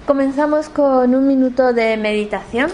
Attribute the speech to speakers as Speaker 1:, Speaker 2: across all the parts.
Speaker 1: Comenzamos con un minuto de meditación.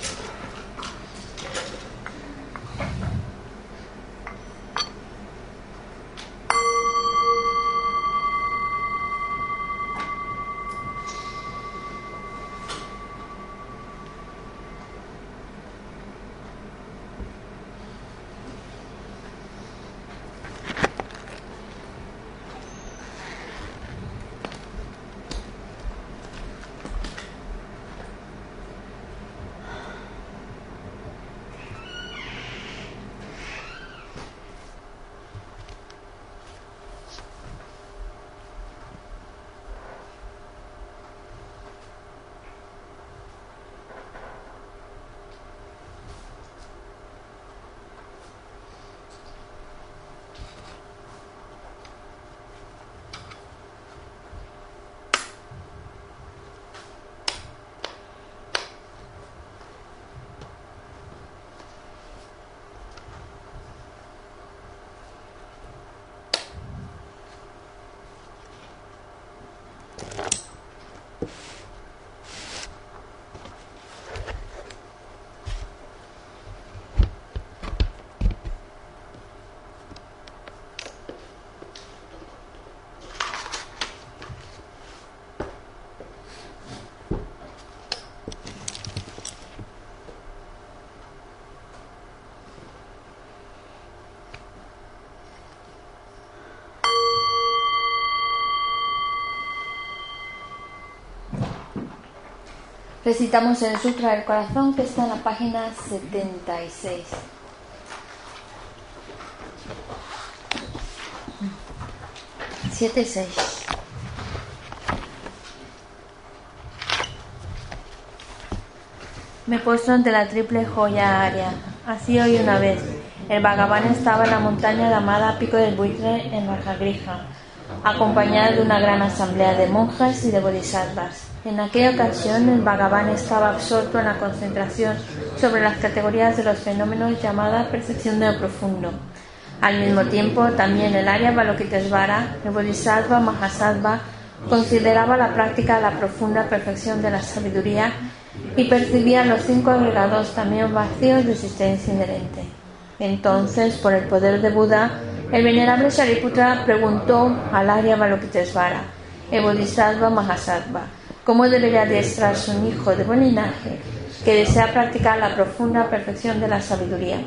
Speaker 1: Recitamos el Sutra del Corazón, que está en la página 76. Me postro ante la triple joya área. Así hoy una vez. El Bhagavan estaba en la montaña llamada Pico del Buitre en Rajagrija, acompañado de una gran asamblea de monjas y de bodhisattvas. En aquella ocasión, el Bhagavan estaba absorto en la concentración sobre las categorías de los fenómenos llamada percepción de lo profundo. Al mismo tiempo, también el Arya Avalokitesvara, el Bodhisattva Mahasattva, consideraba la práctica de la profunda perfección de la sabiduría y percibía los 5 agregados también vacíos de existencia inherente. Entonces, por el poder de Buda, el venerable Shariputra preguntó al Arya Avalokitesvara, el Bodhisattva Mahasattva, cómo debería adiestrarse un hijo de buen linaje que desea practicar la profunda perfección de la sabiduría.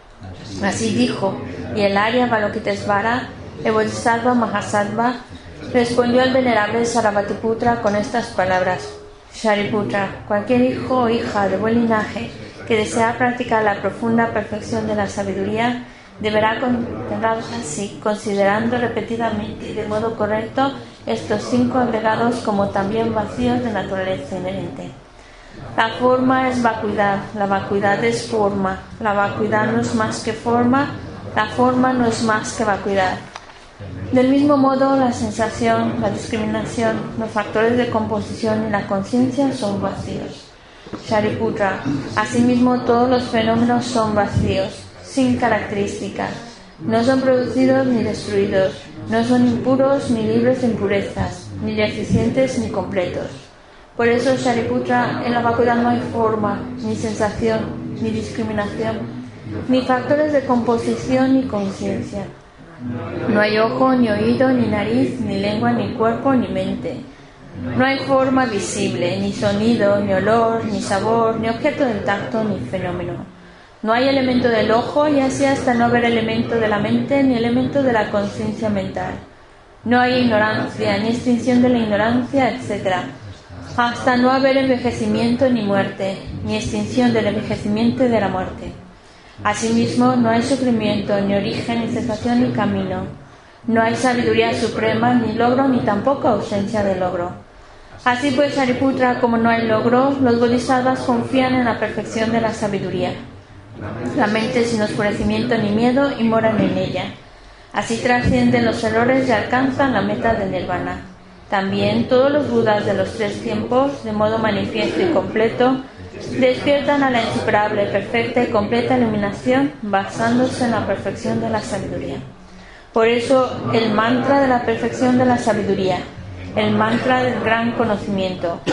Speaker 1: Así dijo, y el Arya Avalokitesvara, el Bodhisattva Mahasattva, respondió al venerable Sarabhatiputra con estas palabras: Shariputra, cualquier hijo o hija de buen linaje que desea practicar la profunda perfección de la sabiduría deberá concentrarse así, considerando repetidamente y de modo correcto estos 5 agregados como también vacíos de naturaleza inherente. La forma es vacuidad, la vacuidad es forma, la vacuidad no es más que forma, la forma no es más que vacuidad. Del mismo modo, la sensación, la discriminación, los factores de composición y la conciencia son vacíos. Shariputra, asimismo todos los fenómenos son vacíos, sin características, no son producidos ni destruidos, no son impuros ni libres de impurezas, ni deficientes ni completos. Por eso, Shariputra, en la vacuidad no hay forma, ni sensación, ni discriminación, ni factores de composición ni conciencia. No hay ojo, ni oído, ni nariz, ni lengua, ni cuerpo, ni mente. No hay forma visible, ni sonido, ni olor, ni sabor, ni objeto del tacto, ni fenómeno. No hay elemento del ojo, y así hasta no haber elemento de la mente, ni elemento de la conciencia mental. No hay ignorancia, ni extinción de la ignorancia, etc. Hasta no haber envejecimiento ni muerte, ni extinción del envejecimiento y de la muerte. Asimismo, no hay sufrimiento, ni origen, ni cesación, ni camino. No hay sabiduría suprema, ni logro, ni tampoco ausencia de logro. Así pues, Shariputra, como no hay logro, los bodhisattvas confían en la perfección de la sabiduría. La mente sin oscurecimiento ni miedo y moran en ella. Así trascienden los errores y alcanzan la meta del nirvana. También todos los budas de los 3 tiempos, de modo manifiesto y completo, despiertan a la insuperable, perfecta y completa iluminación basándose en la perfección de la sabiduría. Por eso, el mantra de la perfección de la sabiduría, el mantra del gran conocimiento,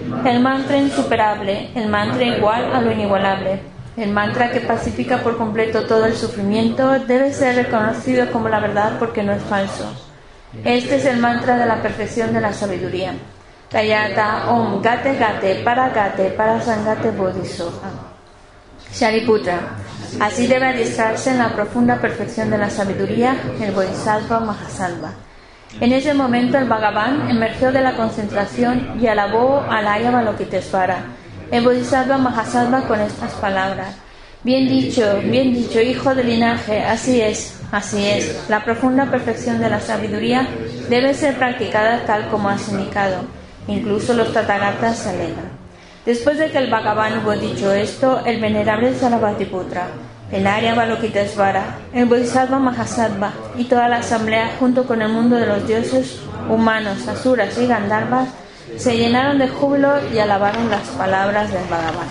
Speaker 1: El mantra insuperable, el mantra igual a lo inigualable, el mantra que pacifica por completo todo el sufrimiento, debe ser reconocido como la verdad porque no es falso. Este es el mantra de la perfección de la sabiduría. Tayata Om Gate Gate para Sangate Bodhisattva. Shariputra. Así debe adiestrarse en la profunda perfección de la sabiduría el Bodhisattva Mahasattva. En ese momento el Bhagavan emergió de la concentración y alabó a Laya Avalokitesvara, el Bodhisattva Mahasattva, con estas palabras: bien dicho, hijo del linaje, así es, así es. La profunda perfección de la sabiduría debe ser practicada tal como has indicado. Incluso los Tathagatas se alegran. Después de que el Bhagavan hubo dicho esto, el venerable Sarabhatiputra, el Arya Avalokitesvara, el Bodhisattva Mahasattva y toda la asamblea, junto con el mundo de los dioses, humanos, asuras y gandharvas, se llenaron de júbilo y alabaron las palabras del Bhagavan.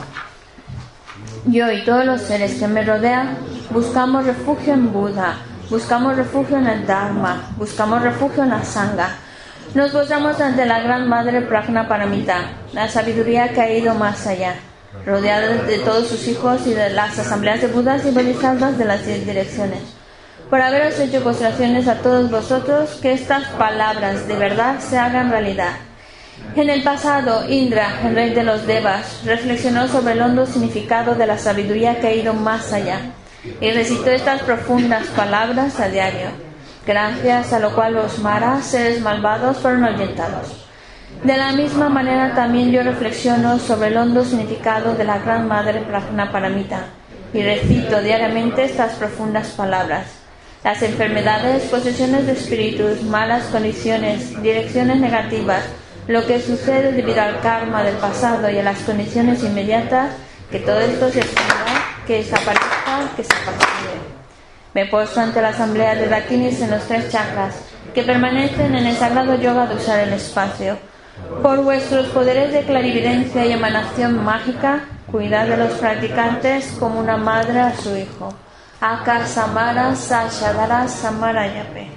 Speaker 1: Yo y todos los seres que me rodean buscamos refugio en Buda, buscamos refugio en el Dharma, buscamos refugio en la Sangha. Nos postramos ante la Gran Madre Prajnaparamita, la sabiduría que ha ido más allá, rodeada de todos sus hijos y de las asambleas de Budas y Bodhisattvas de las 10 direcciones. Por haberos hecho postraciones a todos vosotros, que estas palabras de verdad se hagan realidad. En el pasado, Indra, el rey de los Devas, reflexionó sobre el hondo significado de la sabiduría que ha ido más allá y recitó estas profundas palabras a diario, gracias a lo cual los maras, seres malvados, fueron ahuyentados. De la misma manera también yo reflexiono sobre el hondo significado de la Gran Madre Prajnaparamita y recito diariamente estas profundas palabras. Las enfermedades, posesiones de espíritus, malas condiciones, direcciones negativas, lo que sucede debido al karma del pasado y a las condiciones inmediatas, que todo esto se extinga, que desaparezca, que se apacigüe. Me postro ante la asamblea de Dakinis en los 3 chakras, que permanecen en el sagrado yoga de usar el espacio. Por vuestros poderes de clarividencia y emanación mágica, cuidad de los practicantes como una madre a su hijo. Aka Samara Sashadara Samarayape.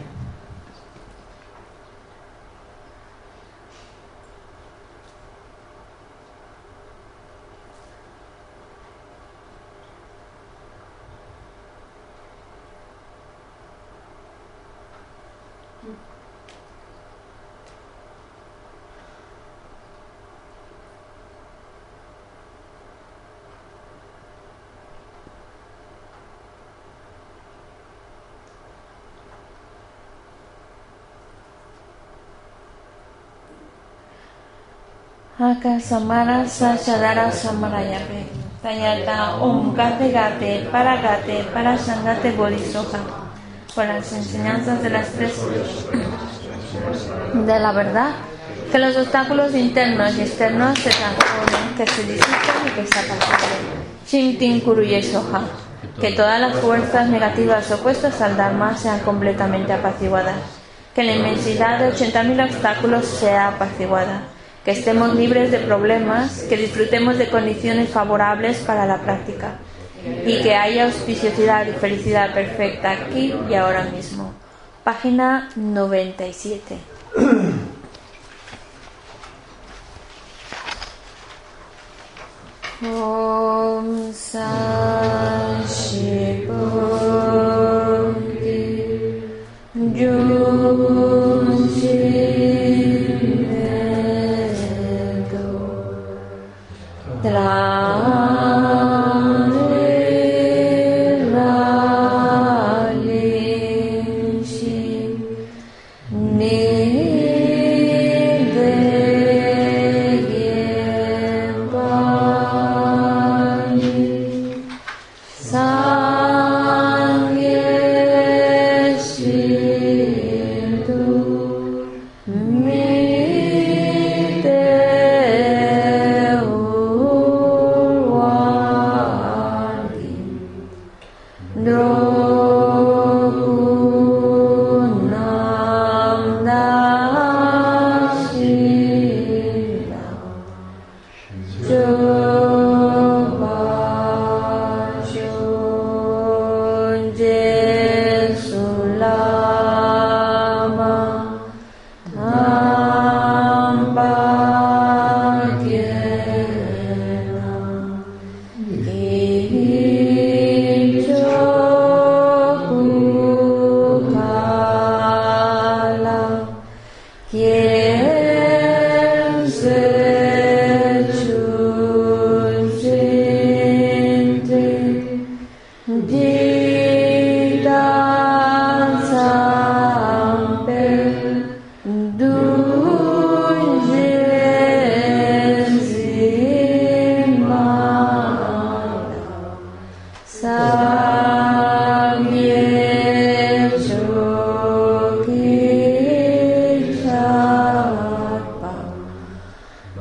Speaker 1: Aka Samara Sashadara Samarayape. Tayata Om Gate Gate para Sangate Bodhisattva. Por las enseñanzas de las 3 de la verdad, que los obstáculos internos y externos se transformen, que se disipen y que se apaciguen. Shintin Kuruye Soha. Que todas las fuerzas negativas opuestas al Dharma sean completamente apaciguadas. Que la inmensidad de 80.000 obstáculos sea apaciguada. Que estemos libres de problemas, que disfrutemos de condiciones favorables para la práctica y que haya auspiciosidad y felicidad perfecta aquí y ahora mismo. Página 97. Om Sashi Bodhi Junji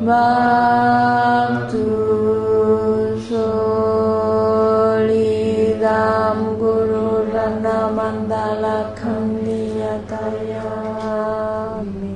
Speaker 1: Bhaktu solidam guru rana mandala kandiyatayami.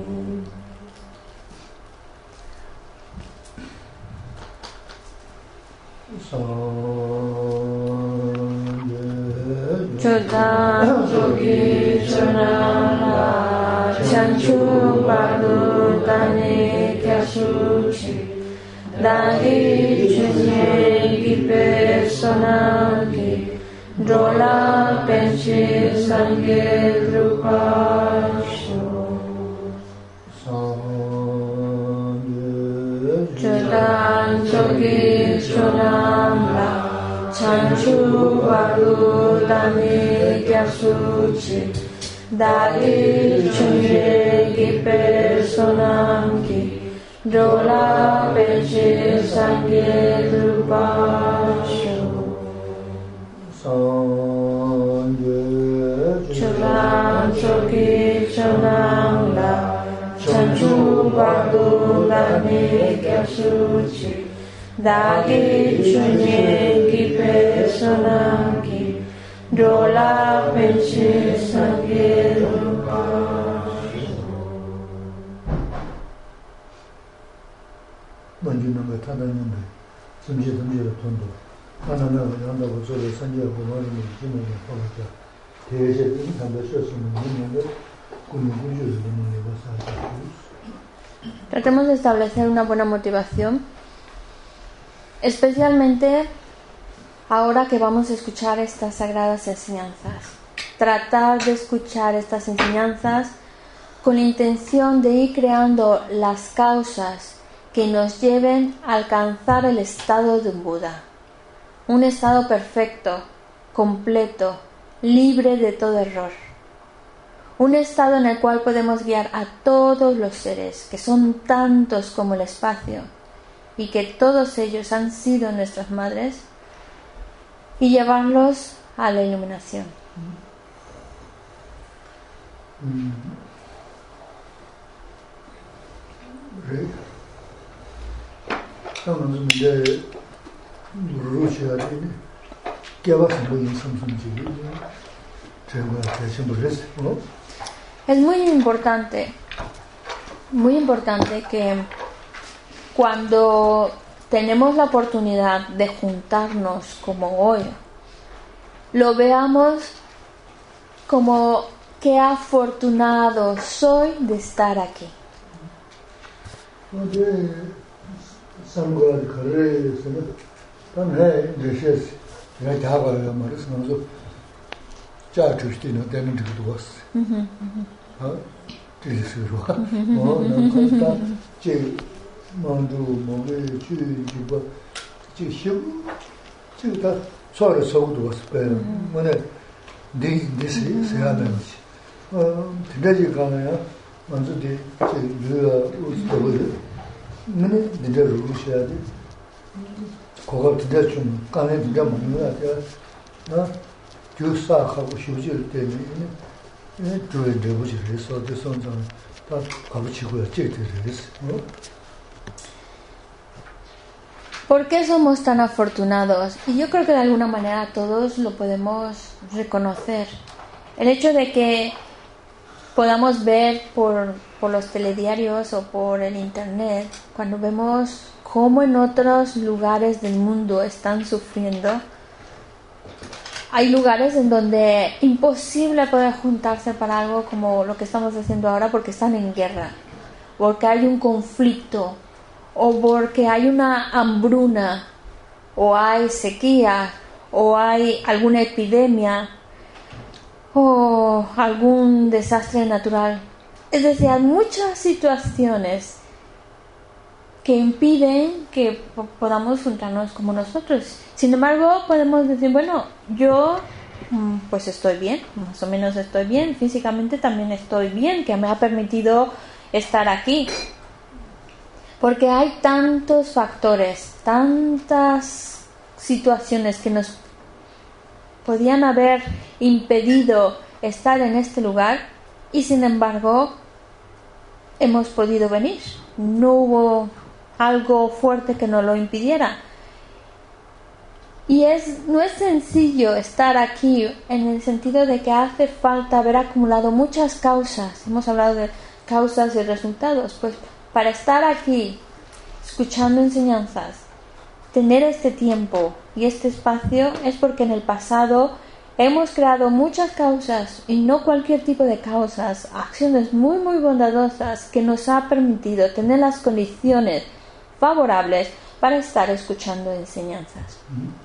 Speaker 1: Chodam jogi chonala chanchu padu tane kyasuchi dahi chunye ki personagi dola penche sange drupasho. Chodam jogi chonala chanchu padu tane kyasuchi dahi chunye ki personagi dola penche sange drupasho. Chodam jogi chonala chanchu padu tane kyasuchi dahi chunye ki personagi dola penche sange drupasho.
Speaker 2: 만주는 거 타다는데 숨지듬지로 돈도 하나는 한다고 저를 산지하고 말하는 기능이 보니까 대세는 한다 쉬었으면 있는데 군주를 내는 거 사실.
Speaker 1: Tratemos de establecer una buena motivación, especialmente ahora que vamos a escuchar estas sagradas enseñanzas. Tratar de escuchar estas enseñanzas con la intención de ir creando las causas que nos lleven a alcanzar el estado de un Buda. Un estado perfecto, completo, libre de todo error. Un estado en el cual podemos guiar a todos los seres, que son tantos como el espacio, y que todos ellos han sido nuestras madres, y llevarlos a la iluminación. Es muy importante que cuando tenemos la oportunidad de juntarnos como hoy, lo veamos como qué afortunado soy de estar aquí. ¿Por qué somos tan afortunados? Y yo creo que de alguna manera todos lo podemos reconocer. El hecho de que podamos ver por los telediarios o por el internet, cuando vemos cómo en otros lugares del mundo están sufriendo, hay lugares en donde es imposible poder juntarse para algo como lo que estamos haciendo ahora porque están en guerra, porque hay un conflicto, o porque hay una hambruna, o hay sequía, o hay alguna epidemia, o algún desastre natural. Es decir, hay muchas situaciones que impiden que podamos juntarnos como nosotros. Sin embargo, podemos decir, bueno, yo pues estoy bien, más o menos estoy bien, físicamente también estoy bien, que me ha permitido estar aquí. Porque hay tantos factores, tantas situaciones que nos podían haber impedido estar en este lugar y sin embargo hemos podido venir. No hubo algo fuerte que no lo impidiera. Y no es sencillo estar aquí en el sentido de que hace falta haber acumulado muchas causas. Hemos hablado de causas y resultados. Pues para estar aquí, escuchando enseñanzas, tener este tiempo y este espacio es porque en el pasado hemos creado muchas causas y no cualquier tipo de causas, acciones muy muy bondadosas que nos ha permitido tener las condiciones favorables para estar escuchando enseñanzas.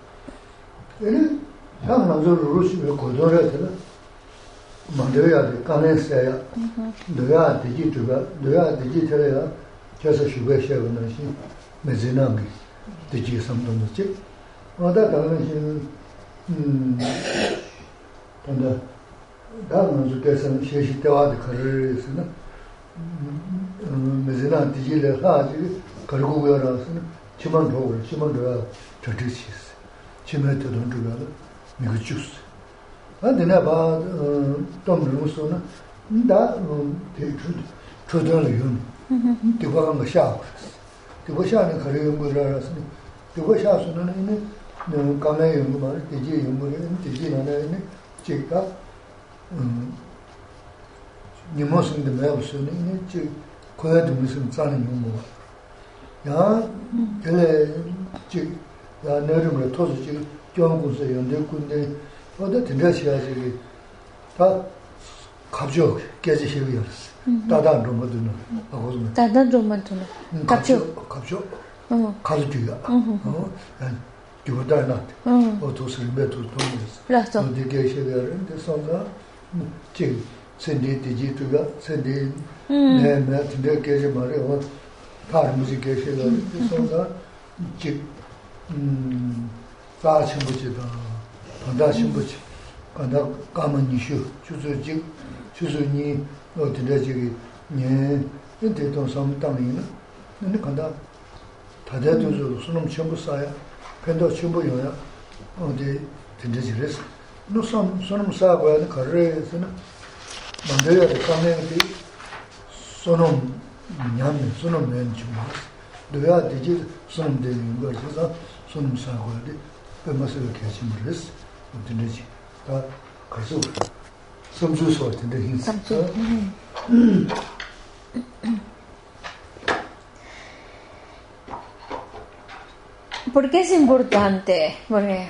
Speaker 1: ¿Por qué es importante? Porque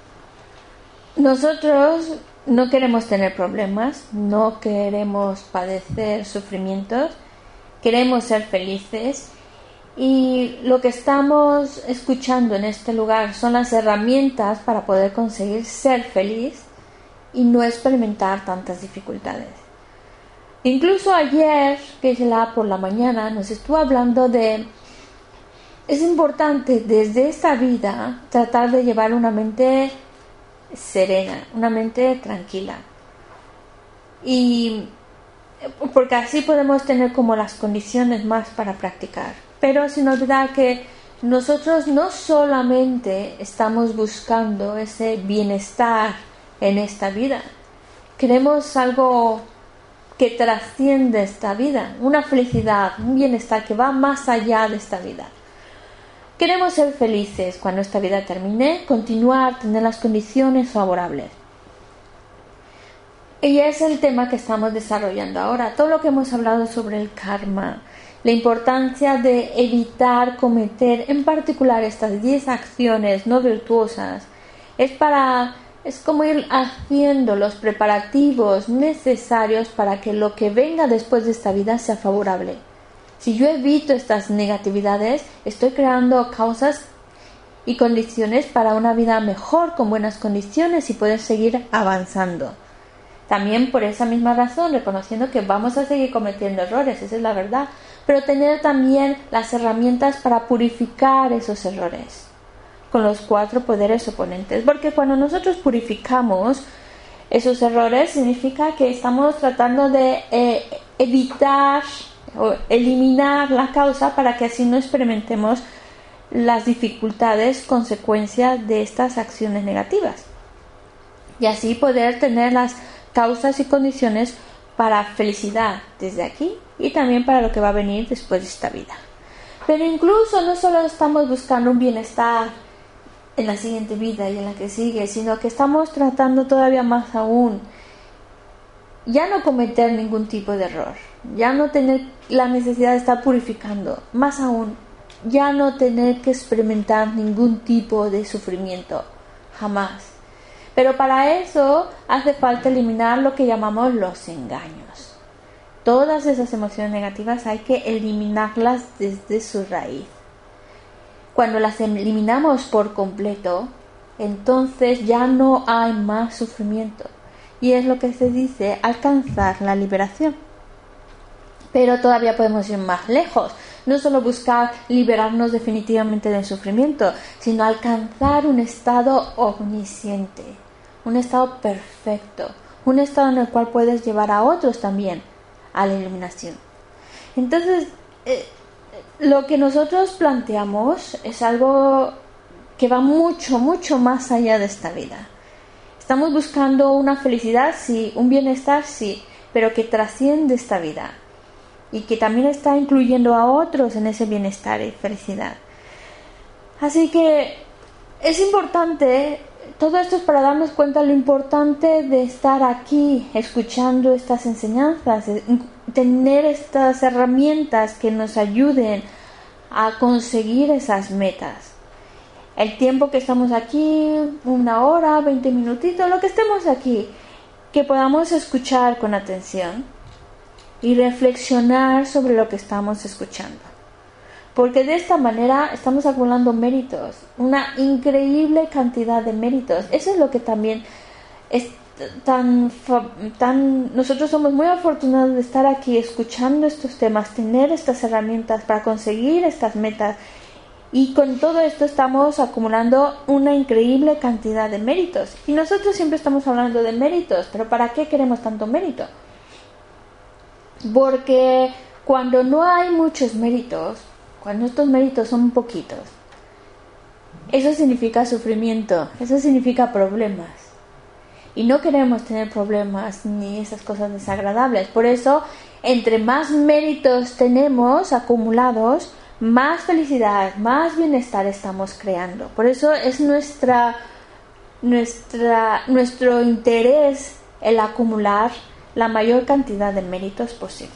Speaker 1: nosotros no queremos tener problemas, no queremos padecer sufrimientos, queremos ser felices, y lo que estamos escuchando en este lugar son las herramientas para poder conseguir ser feliz y no experimentar tantas dificultades. Incluso ayer, Geshe-la por la mañana, nos estuvo hablando de es importante desde esta vida tratar de llevar una mente serena, una mente tranquila, y porque así podemos tener como las condiciones más para practicar, pero sin olvidar que nosotros no solamente estamos buscando ese bienestar en esta vida, queremos algo que trasciende esta vida, una felicidad, un bienestar que va más allá de esta vida. Queremos ser felices cuando esta vida termine, continuar, tener las condiciones favorables. Y es el tema que estamos desarrollando ahora. Todo lo que hemos hablado sobre el karma, la importancia de evitar cometer, en particular estas 10 acciones no virtuosas, es como ir haciendo los preparativos necesarios para que lo que venga después de esta vida sea favorable. Si yo evito estas negatividades, estoy creando causas y condiciones para una vida mejor, con buenas condiciones, y poder seguir avanzando. También por esa misma razón, reconociendo que vamos a seguir cometiendo errores, esa es la verdad, pero tener también las herramientas para purificar esos errores con los 4 poderes oponentes. Porque cuando nosotros purificamos esos errores, significa que estamos tratando de evitar o eliminar la causa para que así no experimentemos las dificultades consecuencias de estas acciones negativas, y así poder tener las causas y condiciones para felicidad desde aquí y también para lo que va a venir después de esta vida. Pero incluso no solo estamos buscando un bienestar en la siguiente vida y en la que sigue, sino que estamos tratando todavía más aún ya no cometer ningún tipo de error, ya no tener la necesidad de estar purificando, más aún ya no tener que experimentar ningún tipo de sufrimiento, jamás. Pero para eso hace falta eliminar lo que llamamos los engaños. Todas esas emociones negativas hay que eliminarlas desde su raíz. Cuando las eliminamos por completo, entonces ya no hay más sufrimiento. Y es lo que se dice alcanzar la liberación. Pero todavía podemos ir más lejos. No solo buscar liberarnos definitivamente del sufrimiento, sino alcanzar un estado omnisciente, un estado perfecto, un estado en el cual puedes llevar a otros también a la iluminación. Entonces, lo que nosotros planteamos es algo que va mucho, mucho más allá de esta vida. Estamos buscando una felicidad, sí, un bienestar, sí, pero que trasciende esta vida y que también está incluyendo a otros en ese bienestar y felicidad. Así que es importante, todo esto es para darnos cuenta de lo importante de estar aquí escuchando estas enseñanzas, tener estas herramientas que nos ayuden a conseguir esas metas. El tiempo que estamos aquí, 1 hora, 20 minutitos, lo que estemos aquí, que podamos escuchar con atención y reflexionar sobre lo que estamos escuchando. Porque de esta manera estamos acumulando méritos, una increíble cantidad de méritos. Eso es lo que también es nosotros somos muy afortunados de estar aquí escuchando estos temas, tener estas herramientas para conseguir estas metas. Y con todo esto estamos acumulando una increíble cantidad de méritos. Y nosotros siempre estamos hablando de méritos, pero ¿para qué queremos tanto mérito? Porque cuando no hay muchos méritos, cuando estos méritos son poquitos, eso significa sufrimiento, eso significa problemas. Y no queremos tener problemas ni esas cosas desagradables. Por eso, entre más méritos tenemos acumulados, más felicidad, más bienestar estamos creando. Por eso es nuestro interés el acumular la mayor cantidad de méritos posible.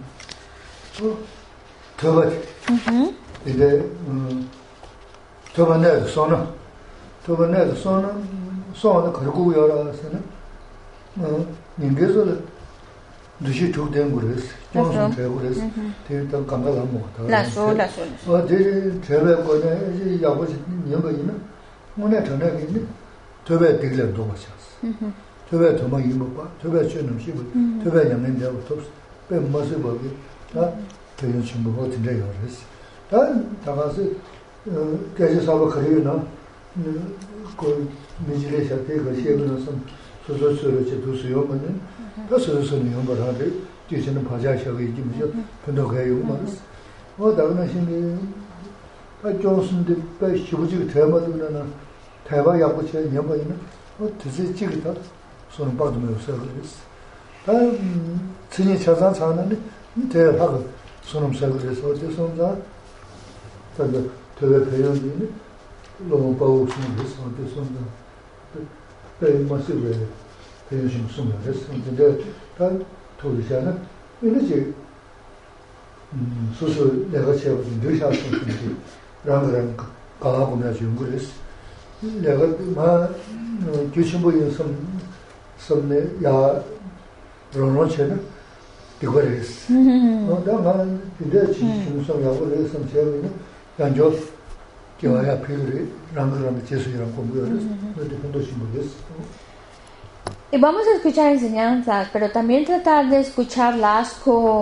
Speaker 1: Y vamos a escuchar enseñanzas, pero también tratar de escucharlas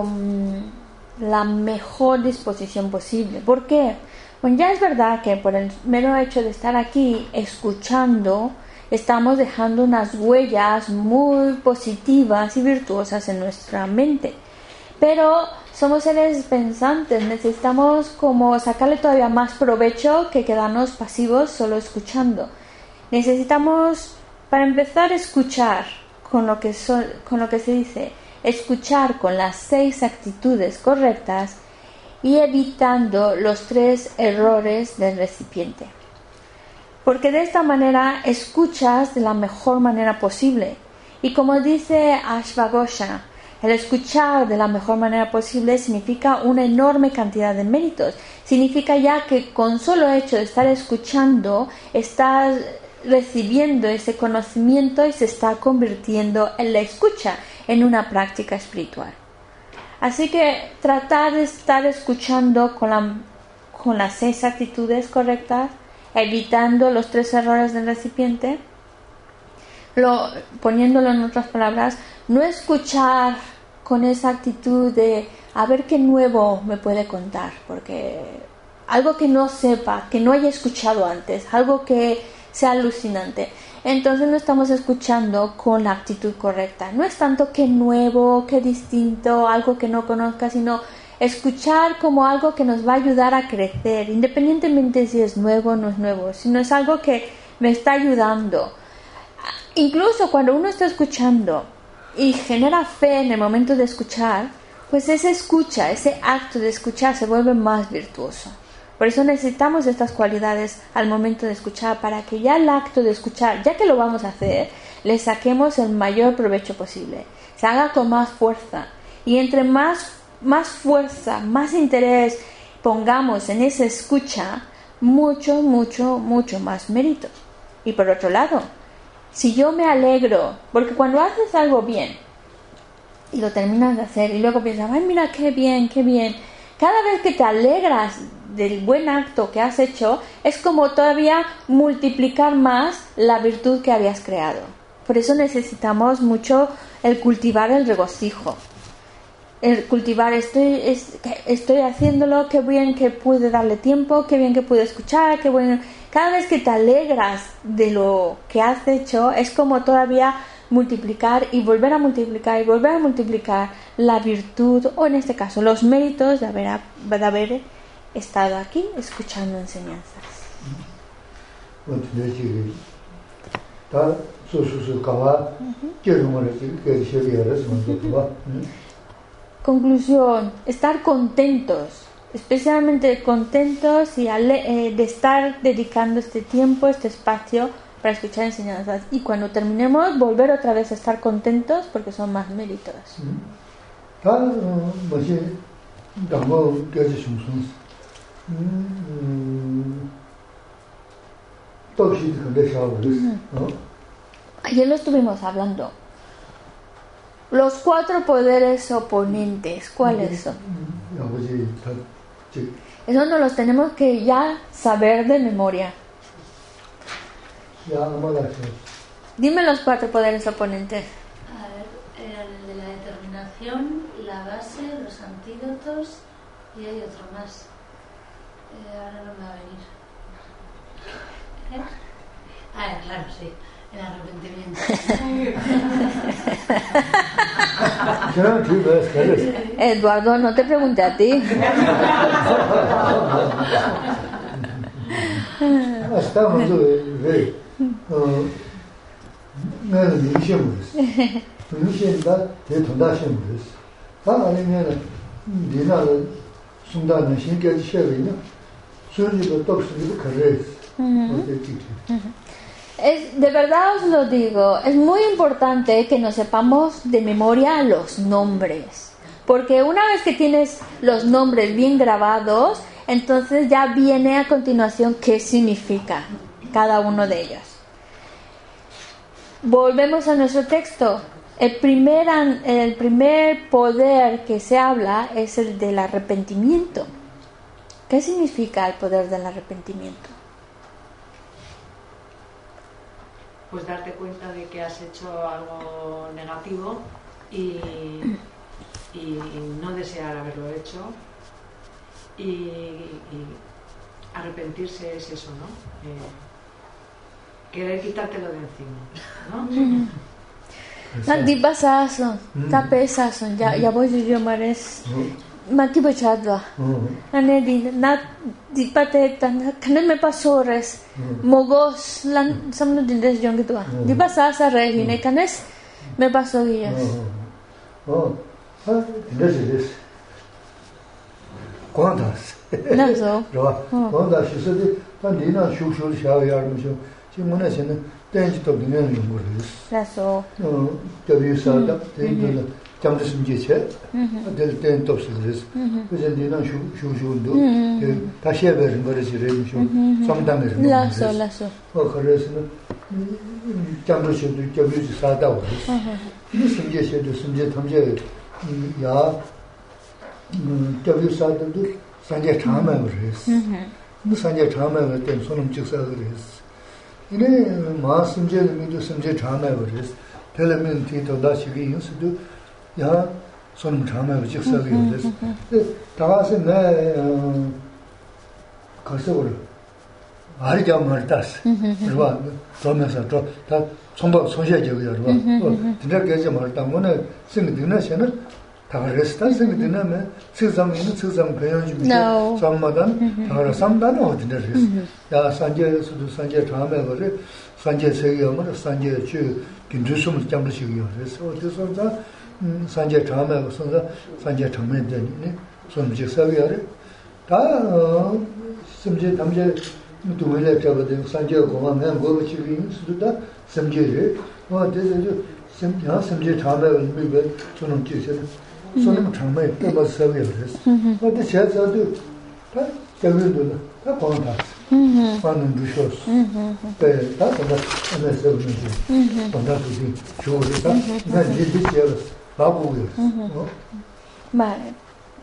Speaker 1: con la mejor disposición posible. ¿Por qué? Bueno, ya es verdad que por el mero hecho de estar aquí escuchando, estamos dejando unas huellas muy positivas y virtuosas en nuestra mente. Pero somos seres pensantes, necesitamos como sacarle todavía más provecho que quedarnos pasivos solo escuchando. Necesitamos, para empezar, escuchar con lo que se dice, escuchar con las 6 actitudes correctas y evitando los 3 errores del recipiente. Porque de esta manera escuchas de la mejor manera posible. Y como dice Ashvaghosha, el escuchar de la mejor manera posible significa una enorme cantidad de méritos. Significa ya que con solo hecho de estar escuchando, estás recibiendo ese conocimiento y se está convirtiendo en la escucha en una práctica espiritual. Así que tratar de estar escuchando con las 6 actitudes correctas, evitando los 3 errores del recipiente, poniéndolo en otras palabras, no escuchar con esa actitud de a ver qué nuevo me puede contar, porque algo que no sepa, que no haya escuchado antes, algo que sea alucinante, entonces no estamos escuchando con la actitud correcta. No es tanto que nuevo, que distinto, algo que no conozca, sino escuchar como algo que nos va a ayudar a crecer, independientemente si es nuevo o no es nuevo, sino es algo que me está ayudando. Incluso cuando uno está escuchando y genera fe en el momento de escuchar, pues esa escucha, ese acto de escuchar se vuelve más virtuoso. Por eso necesitamos estas cualidades al momento de escuchar, para que ya el acto de escuchar, ya que lo vamos a hacer, le saquemos el mayor provecho posible, se haga con más fuerza. Y entre más fuerza, más interés pongamos en esa escucha, mucho más mérito. Y por otro lado, si yo me alegro, porque cuando haces algo bien y lo terminas de hacer y luego piensas, ay, mira qué bien, cada vez que te alegras del buen acto que has hecho, es como todavía multiplicar más la virtud que habías creado. Por eso necesitamos mucho el cultivar el regocijo, el cultivar estoy haciéndolo, qué bien que pude darle tiempo, qué bien que pude escuchar, qué bueno. Cada vez que te alegras de lo que has hecho, es como todavía multiplicar y volver a multiplicar y volver a multiplicar la virtud, o en este caso los méritos de haber estado aquí escuchando enseñanzas. Conclusión, estar contentos, especialmente contentos y de estar dedicando este tiempo, este espacio para escuchar enseñanzas, y cuando terminemos volver otra vez a estar contentos porque son más méritos. Ayer lo estuvimos hablando. Los 4 poderes oponentes, ¿cuáles son? Eso no los tenemos que ya saber de memoria. Dime los 4 poderes oponentes.
Speaker 3: A ver, el de la determinación, la base, los antídotos, y hay otro más. Ahora no me va a venir. Claro, sí. El arrepentimiento.
Speaker 1: Eduardo, no te pregunté a ti. De verdad os lo digo, es muy importante que nos sepamos de memoria los nombres, porque una vez que tienes los nombres bien grabados, entonces ya viene a continuación qué significa cada uno de ellos. Volvemos a nuestro texto. El primer poder que se habla es el del arrepentimiento. ¿Qué significa el poder del arrepentimiento?
Speaker 4: Pues darte cuenta de que has hecho algo negativo y no desear haberlo hecho, y arrepentirse es eso, ¿no? Querer quitártelo de encima, ¿no?
Speaker 1: Dipasason, tapesason, ya voy yo mares. Makibochadwa. Anedi na dipate tan kanen me pasores. Mogos lan samno dindes jongitwa. Dipasasa rehine kanes me paso guías.
Speaker 2: Quantas.
Speaker 1: No so.
Speaker 2: Quantas she said, Pandina, show shall yarn. She monasina, then she took the name of this.
Speaker 1: That's all.
Speaker 2: W said that they do Jamdas in Jitchet, del 10 tops of this. Within the show do. Tashever and what is your name? Sometimes.
Speaker 1: Lasso.
Speaker 2: Oh, Caressina. Jamdas should do W Sada. This suggestion to some jet ya W Sada do Sanja Chama is. Sanja Chama with them, Sonam Chixaga is. In a mass and jail, me do Sanja Chama is. Tell him in Tito that she used to do. Ya Sonam Chama with Chixaga is. Tawas in the Kasur. Arja Martas. Romasa, that Somba Soja Jaguar. Dinner gets a Marta, one sing dinner channel. Tavaresta sing dinner, Sisam in Sisam Payan, some Madan, or some done or dinner is. Ya Sanja Sanja Trama, Sanja Sayama, Sanja Chu, Kindusum Jamshi. So this was the Sanja Trama, Sanja Taman, some Jisaviare. Some Tamja. To will let over the Sanjay Goma and go with you to that, some Jerry, or this is some Tama will be well, Sonam Chicken, Sonam Tama, there was several. But the chairs are do. They will do that contact. One and do shows. That's and that's everything. But that would be sure. Then this year, Babu will.
Speaker 1: Vale.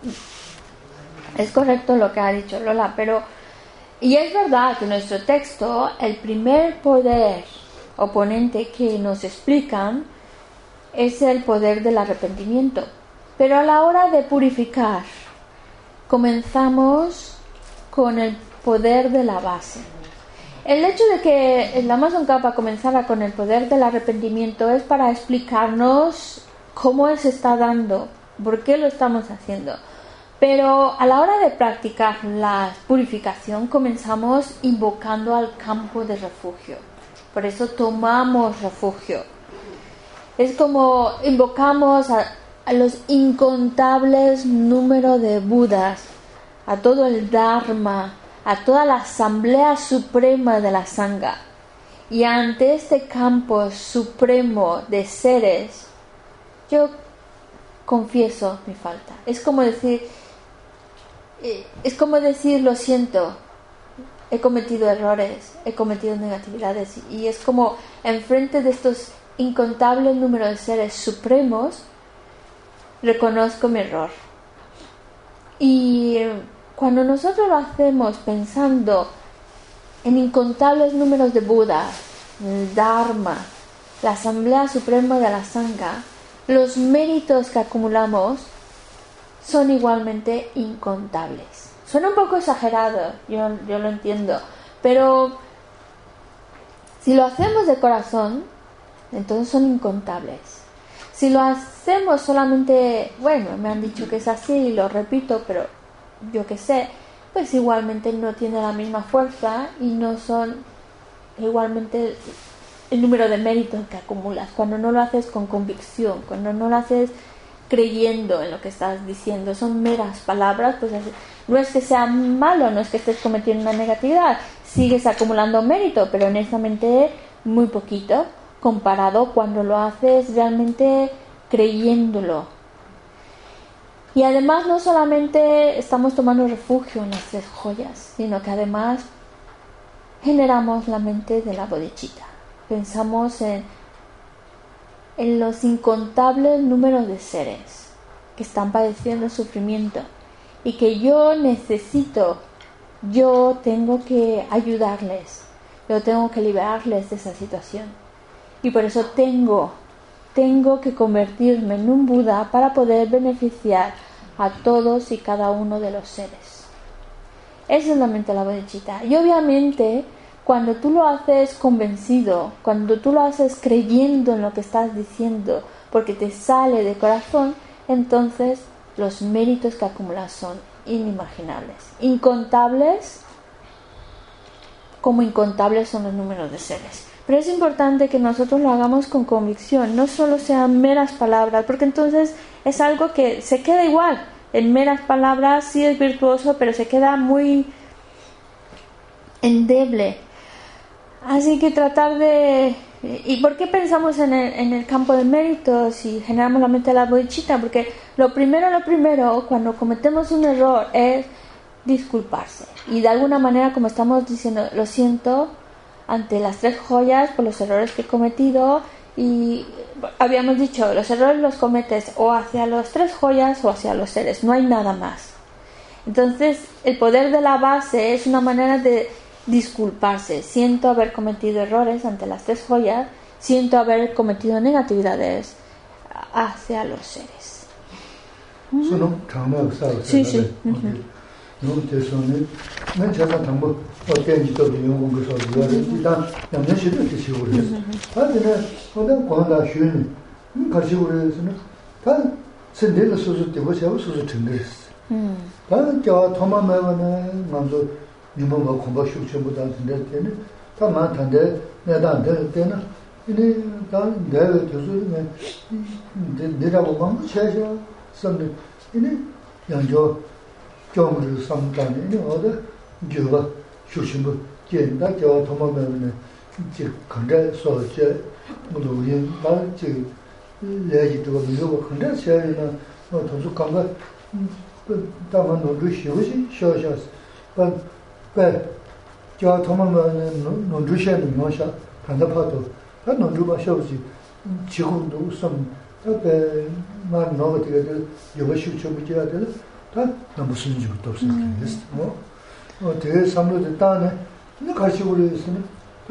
Speaker 1: Es correcto lo que ha dicho Lola, pero. Y es verdad que en nuestro texto el primer poder oponente que nos explican es el poder del arrepentimiento. Pero a la hora de purificar, comenzamos con el poder de la base. El hecho de que el Amazon Kappa comenzara con el poder del arrepentimiento es para explicarnos cómo se está dando, por qué lo estamos haciendo. Pero a la hora de practicar la purificación comenzamos invocando al campo de refugio. Por eso tomamos refugio. Es como invocamos a los incontables números de Budas, a todo el Dharma, a toda la asamblea suprema de la Sangha. Y ante este campo supremo de seres, yo confieso mi falta. Es como decir, lo siento, he cometido errores, he cometido negatividades, y es como enfrente de estos incontables números de seres supremos reconozco mi error. Y cuando nosotros lo hacemos pensando en incontables números de Budas, el Dharma, la Asamblea Suprema de la Sangha, los méritos que acumulamos son igualmente incontables. Suena un poco exagerado, yo lo entiendo, pero si lo hacemos de corazón, entonces son incontables. Si lo hacemos solamente, bueno, me han dicho que es así y lo repito, pero yo qué sé, pues igualmente no tiene la misma fuerza y no son igualmente el número de méritos que acumulas. Cuando no lo haces con convicción, cuando no lo haces creyendo en lo que estás diciendo, son meras palabras, pues no es que sea malo, no es que estés cometiendo una negatividad, sigues acumulando mérito, pero honestamente muy poquito comparado cuando lo haces realmente creyéndolo. Y además no solamente estamos tomando refugio en las tres joyas, sino que además generamos la mente de la bodhicitta. Pensamos en los incontables números de seres que están padeciendo sufrimiento y que yo tengo que ayudarles, yo tengo que liberarles de esa situación, y por eso tengo que convertirme en un Buda para poder beneficiar a todos y cada uno de los seres. Esa es la mente de la bodhicitta. Y obviamente cuando tú lo haces convencido, cuando tú lo haces creyendo en lo que estás diciendo, porque te sale de corazón, entonces los méritos que acumulas son inimaginables. Incontables, como incontables son los números de seres. Pero es importante que nosotros lo hagamos con convicción, no solo sean meras palabras, porque entonces es algo que se queda igual. en meras palabras sí es virtuoso, pero se queda muy endeble. Así que tratar de... ¿Y por qué pensamos en el campo de méritos y generamos la mente de la bodhicitta? Porque lo primero, cuando cometemos un error es disculparse. Y de alguna manera, como estamos diciendo, lo siento ante las 3 joyas por los errores que he cometido. Y habíamos dicho, los errores los cometes o hacia las 3 joyas o hacia los seres, no hay nada más. Entonces, el poder de la base es una manera de disculparse. Siento haber cometido errores ante las 3 joyas, siento haber cometido negatividades hacia los seres. Sí, sí.
Speaker 2: 미모가 공부 쇼쇼보다 된다는 다만 단데 내가 되나 이제 다 내가 교수님의 내라고 막 쳐져 선데 이제 양조 경우를 삼다니 이제 어디 저가 쇼쇼보 된다 저 도마면은 이제 근데 소제 뭐로인 말지 내지도 미고 근데 세리나 도수 감가 다만 너도 쉬우시 쉬어셔 저 도망가는 논주셔는 뭐셔 간다파도 다 논주가 쉬우지 지금도 좀 앞에 만 넣어도 여기 쉬우쳐 붙여야 돼. 다 무슨 일도 없어. 되게 삼로도 따네. 근데 같이 그래서는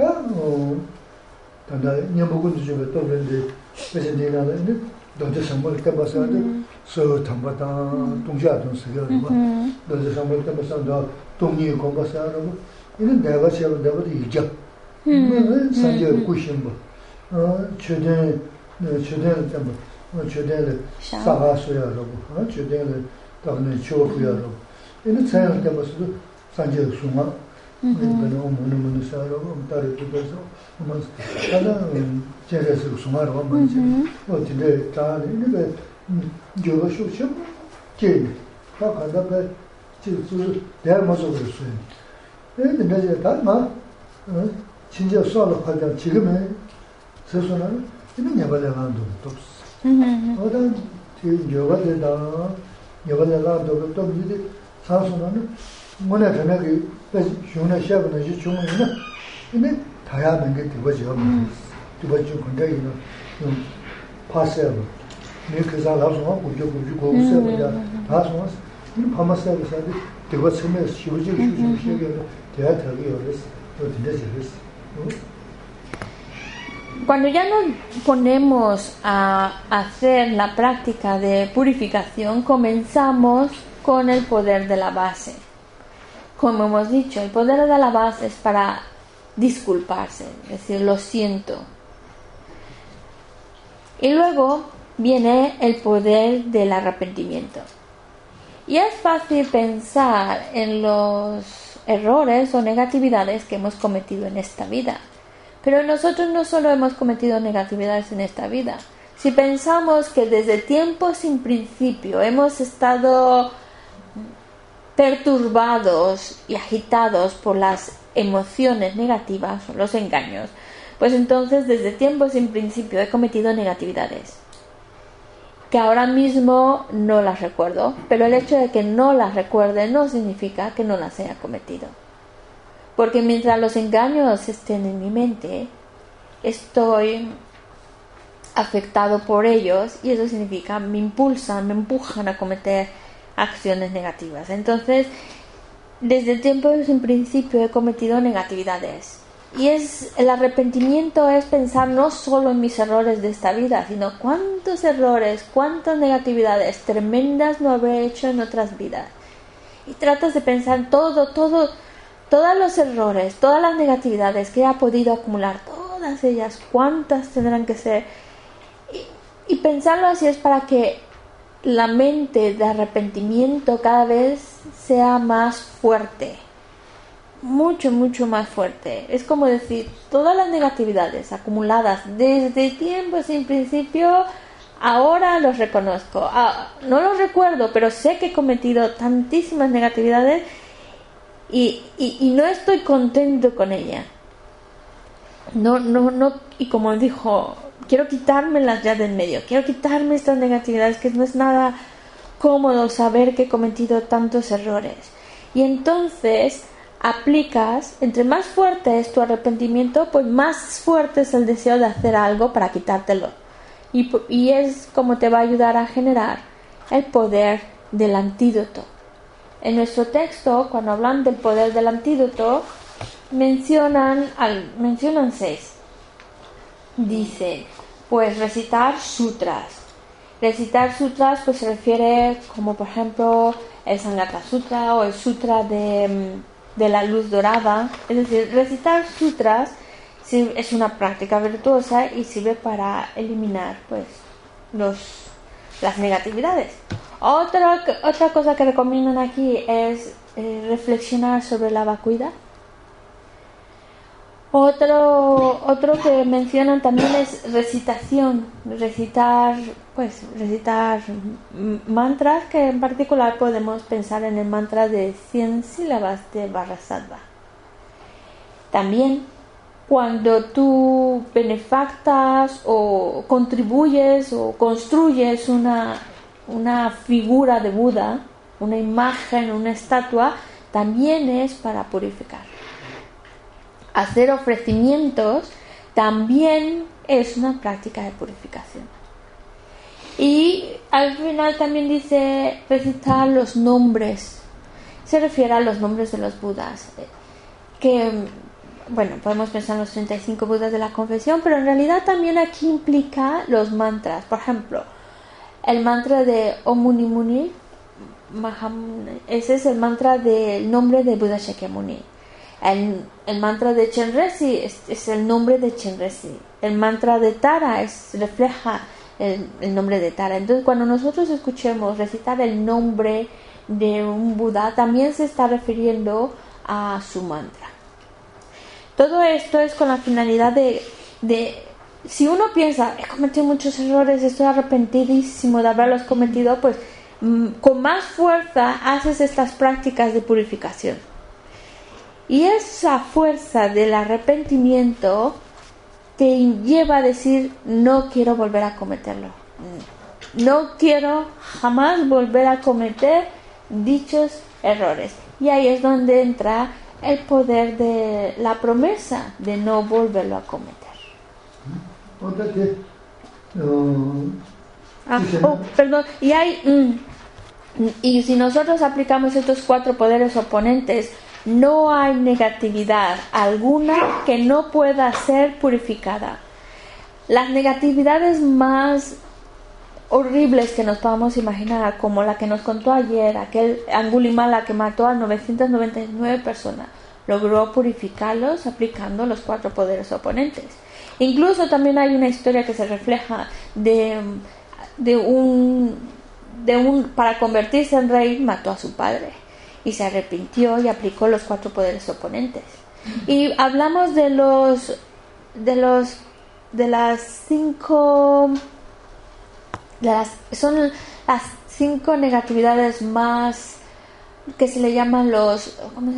Speaker 2: 다다 녀먹은 주제가 또 그런데 그래서 내가 너도 선물 때 봐서도 서 담바다 동시아도 쓰여 봐. 너도 선물 때 봐서도 동의 공부하라고 이는 내가 세워 내가 이제 산재 구신 뭐 최대 좀 최대를 사가서야라고 최대를 다음에 쇼프야라고 이는 차이를 때 봐서도 산재 수마 이거는 뭐는 사라고 따르게 돼서 뭐 하나 제레스 수마로 한번 어디에 다 이게 저거 쇼쇼 제 다가다가 지금 내가 먼저 그랬어요. 근데 이제 다마 진짜 수업을 하자 지금은 세수는 이는 내발려가는 도 없어. 어떤 여가 되다 여가려가도 또 이제 사수는 뭐냐 전에 흉내 시작은 이제 중요는 근데 다양한 게 되고죠. 되고죠. 근데 이거 파세요. 내 그사 나서 고교 고고세요. 다서 이 파마세요. 되고 처음에 쉬우지
Speaker 1: Cuando ya nos ponemos a hacer la práctica de purificación, comenzamos con el poder de la base. Como hemos dicho, el poder de la base es para disculparse, es decir, lo siento. Y luego viene el poder del arrepentimiento. Y es fácil pensar en los errores o negatividades que hemos cometido en esta vida. Pero nosotros no solo hemos cometido negatividades en esta vida. Si pensamos que desde tiempos sin principio hemos estado perturbados y agitados por las emociones negativas o los engaños, pues entonces desde tiempos sin principio he cometido negatividades. Que ahora mismo no las recuerdo, pero el hecho de que no las recuerde no significa que no las haya cometido. Porque mientras los engaños estén en mi mente, estoy afectado por ellos y eso significa me impulsan, me empujan a cometer acciones negativas. Entonces, desde el tiempo sin principio he cometido negatividades. Y el arrepentimiento es pensar no solo en mis errores de esta vida, sino cuántos errores, cuántas negatividades tremendas no habré hecho en otras vidas. Y tratas de pensar todos los errores, todas las negatividades que he podido acumular, todas ellas, cuántas tendrán que ser. Y pensarlo así es para que la mente de arrepentimiento cada vez sea más fuerte. Mucho, mucho más fuerte. Es como decir, todas las negatividades acumuladas desde tiempo sin principio ahora los reconozco. No los recuerdo, pero sé que he cometido tantísimas negatividades y no estoy contento con ella. No, y como dijo, quiero quitármelas ya de en medio, quiero quitarme estas negatividades, que no es nada cómodo saber que he cometido tantos errores. Y entonces aplicas, entre más fuerte es tu arrepentimiento, pues más fuerte es el deseo de hacer algo para quitártelo. Y es como te va a ayudar a generar el poder del antídoto. En nuestro texto, cuando hablan del poder del antídoto, mencionan 6. Dice, pues recitar sutras. Recitar sutras pues se refiere como por ejemplo el Sangata Sutra o el Sutra de la luz dorada. Es decir, recitar sutras es una práctica virtuosa y sirve para eliminar pues las negatividades. Otra cosa que recomiendan aquí es reflexionar sobre la vacuidad. Otro que mencionan también es recitación, recitar mantras, que en particular podemos pensar en el mantra de 100 sílabas de Vajrasattva. También cuando tú benefactas o contribuyes o construyes una figura de Buda, una imagen, una estatua, también es para purificar. Hacer ofrecimientos también es una práctica de purificación. Y al final también dice recitar los nombres. Se refiere a los nombres de los Budas. Que, bueno, podemos pensar en los 35 Budas de la confesión, pero en realidad también aquí implica los mantras. Por ejemplo, el mantra de Om Muni Muni, ese es el mantra del nombre de Buda Shakyamuni. El mantra de Chenrezig es el nombre de Chenrezig. El mantra de Tara refleja el nombre de Tara. Entonces, cuando nosotros escuchemos recitar el nombre de un Buda, también se está refiriendo a su mantra. Todo esto es con la finalidad de si uno piensa, he cometido muchos errores, estoy arrepentidísimo de haberlos cometido, pues con más fuerza haces estas prácticas de purificación. Y esa fuerza del arrepentimiento te lleva a decir, no quiero volver a cometerlo. No quiero jamás volver a cometer dichos errores. Y ahí es donde entra el poder de la promesa de no volverlo a cometer. Perdón. Y si nosotros aplicamos estos 4 poderes oponentes, no hay negatividad alguna que no pueda ser purificada. Las negatividades más horribles que nos podamos imaginar, como la que nos contó ayer, aquel Angulimala que mató a 999 personas, logró purificarlos aplicando los 4 poderes oponentes. Incluso también hay una historia que se refleja de un para convertirse en rey mató a su padre. Y se arrepintió y aplicó los 4 poderes oponentes. Y hablamos de las 5 son las 5 negatividades más que se le llaman los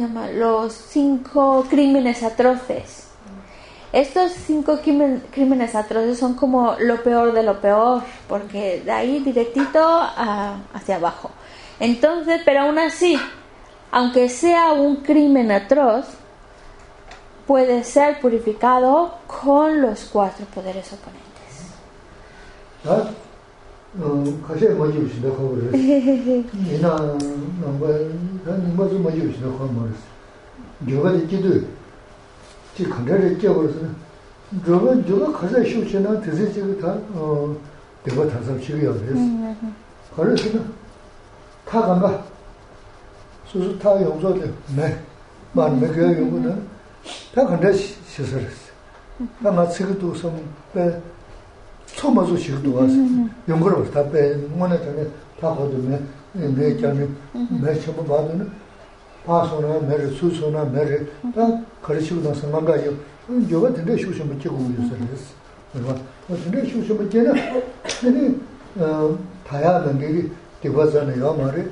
Speaker 1: 5 crímenes atroces. Estos 5 crímenes atroces son como lo peor de lo peor, porque de ahí directito hacia abajo. Entonces, pero aún así, aunque sea un crimen atroz, puede ser purificado con los 4 poderes oponentes.
Speaker 2: 수수 타 용서도 네 많은 게 용거는 다 근데 시설했어. 나 지금도 좀배 처음으로 시도 와서 용거를 다 빼. 뭐네 전에 다 거든요. 내 전에 매 처음 봐도는 파소나 매를 수소나 매를 다 가르치고 나서 망가요. 요거 근데 쇼쇼 못 찍고 있었어. 그래서 근데 쇼쇼 못 찍나? 근데 타야 맹기 디바자네 요마레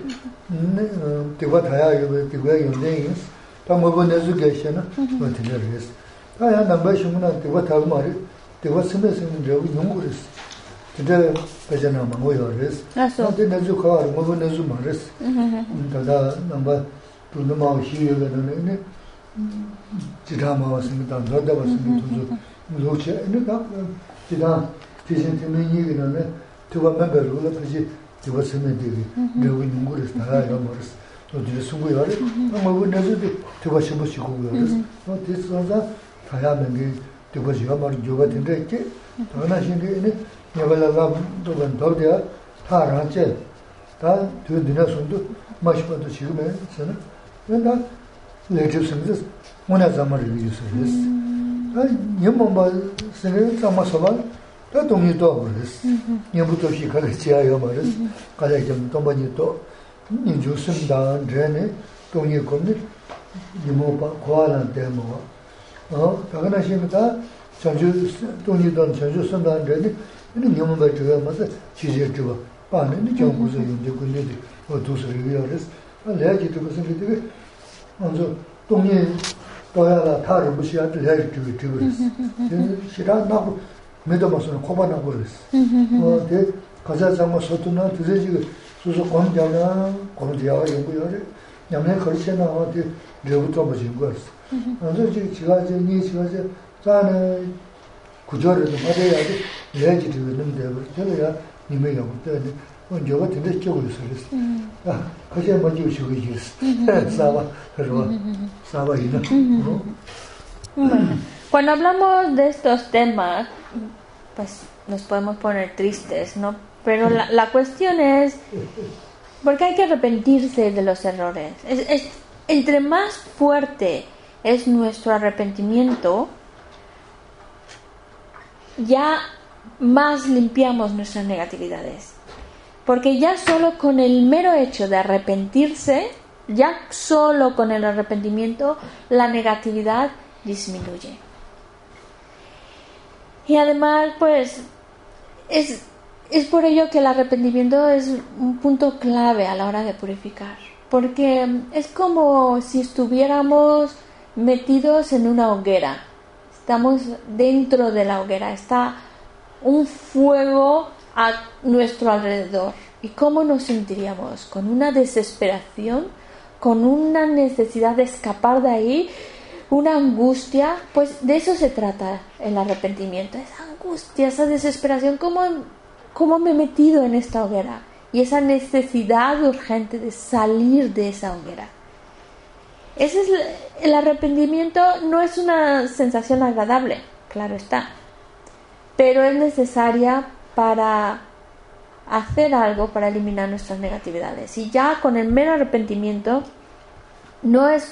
Speaker 2: 디바타야 요베 디바 용데인스 타모보네즈 게시나 마티레스 타야 남바시무나 디바타마레 디바스메스는 저기 용구레스 근데 배잖아 뭐요레스 근데 내주가 뭐보네즈 마레스 다다 남바 둘도마 시여가는 지다마was습니다 너다was습니다 로체 내가 지다 디센티메니기는 tuwa member rula paji tuwa semediri dewi nunguris tara yomoris to dire sungu yore amabu nezu de tuwa shibu shiku yores no tisonza taya mengi tuwa yomar yoga tinde ke tana shinde ne yabala la to ban dodya tara che ta tu dina sundu mashpa to shigume sana nda leju singis mona zamar yusres ta yemomba sene zamasoba 다 동의도 그랬어. 년부터 시작해야 말이야. 가장 좀 동반이도 인주선다 전에 동의 건데 이모바 고아란 데모. 당연하십니다. 전주 동의도 전주 선다 전에 이는 년부터 제가 맞아 지지해 줘. 반은 정부서 연대 군대들 어두서 얘기하랬어. 내가지도 무슨 얘기 먼저 동의 도야라 타를 무시하듯 해야 주고 싫어 나고 메도마스는 코바나 버렸어. 데 가자장마 소투나 드레지 수수 공장나 공장아 연구요래. 냠내 걸치나 어디 레부터 버진 거였어. 그래서 지가 자네 구조를 맞아야지 내야지 되는데 저래야 님에게 못되네. 먼저 같은 데 찍고 있었어. 같이 먼저 오시고 있었어. 사바 이나.
Speaker 1: Cuando hablamos de estos temas, pues nos podemos poner tristes, ¿no? Pero la cuestión es, porque hay que arrepentirse de los errores. Entre más fuerte es nuestro arrepentimiento, ya más limpiamos nuestras negatividades. Porque ya solo con el mero hecho de arrepentirse, ya solo con el arrepentimiento, la negatividad disminuye. Y además, pues, es por ello que el arrepentimiento es un punto clave a la hora de purificar. Porque es como si estuviéramos metidos en una hoguera. Estamos dentro de la hoguera. Está un fuego a nuestro alrededor. ¿Y cómo nos sentiríamos? Con una desesperación, con una necesidad de escapar de ahí, una angustia. Pues de eso se trata el arrepentimiento, esa angustia, esa desesperación, cómo me he metido en esta hoguera, y esa necesidad urgente de salir de esa hoguera. Ese es el arrepentimiento. No es una sensación agradable, claro está, pero es necesaria para hacer algo para eliminar nuestras negatividades. Y ya con el mero arrepentimiento no es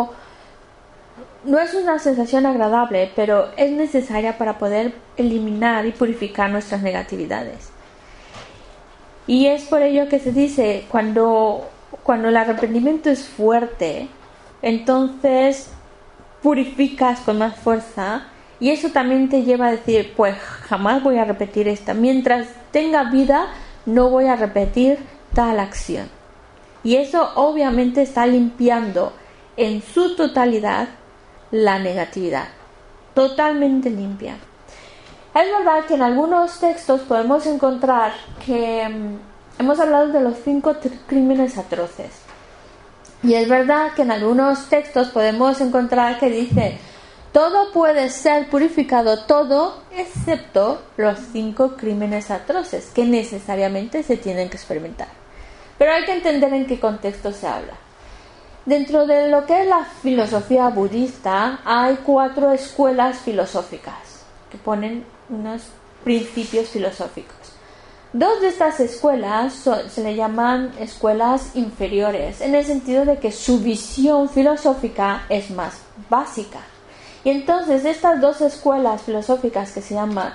Speaker 1: una sensación agradable, pero es necesaria para poder eliminar y purificar nuestras negatividades. Y es por ello que se dice, cuando el arrepentimiento es fuerte, entonces purificas con más fuerza, y eso también te lleva a decir, pues jamás voy a repetir esta. Mientras tenga vida, no voy a repetir tal acción. Y eso obviamente está limpiando en su totalidad la negatividad, totalmente limpia. Es verdad que en algunos textos podemos encontrar que hemos hablado de los 5 crímenes atroces, y es verdad que en algunos textos podemos encontrar que dice todo puede ser purificado, todo excepto los 5 crímenes atroces que necesariamente se tienen que experimentar. Pero hay que entender en qué contexto se habla. Dentro de lo que es la filosofía budista hay 4 escuelas filosóficas que ponen unos principios filosóficos. 2 de estas escuelas se le llaman escuelas inferiores, en el sentido de que su visión filosófica es más básica. Y entonces estas 2 escuelas filosóficas que se llaman,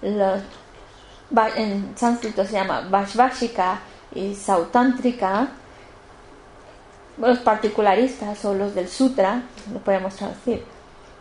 Speaker 1: en sánscrito se llama Vaishvashika y Sautántrika, los particularistas o los del sutra, lo podemos traducir.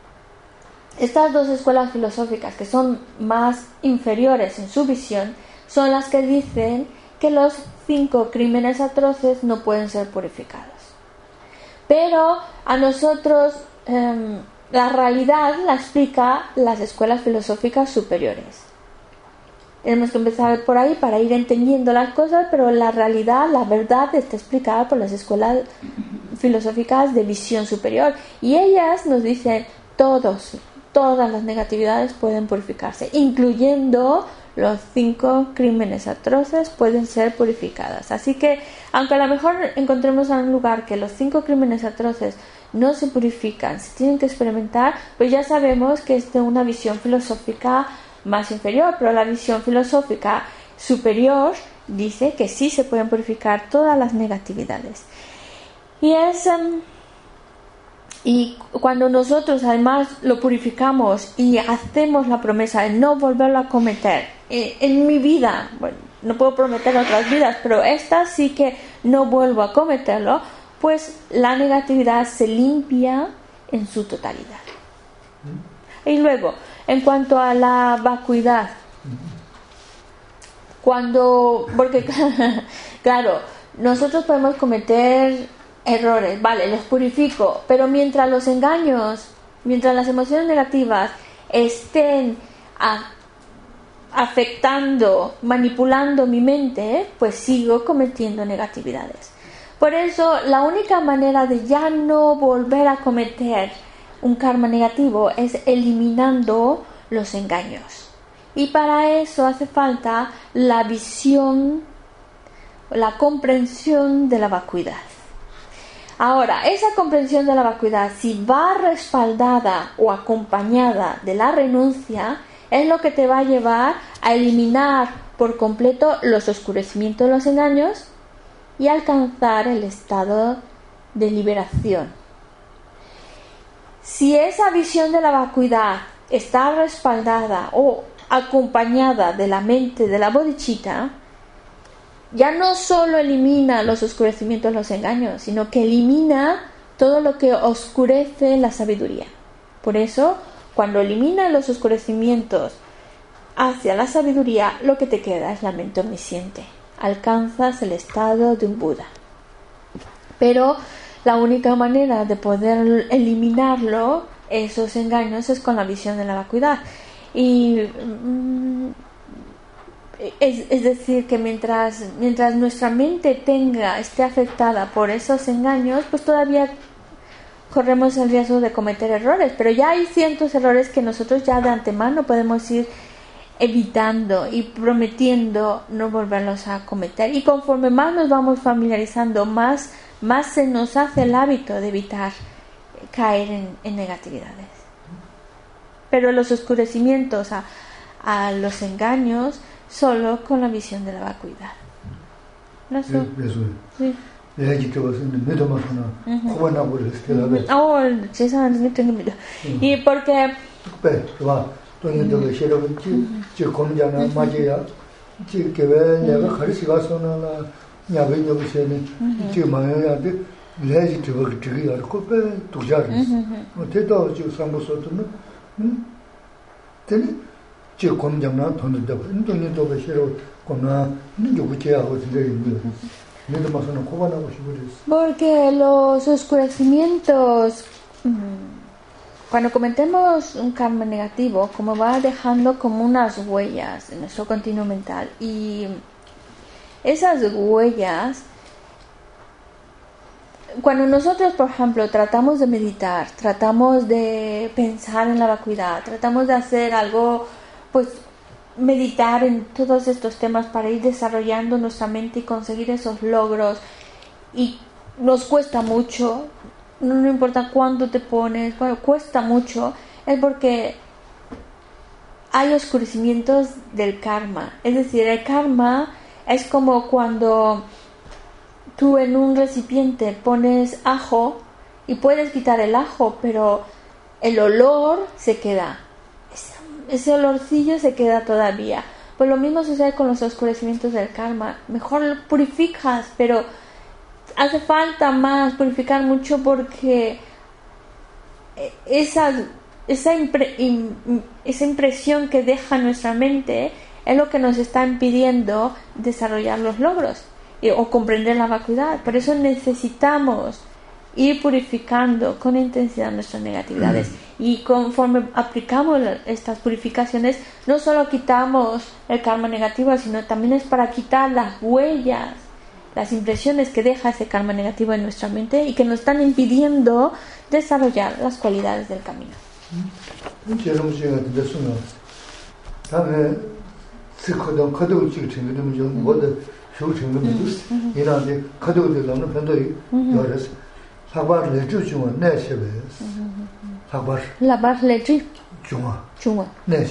Speaker 1: Estas 2 escuelas filosóficas, que son más inferiores en su visión, son las que dicen que los 5 crímenes atroces no pueden ser purificados. Pero a nosotros la realidad la explica las escuelas filosóficas superiores. Tenemos que empezar por ahí para ir entendiendo las cosas, pero la realidad, la verdad está explicada por las escuelas filosóficas de visión superior. Y ellas nos dicen todas las negatividades pueden purificarse, incluyendo los 5 crímenes atroces pueden ser purificadas. Así que, aunque a lo mejor encontremos en un lugar que los 5 crímenes atroces no se purifican, se tienen que experimentar, pues ya sabemos que es de una visión filosófica más inferior, pero la visión filosófica superior dice que sí se pueden purificar todas las negatividades. Y cuando nosotros además lo purificamos y hacemos la promesa de no volverlo a cometer en mi vida, bueno, no puedo prometer otras vidas, pero esta sí que no vuelvo a cometerlo, pues la negatividad se limpia en su totalidad. Y luego, en cuanto a la vacuidad, porque claro, nosotros podemos cometer errores, vale, los purifico, pero mientras los engaños, mientras las emociones negativas estén afectando, manipulando mi mente, pues sigo cometiendo negatividades. Por eso, la única manera de ya no volver a cometer un karma negativo es eliminando los engaños. Y para eso hace falta la visión, la comprensión de la vacuidad. Ahora, esa comprensión de la vacuidad, si va respaldada o acompañada de la renuncia, es lo que te va a llevar a eliminar por completo los oscurecimientos de los engaños y alcanzar el estado de liberación. Si esa visión de la vacuidad está respaldada o acompañada de la mente de la bodhicitta, ya no solo elimina los oscurecimientos de los engaños, sino que elimina todo lo que oscurece la sabiduría. Por eso, cuando elimina los oscurecimientos hacia la sabiduría, lo que te queda es la mente omnisciente. Alcanzas el estado de un Buda. Pero la única manera de poder eliminarlo, esos engaños, es con la visión de la vacuidad. Y es decir, que mientras nuestra mente esté afectada por esos engaños, pues todavía corremos el riesgo de cometer errores, pero ya hay ciertos errores que nosotros ya de antemano podemos ir evitando y prometiendo no volverlos a cometer. Y conforme más nos vamos familiarizando, más se nos hace el hábito de evitar caer en negatividades. Pero los oscurecimientos a los engaños solo con la visión de la vacuidad. ¿No es eso? Sí. Y porque porque los oscurecimientos, cuando cometemos un karma negativo, como va dejando como unas huellas en nuestro continuo mental, y esas huellas, cuando nosotros, por ejemplo, tratamos de meditar, tratamos de pensar en la vacuidad, tratamos de hacer algo, pues meditar en todos estos temas para ir desarrollando nuestra mente y conseguir esos logros, y nos cuesta mucho, no importa cuánto te pones, cuesta mucho, es porque hay oscurecimientos del karma. Es decir, el karma es como cuando tú en un recipiente pones ajo y puedes quitar el ajo, pero el olor se queda. Ese olorcillo se queda todavía. Pues lo mismo sucede con los oscurecimientos del karma. Mejor lo purificas, pero hace falta más purificar mucho, porque esa impresión que deja nuestra mente es lo que nos está impidiendo desarrollar los logros o comprender la vacuidad. Por eso necesitamos ir purificando con intensidad nuestras negatividades, y conforme aplicamos estas purificaciones, no solo quitamos el karma negativo, sino también es para quitar las huellas, las impresiones que deja ese karma negativo en nuestra mente y que nos están impidiendo desarrollar las cualidades del camino. Lavar leche chunga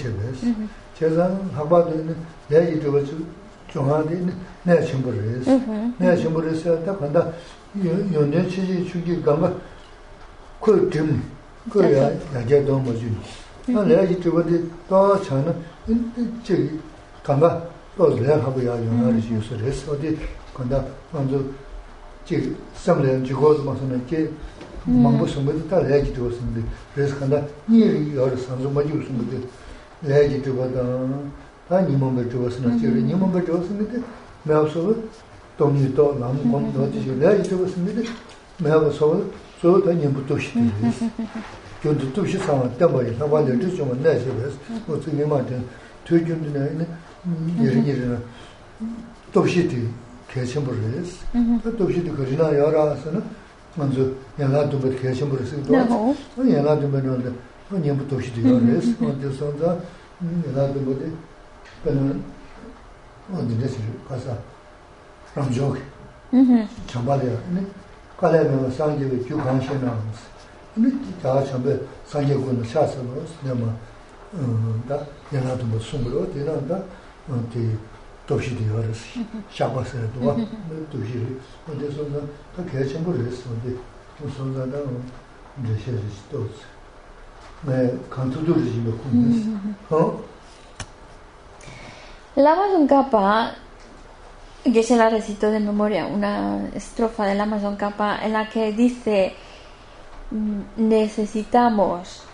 Speaker 2: mambo somebody ta leji to somebody res kanda ni yor sanzo maju somebody leji to bada ta ni mambo to wasna chiri ni mambo to somebody me also to ni to nam kon do ji leji to somebody me also so ta ni bu to shi jo to shi sa ta ba ya ba de ju mo ne shi res o tu ni ma de tu ju ne ni na to shi ti ke chen bu res to shi ti ko na ya ra sa na 먼저 연락도 못 해서 버렸어도 연락도 못 넣는데 언제부터 도시도 요래서 어디서다 연락도 못 그는 어디에서 가서 ramjog chambal야 네 깔래면 상계의 주관신나스 네 다 참배 상계군을 샤서로 내가 다 연락도 못 숨으로 되는다 어디 도시도 요래서 샤바서도 와 도시를 어디서나 다 개천부를 했었는데 무슨 사람 이제 또 네 간투도를 지고
Speaker 1: La Amazon-Kappa, yo se la recito de memoria, una estrofa de la Amazon-Kappa en la que dice: necesitamos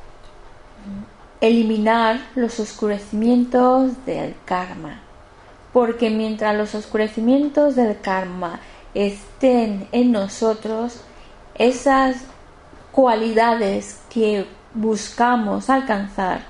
Speaker 1: eliminar los oscurecimientos del karma, porque mientras los oscurecimientos del karma estén en nosotros, esas cualidades que buscamos alcanzar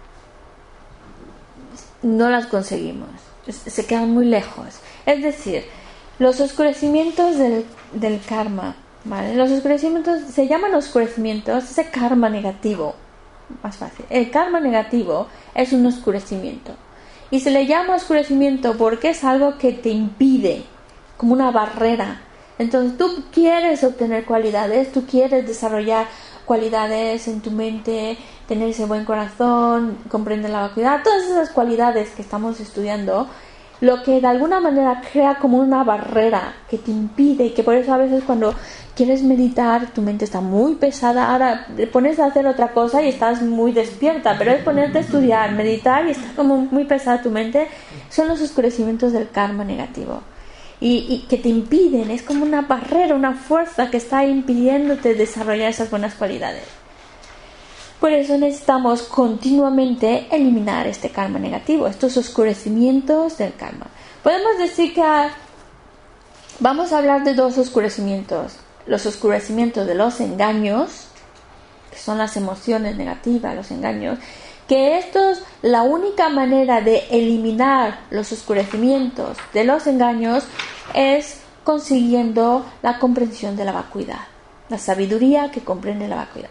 Speaker 1: no las conseguimos, se quedan muy lejos. Es decir, los oscurecimientos del karma, ¿vale? Los oscurecimientos se llaman oscurecimientos, ese karma negativo, más fácil. El karma negativo es un oscurecimiento y se le llama oscurecimiento porque es algo que te impide, como una barrera. Entonces tú quieres obtener cualidades, tú quieres desarrollar cualidades en tu mente, tener ese buen corazón, comprender la vacuidad, todas esas cualidades que estamos estudiando, lo que de alguna manera crea como una barrera que te impide, y que por eso a veces cuando quieres meditar tu mente está muy pesada, ahora te pones a hacer otra cosa y estás muy despierta, pero es ponerte a estudiar, meditar y está como muy pesada tu mente, son los oscurecimientos del karma negativo. Y que te impiden, es como una barrera, una fuerza que está impidiéndote desarrollar esas buenas cualidades. Por eso necesitamos continuamente eliminar este karma negativo, estos oscurecimientos del karma. Podemos decir que vamos a hablar de dos oscurecimientos: los oscurecimientos de los engaños, que son las emociones negativas, los engaños, que estos, la única manera de eliminar los oscurecimientos de los engaños es consiguiendo la comprensión de la vacuidad, la sabiduría que comprende la vacuidad.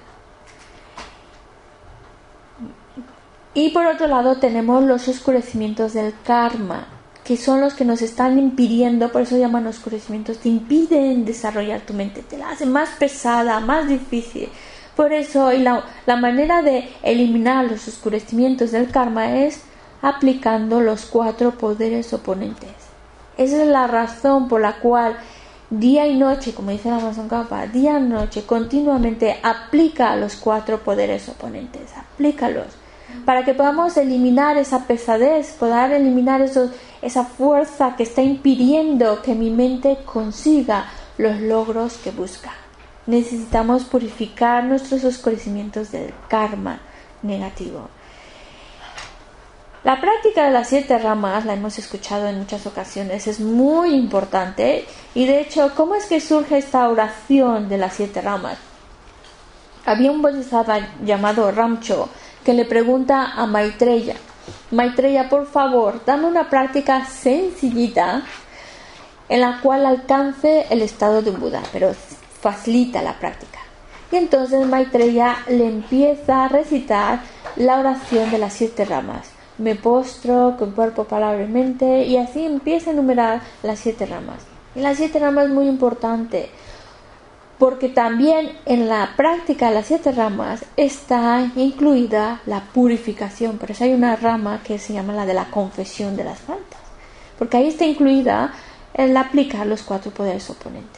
Speaker 1: Y por otro lado tenemos los oscurecimientos del karma, que son los que nos están impidiendo, por eso llaman oscurecimientos, te impiden desarrollar tu mente, te la hacen más pesada, más difícil. Por eso, y la manera de eliminar los oscurecimientos del karma es aplicando los 4 poderes oponentes. Esa es la razón por la cual día y noche, como dice la Amazon-Kappa, día y noche continuamente aplica los 4 poderes oponentes, aplícalos, para que podamos eliminar esa pesadez, poder eliminar esa fuerza que está impidiendo que mi mente consiga los logros que busca. Necesitamos purificar nuestros oscurecimientos del karma negativo. La práctica de las 7 ramas, la hemos escuchado en muchas ocasiones, es muy importante. Y de hecho, ¿cómo es que surge esta oración de las 7 ramas? Había un bodhisattva llamado Ramcho que le pregunta a Maitreya: Maitreya, por favor, dame una práctica sencillita en la cual alcance el estado de un Buda, pero facilita la práctica. Y entonces Maitreya le empieza a recitar la oración de las 7 ramas. Me postro con cuerpo, palabra y mente, y así empieza a enumerar las 7 ramas. Y las 7 ramas es muy importante, porque también en la práctica de las 7 ramas está incluida la purificación. Por eso hay una rama que se llama la de la confesión de las faltas, porque ahí está incluida el aplicar los 4 poderes oponentes.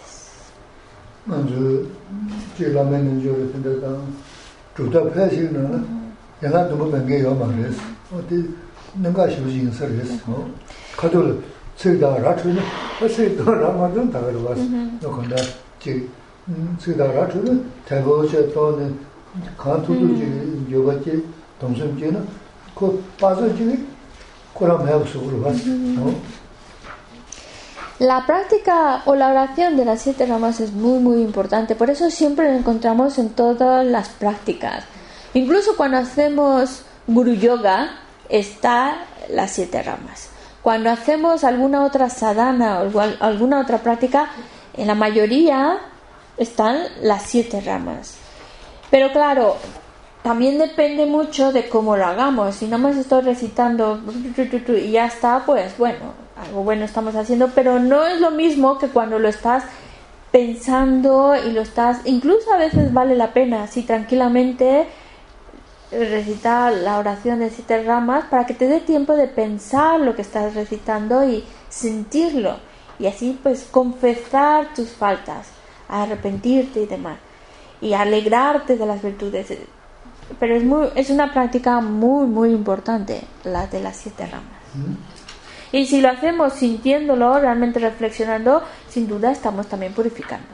Speaker 1: La práctica o la oración de las 7 ramas es muy muy importante, por eso siempre lo encontramos en todas las prácticas. Incluso cuando hacemos Guru Yoga está las 7 ramas. Cuando hacemos alguna otra sadhana o alguna otra práctica, en la mayoría están las 7 ramas. Pero claro, también depende mucho de cómo lo hagamos. Si nada más estoy recitando y ya está, pues bueno, algo bueno estamos haciendo, pero no es lo mismo que cuando lo estás pensando y lo estás... Incluso a veces vale la pena, si tranquilamente recitar la oración de 7 ramas para que te dé tiempo de pensar lo que estás recitando y sentirlo, y así pues confesar tus faltas, arrepentirte y demás, y alegrarte de las virtudes. Pero es una práctica muy muy importante, la de las 7 ramas. Y si lo hacemos sintiéndolo, realmente reflexionando, sin duda estamos también purificando.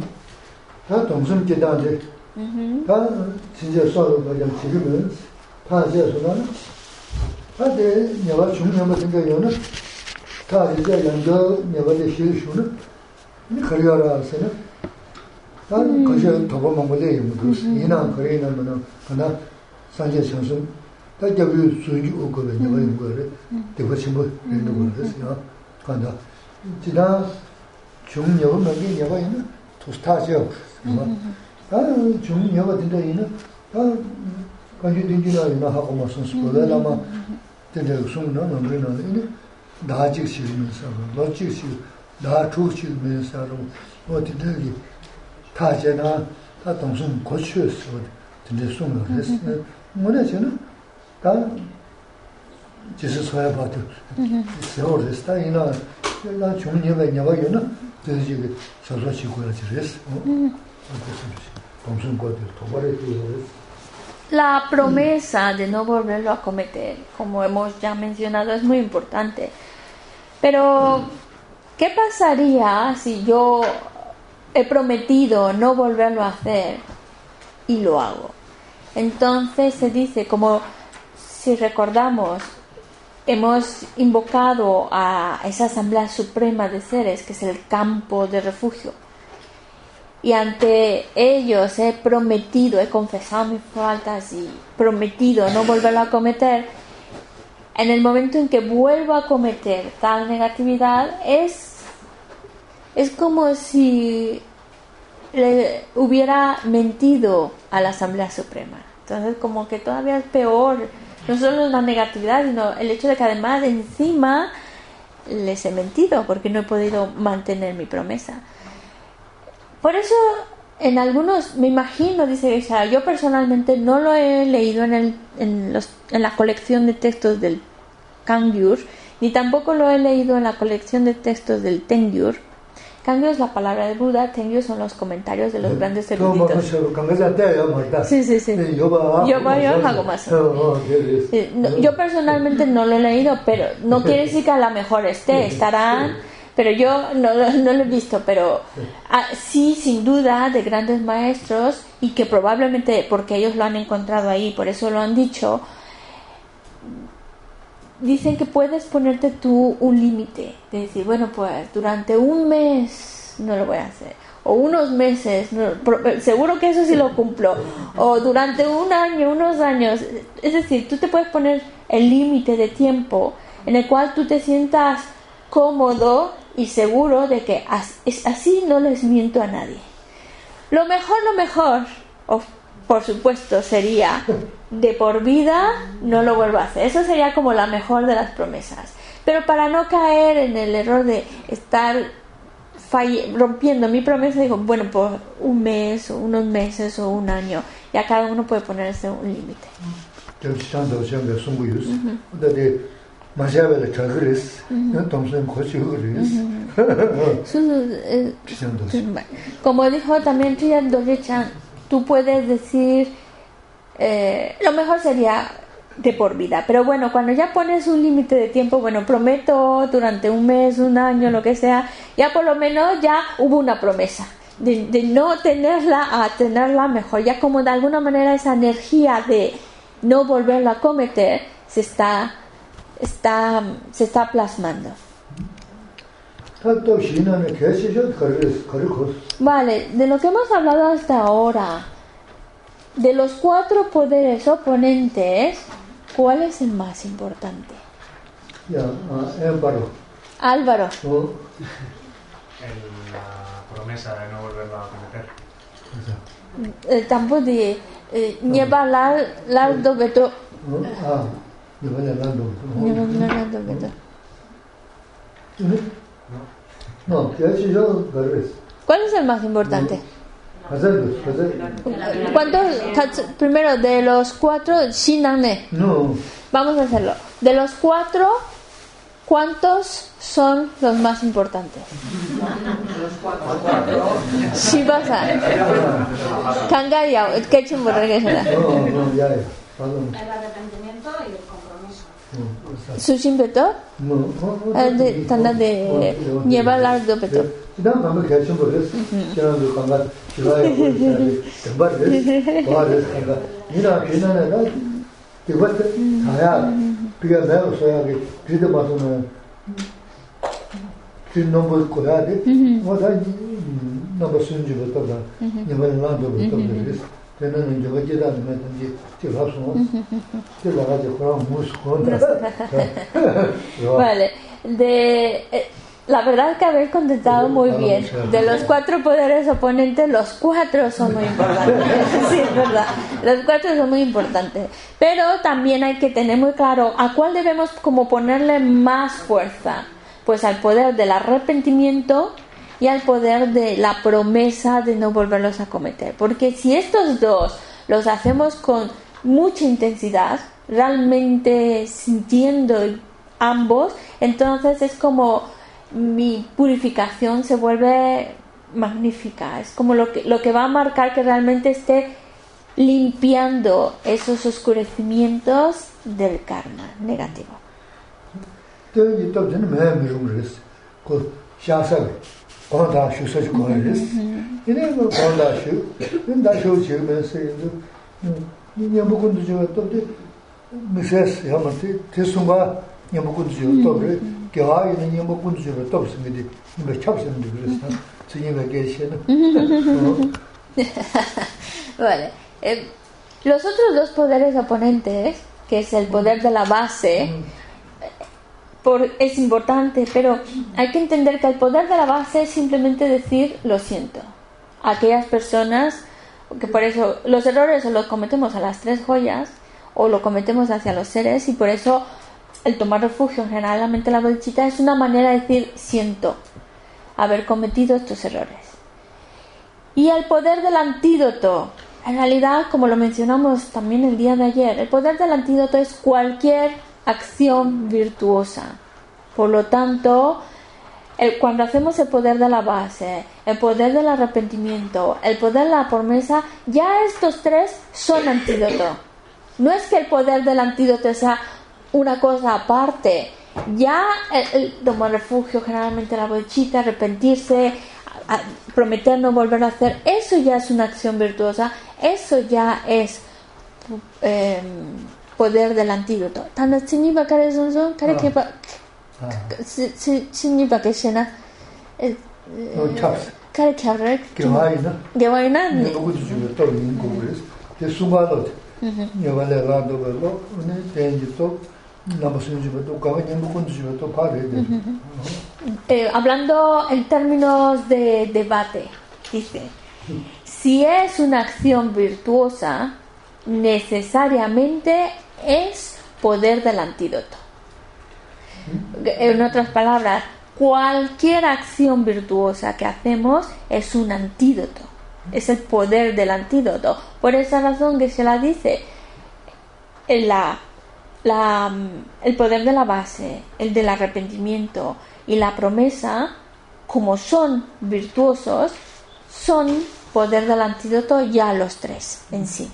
Speaker 1: La promesa de no volverlo a cometer, como hemos ya mencionado, es muy importante. Pero, ¿qué pasaría si yo he prometido no volverlo a hacer y lo hago? Entonces se dice, como si recordamos, hemos invocado a esa Asamblea Suprema de Seres, que es el campo de refugio, y ante ellos he prometido, he confesado mis faltas y prometido no volverlo a cometer. En el momento en que vuelvo a cometer tal negatividad, es como si le hubiera mentido a la Asamblea Suprema. Entonces como que todavía es peor, no solo la negatividad, sino el hecho de que además encima les he mentido porque no he podido mantener mi promesa. Por eso en algunos, me imagino, dice Geisha, yo personalmente no lo he leído en la colección de textos del Kangyur, ni tampoco lo he leído en la colección de textos del Tengyur. Kangyur es la palabra de Buda, Tengyur son los comentarios de los grandes eruditos. Sí. Yo personalmente no lo he leído, pero no quiere decir que a lo mejor estarán, pero yo no lo he visto, pero sí, sin duda, de grandes maestros, y que probablemente porque ellos lo han encontrado ahí, por eso lo han dicho, dicen que puedes ponerte tú un límite, de decir, bueno, pues durante un mes no lo voy a hacer, o unos meses, no, seguro que eso sí lo cumplo, o durante un año, unos años. Es decir, tú te puedes poner el límite de tiempo en el cual tú te sientas cómodo y seguro de que así no les miento a nadie. Lo mejor, por supuesto, sería de por vida no lo vuelvo a hacer. Eso sería como la mejor de las promesas. Pero para no caer en el error de estar rompiendo mi promesa, digo, bueno, por un mes o unos meses o un año, ya cada uno puede ponerse un límite. Como dijo también Triyan Dorje-chan, tú puedes decir, lo mejor sería de por vida, pero bueno, cuando ya pones un límite de tiempo, bueno, prometo durante un mes, un año, lo que sea, ya por lo menos ya hubo una promesa de no tenerla a tenerla mejor, ya como de alguna manera esa energía de no volverla a cometer se está plasmando. Vale, de lo que hemos hablado hasta ahora, de los 4 poderes oponentes, ¿cuál es el más importante? Álvaro.
Speaker 5: La promesa de no volverlo a cometer.
Speaker 1: Tampoco de llevar lardo beto. ¿Cuál es el más importante? ¿Cuántos? Primero, de los 4, Shinane.
Speaker 2: No.
Speaker 1: Vamos a hacerlo. De los 4, ¿cuántos son los más importantes? Sí, pasa. Kangaya, ¿qué chimbo regresa?
Speaker 2: No, ya.
Speaker 4: El arrepentimiento y el compromiso.
Speaker 1: ¿Sushin beto?
Speaker 2: No.
Speaker 1: Tanda de llevar largo beto. Vale, la verdad que habéis contestado muy bien. De los 4 poderes oponentes, los 4 son muy importantes. Sí, es verdad. Los 4 son muy importantes. Pero también hay que tener muy claro a cuál debemos como ponerle más fuerza. Pues al poder del arrepentimiento y al poder de la promesa de no volverlos a cometer. Porque si estos dos los hacemos con mucha intensidad, realmente sintiendo ambos, entonces es como mi purificación se vuelve magnífica. Es como lo que va a marcar que realmente esté limpiando esos oscurecimientos del karma negativo. Vale. Los otros 2 poderes oponentes, que es el poder de la base, es importante, pero hay que entender que el poder de la base es simplemente decir lo siento a aquellas personas, que por eso los errores o los cometemos a las 3 joyas o lo cometemos hacia los seres, y por eso el tomar refugio generalmente la bodhicitta es una manera de decir siento haber cometido estos errores. Y el poder del antídoto, en realidad, como lo mencionamos también el día de ayer, el poder del antídoto es cualquier acción virtuosa. Por lo tanto, cuando hacemos el poder de la base, el poder del arrepentimiento, el poder de la promesa, ya estos 3 son antídoto. No es que el poder del antídoto sea una cosa aparte. Ya el tomar refugio, generalmente la bodhicitta, arrepentirse, prometer no volver a hacer, eso ya es una acción virtuosa, eso ya es poder del antídoto. Tan significa que son care que significa que sena care que habrá que vaina
Speaker 2: no gusto todo en congres que sumado yo vale lado verlo ne tengo la posición de tocar en un condición de tocar
Speaker 1: hablando en términos de debate, dice, si es una acción virtuosa, necesariamente es poder del antídoto. En otras palabras, cualquier acción virtuosa que hacemos es un antídoto, es el poder del antídoto. Por esa razón que se la dice, el poder de la base, el del arrepentimiento y la promesa, como son virtuosos, son poder del antídoto ya los tres en sí.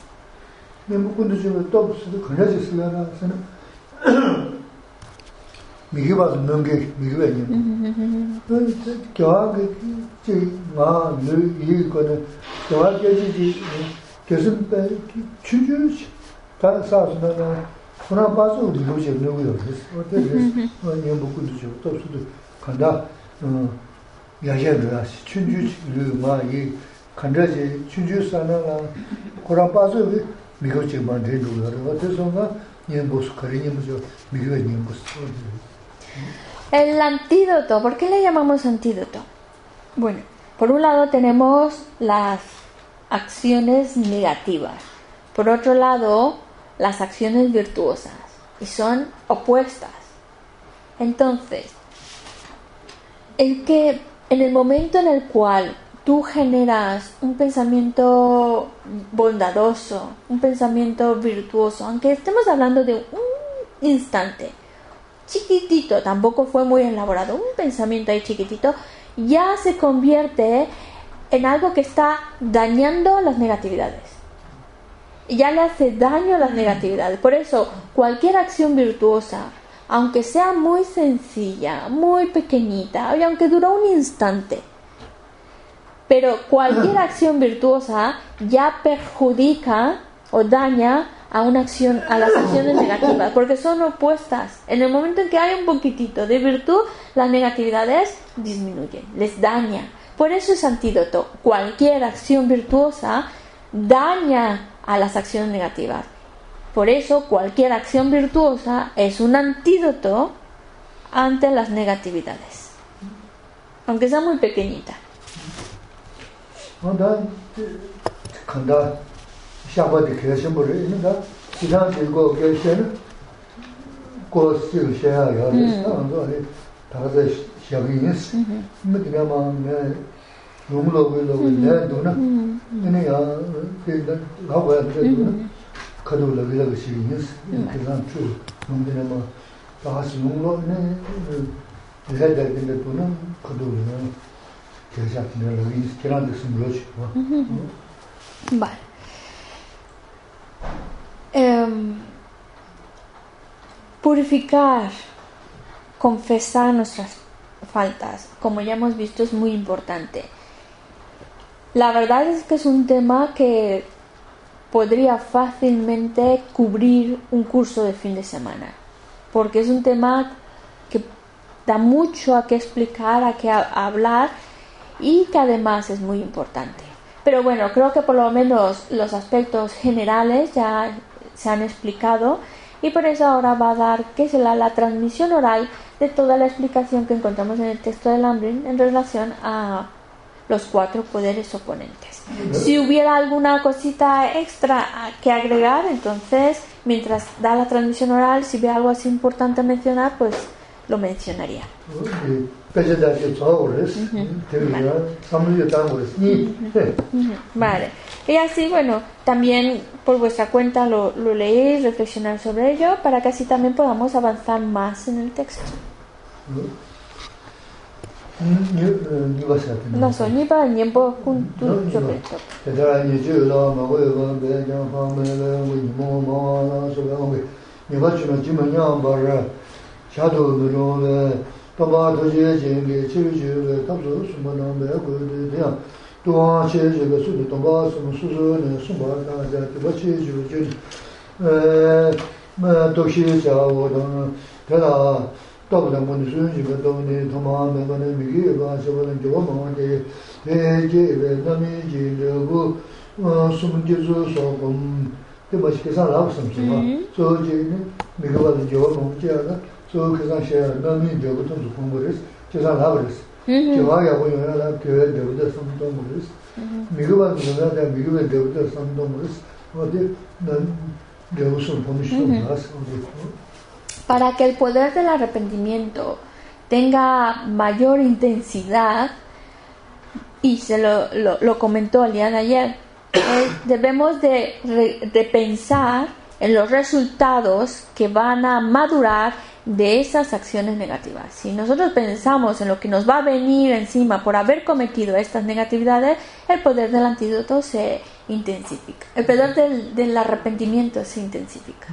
Speaker 1: El antídoto, ¿por qué le llamamos antídoto? Bueno, por un lado tenemos las acciones negativas, por otro lado las acciones virtuosas, y son opuestas. Entonces, en el momento en el cual tú generas un pensamiento bondadoso, un pensamiento virtuoso, aunque estemos hablando de un instante chiquitito, tampoco fue muy elaborado, un pensamiento ahí chiquitito, ya se convierte en algo que está dañando las negatividades. Ya le hace daño a las negatividades. Por eso, cualquier acción virtuosa, aunque sea muy sencilla, muy pequeñita, y aunque duró un instante, pero cualquier acción virtuosa ya perjudica o daña a las acciones negativas, porque son opuestas. En el momento en que hay un poquitito de virtud, las negatividades disminuyen, les daña. Por eso es antídoto. Cualquier acción virtuosa daña a las acciones negativas. Por eso cualquier acción virtuosa es un antídoto ante las negatividades, aunque sea muy pequeñita. Vale. Purificar, confesar nuestras faltas, como ya hemos visto, es muy importante. La verdad es que es un tema que podría fácilmente cubrir un curso de fin de semana, porque es un tema que da mucho a qué explicar, a qué hablar, y que además es muy importante. Pero bueno, creo que por lo menos los aspectos generales ya se han explicado, y por eso ahora va a dar que será la transmisión oral de toda la explicación que encontramos en el texto de Lamrim en relación a los 4 poderes oponentes. Si hubiera alguna cosita extra que agregar, entonces mientras da la transmisión oral, si ve algo así importante a mencionar, pues lo mencionaría. Vale. Y así, bueno, también por vuestra cuenta lo leéis, reflexionar sobre ello, para que así también podamos avanzar más en el texto. No soy ni para ni por junto yo peto.
Speaker 2: 도시 자오도 대라 더블은 뭐 수준이가 더니 도마는 거는 미리 가서는 조금은 대제 남이지고 숨기서 소금 대마시게 살아고 섬지마 저지는 미가는 조금 먹지야가 저 그가셔 남이 저부터 공부를 제살하고 저하고 보면은 교회 되부터 섬동을 미가는 누나다 미가는 되부터 섬동을 어디 난
Speaker 1: Para que el poder del arrepentimiento tenga mayor intensidad, y se lo comentó el día de ayer, debemos de pensar en los resultados que van a madurar de esas acciones negativas. Si nosotros pensamos en lo que nos va a venir encima por haber cometido estas negatividades, el poder del antídoto se intensifica. El poder del arrepentimiento se intensifica.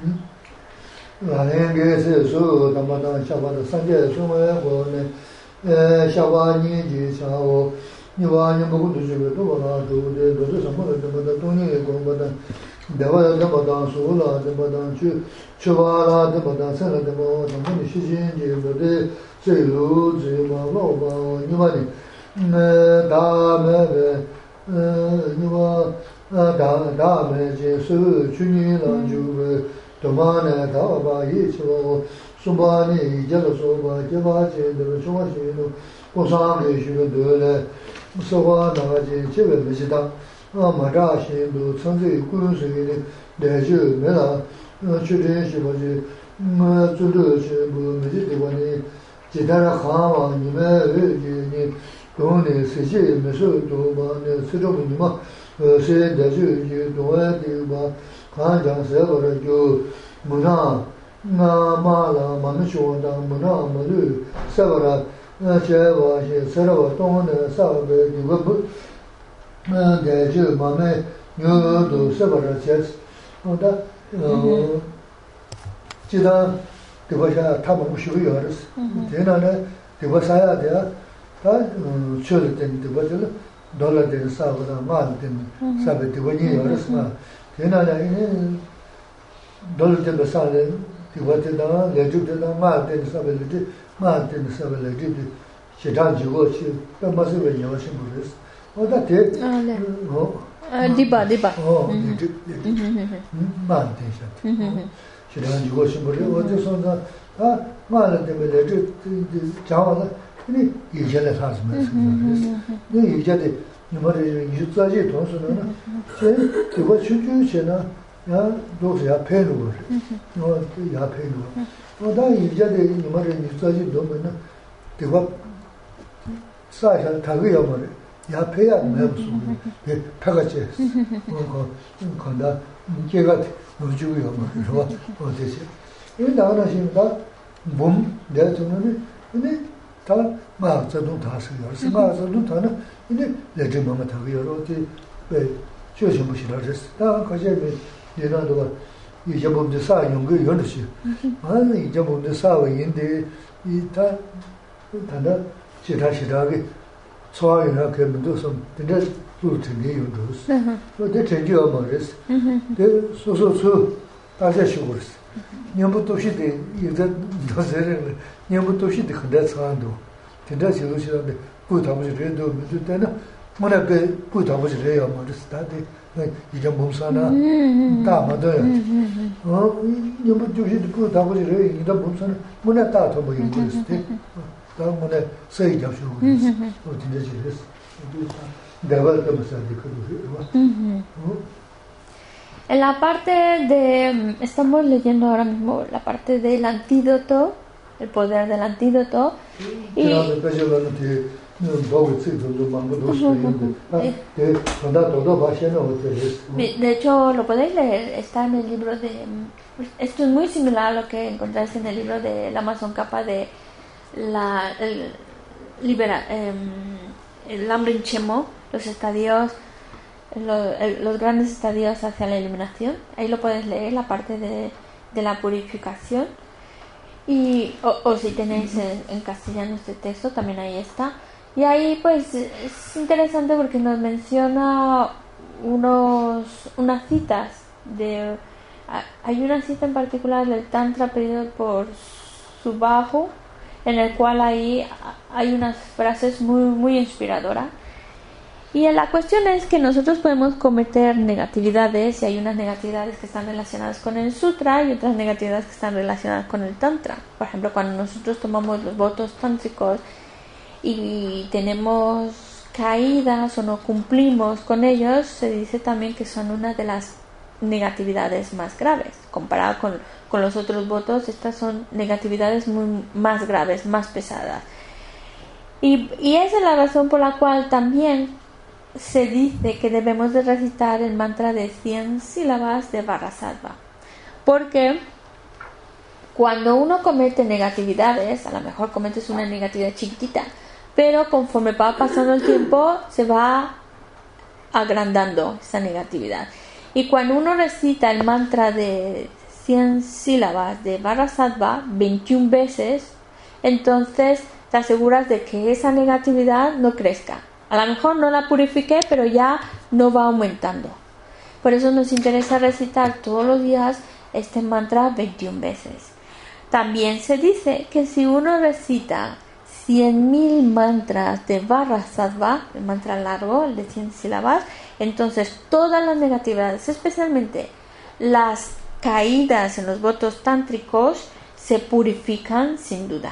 Speaker 1: En la parte de, estamos leyendo ahora mismo la parte del antídoto, el poder del antídoto, y de hecho lo podéis leer, está en el libro de, esto es muy similar a lo que encontráis en el libro de la Amazon Capa de el Lamrim Chemo, los estadios, los grandes estadios hacia la iluminación. Ahí lo puedes leer, la parte de la purificación, y o si tenéis en castellano este texto también ahí está. Y ahí pues es interesante porque nos menciona unas citas Hay una cita en particular del Tantra pedido por Subbahu, en el cual hay unas frases muy inspiradoras. Y la cuestión es que nosotros podemos cometer negatividades, y hay unas negatividades que están relacionadas con el sutra y otras negatividades que están relacionadas con el tantra. Por ejemplo, cuando nosotros tomamos los votos tántricos y tenemos caídas o no cumplimos con ellos, se dice también que son una de las negatividades más graves. Comparado con los otros votos, estas son negatividades más graves, más pesadas. Y esa es la razón por la cual también se dice que debemos de recitar el mantra de 100 sílabas de Vajrasattva, porque cuando uno comete negatividades, a lo mejor cometes una negatividad chiquitita, pero conforme va pasando el tiempo se va agrandando esa negatividad, y cuando uno recita el mantra de 100 sílabas de Vajrasattva 21 veces, entonces te aseguras de que esa negatividad no crezca. A lo mejor no la purifiqué, pero ya no va aumentando. Por eso nos interesa recitar todos los días este mantra 21 veces. También se dice que si uno recita 100.000 mantras de Vajrasattva, el mantra largo, el de 100 sílabas, entonces todas las negatividades, especialmente las caídas en los votos tántricos, se purifican sin duda.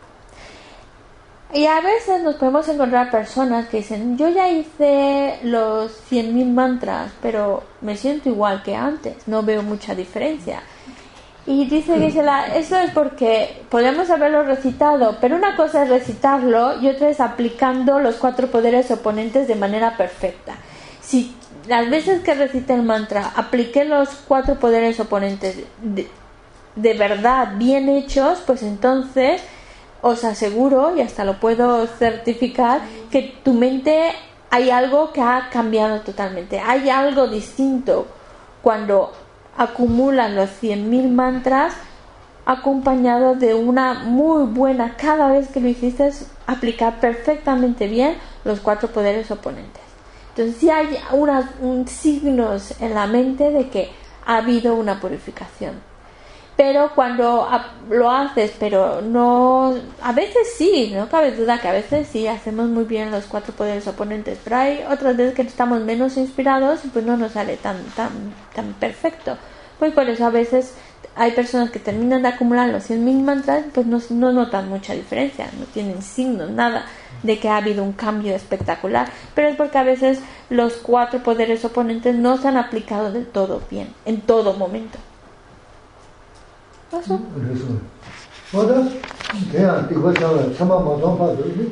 Speaker 1: Y a veces nos podemos encontrar personas que dicen: yo ya hice los 100.000 mantras, pero me siento igual que antes, no veo mucha diferencia. Y dice que eso es porque podemos haberlo recitado, pero una cosa es recitarlo y otra es aplicando los 4 poderes oponentes de manera perfecta. Si las veces que recité el mantra apliqué los 4 poderes oponentes de verdad bien hechos, pues entonces os aseguro, y hasta lo puedo certificar, que tu mente hay algo que ha cambiado totalmente. Hay algo distinto cuando acumulan los 100.000 mantras acompañado de una muy buena, cada vez que lo hiciste, aplicar perfectamente bien los 4 poderes oponentes. Entonces sí hay signos en la mente de que ha habido una purificación. Pero cuando lo haces, pero no, a veces sí, no cabe duda que a veces sí hacemos muy bien los 4 poderes oponentes, pero hay otras veces que estamos menos inspirados y pues no nos sale tan perfecto. Pues por eso a veces hay personas que terminan de acumular los 100.000 mantras, pues no notan mucha diferencia, no tienen signos, nada de que ha habido un cambio espectacular, pero es porque a veces los 4 poderes oponentes no se han aplicado del todo bien, en todo momento. ¿Pasó?
Speaker 2: Ahora, ya, digo, ya, sama madon pa de,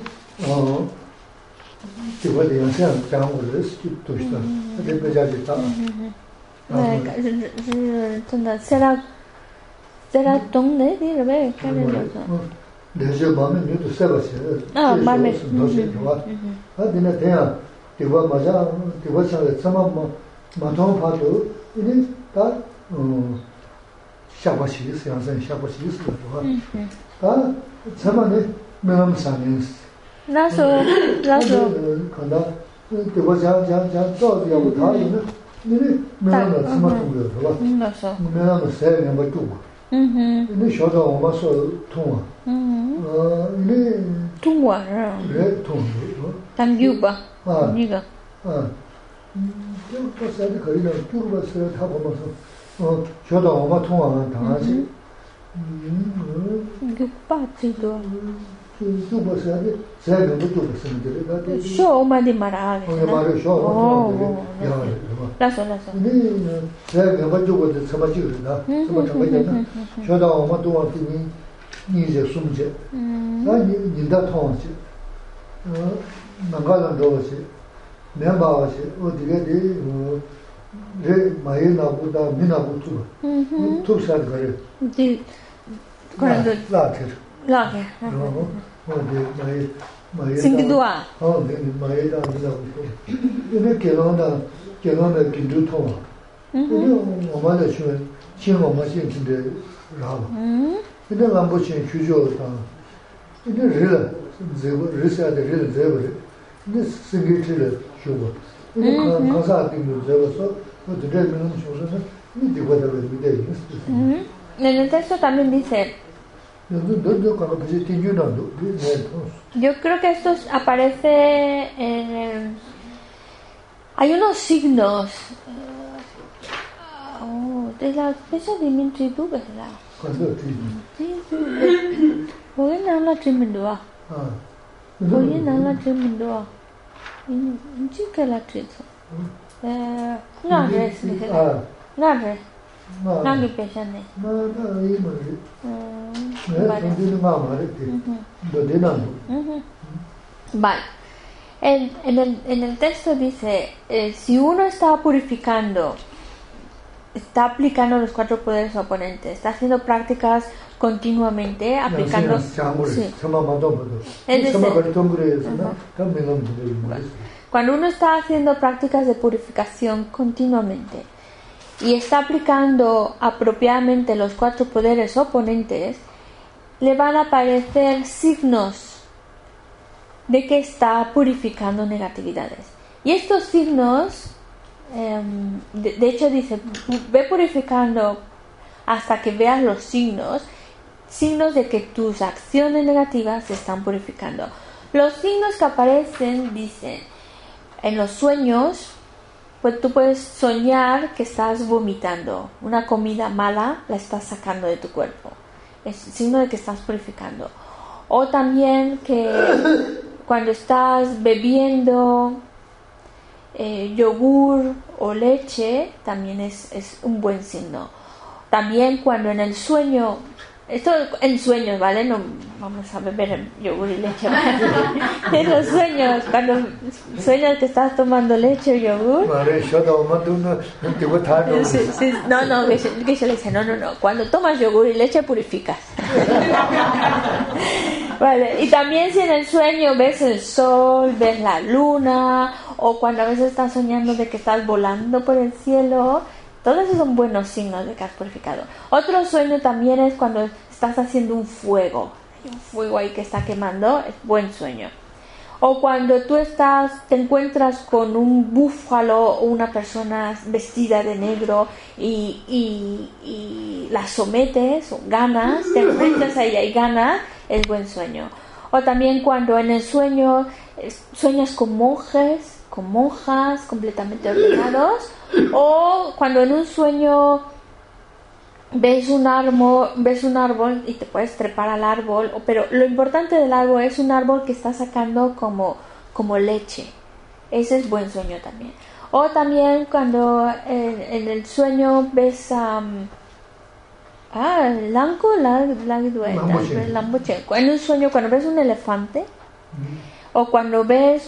Speaker 2: digo, ya, ya, ya, esto está, de bella de ta.
Speaker 1: ¿Será dónde? Dile, ¿qué le pasa?
Speaker 2: Desde mami no te sabes.
Speaker 1: Ah, mami.
Speaker 2: No sé, ¿va? Ah, tiene ya, digo, maja, digo, ya, sama madon pa de, y ta, 샤바시스 양산 샤바시스 봐. 아, 참아네. 매만 사는.
Speaker 1: 나서.
Speaker 2: 간다. 그거 자 저기하고 다 있는. 근데 매만 스마트폰 봐.
Speaker 1: 나서.
Speaker 2: 매만 세면 뭐 또. 근데 쇼도 엄마서 통화. 근데
Speaker 1: 통화.
Speaker 2: 그래, 통화.
Speaker 1: 담규바. 니가.
Speaker 2: 저 사실 거기는 뚜르바서 다 보면서 저도 엄마 통화는 당하지.
Speaker 1: 육바지도.
Speaker 2: 뚜르바서 제가 못 뚜르바서
Speaker 1: 쇼 엄마디 말하게.
Speaker 2: 말을 쇼.
Speaker 1: 라서.
Speaker 2: 네, 제가 못 뚜르바서 참아지거든요. 참아지거든요. 저도 엄마 통화는 이제 숨지. 아니, ninda 통화지. 나가는 거지. 멤버지. 어디게 रे माये नाबुदा मिनाबुतु तो साल करे
Speaker 1: जी करंदो
Speaker 2: लाके ओ दे माये
Speaker 1: सिंगदुआ
Speaker 2: ओ दे माये दा मिनाबुतु इने केलोना किंदु तो इने ओमाले छु चिंगो मा신 진데 라바 इने 람보친 주조다 이네 르라 제고 르사데 르 제고 이네 싱기틀 쇼고 이네 가사딩도 제고서 그 드레미는 쇼서는
Speaker 1: En el texto también dice, yo creo que esto aparece en hay unos signos de la fecha de Dimitri tú, ¿verdad? Porque no la tremendo. Porque no la tremendo. Chica la trito. No res, no res. No me pesa ni. Vale. En el texto dice, si uno está purificando, está aplicando los 4 poderes oponentes, está haciendo prácticas continuamente, aplicando... Cuando uno está haciendo prácticas de purificación continuamente y está aplicando apropiadamente los 4 poderes oponentes, le van a aparecer signos de que está purificando negatividades. Y estos signos, de hecho dice, ve purificando hasta que veas los signos de que tus acciones negativas se están purificando. Los signos que aparecen, dicen, en los sueños, pues tú puedes soñar que estás vomitando, una comida mala la estás sacando de tu cuerpo, es signo de que estás purificando. O también que cuando estás bebiendo yogur o leche, también es un buen signo. También cuando en el sueño, esto en sueños, ¿vale? No vamos a beber yogur y leche, ¿vale? En los sueños, cuando sueñas que estás tomando leche o yogur. No, que se le dice, no, cuando tomas yogur y leche purificas. Vale, y también si en el sueño ves el sol, ves la luna, o cuando a veces estás soñando de que estás volando por el cielo, todos esos son buenos signos de que has purificado. Otro sueño también es cuando estás haciendo un fuego ahí que está quemando, es buen sueño. O cuando tú te encuentras con un búfalo o una persona vestida de negro y la sometes o ganas, te enfrentas a ella y ganas, es buen sueño. O también cuando en el sueño sueñas con monjes, con monjas completamente ordenados, o cuando en un sueño ves un árbol y te puedes trepar al árbol, pero lo importante del árbol es un árbol que está sacando como leche. Ese es buen sueño también. O también cuando en el sueño ves en un sueño cuando ves un elefante, o cuando ves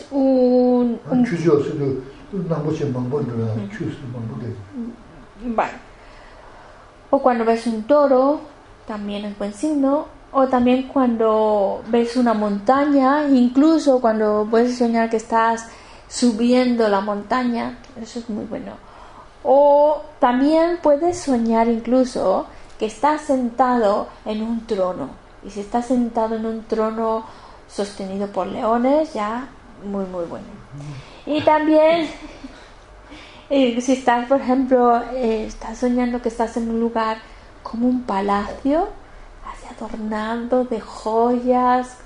Speaker 1: o cuando ves un toro, también es buen signo. O también cuando ves una montaña, incluso cuando puedes soñar que estás subiendo la montaña, eso es muy bueno. O también puedes soñar incluso que estás sentado en un trono, y si estás sentado en un trono sostenido por leones, ya muy bueno. Y también si estás, por ejemplo, estás soñando que estás en un lugar como un palacio, así adornado de joyas,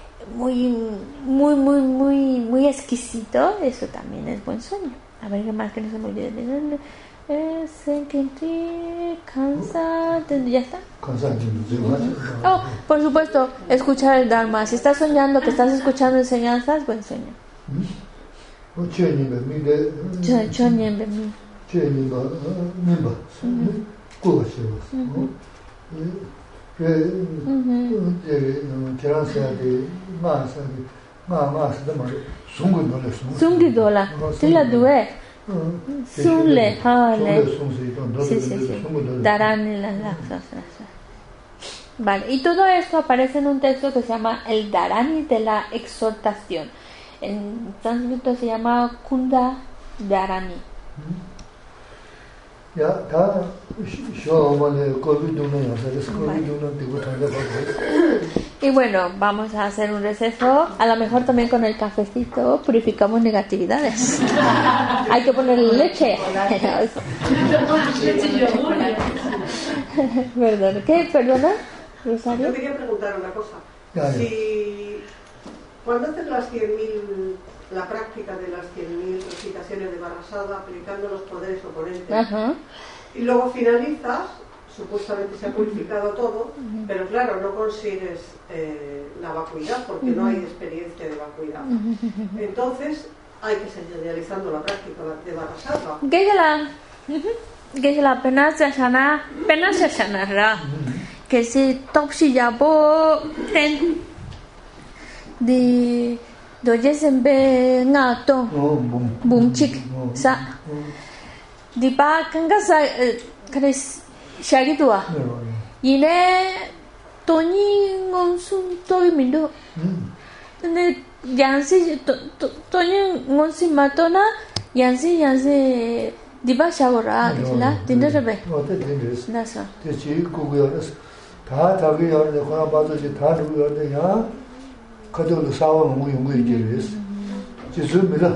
Speaker 1: muy exquisito, eso también es buen sueño. A ver qué más, que no se me olvide. Ya está. Oh, por supuesto, escuchar el Dharma. Si estás soñando que estás escuchando enseñanzas, buen sueño. Sungidola, tila due. Sunle, hale. Sí. Darán las. Vale, y todo esto aparece en un texto que se llama el Dharani de la exhortación. En sánscrito se llama Kunda Dharani.
Speaker 2: Ya, está yo vale COVID no, ¿sabes? COVID no tengo tanta cosa.
Speaker 1: Y bueno, vamos a hacer un receso. A lo mejor también con el cafecito purificamos negatividades. Hay que ponerle leche. Perdón, ¿qué? ¿Perdona, Rosario?
Speaker 6: Yo quería preguntar una cosa.
Speaker 2: Ya.
Speaker 6: Si cuando haces las 100.000, la práctica de las 100.000 recitaciones de Barrasada aplicando los poderes oponentes,
Speaker 1: Ajá.
Speaker 6: y luego finalizas, supuestamente se ha purificado todo, pero claro, no consigues la vacuidad porque no hay experiencia de vacuidad. Entonces hay que seguir realizando la práctica de Barrasada.
Speaker 1: Que la pena se sanará. Que si topsi ya bo de doye sembe ngato bum chik sa di ba kanga sa kres shari tua yine toni ngonsun toy mindo ne yansi toni ngonsi matona yansi di ba shawara la dinrebe nasa
Speaker 2: te chi kuguyones 다 자기 열에 거나 받아지 다 누구 열에야 그들도 싸워 먹고 용기 이제스 지수미라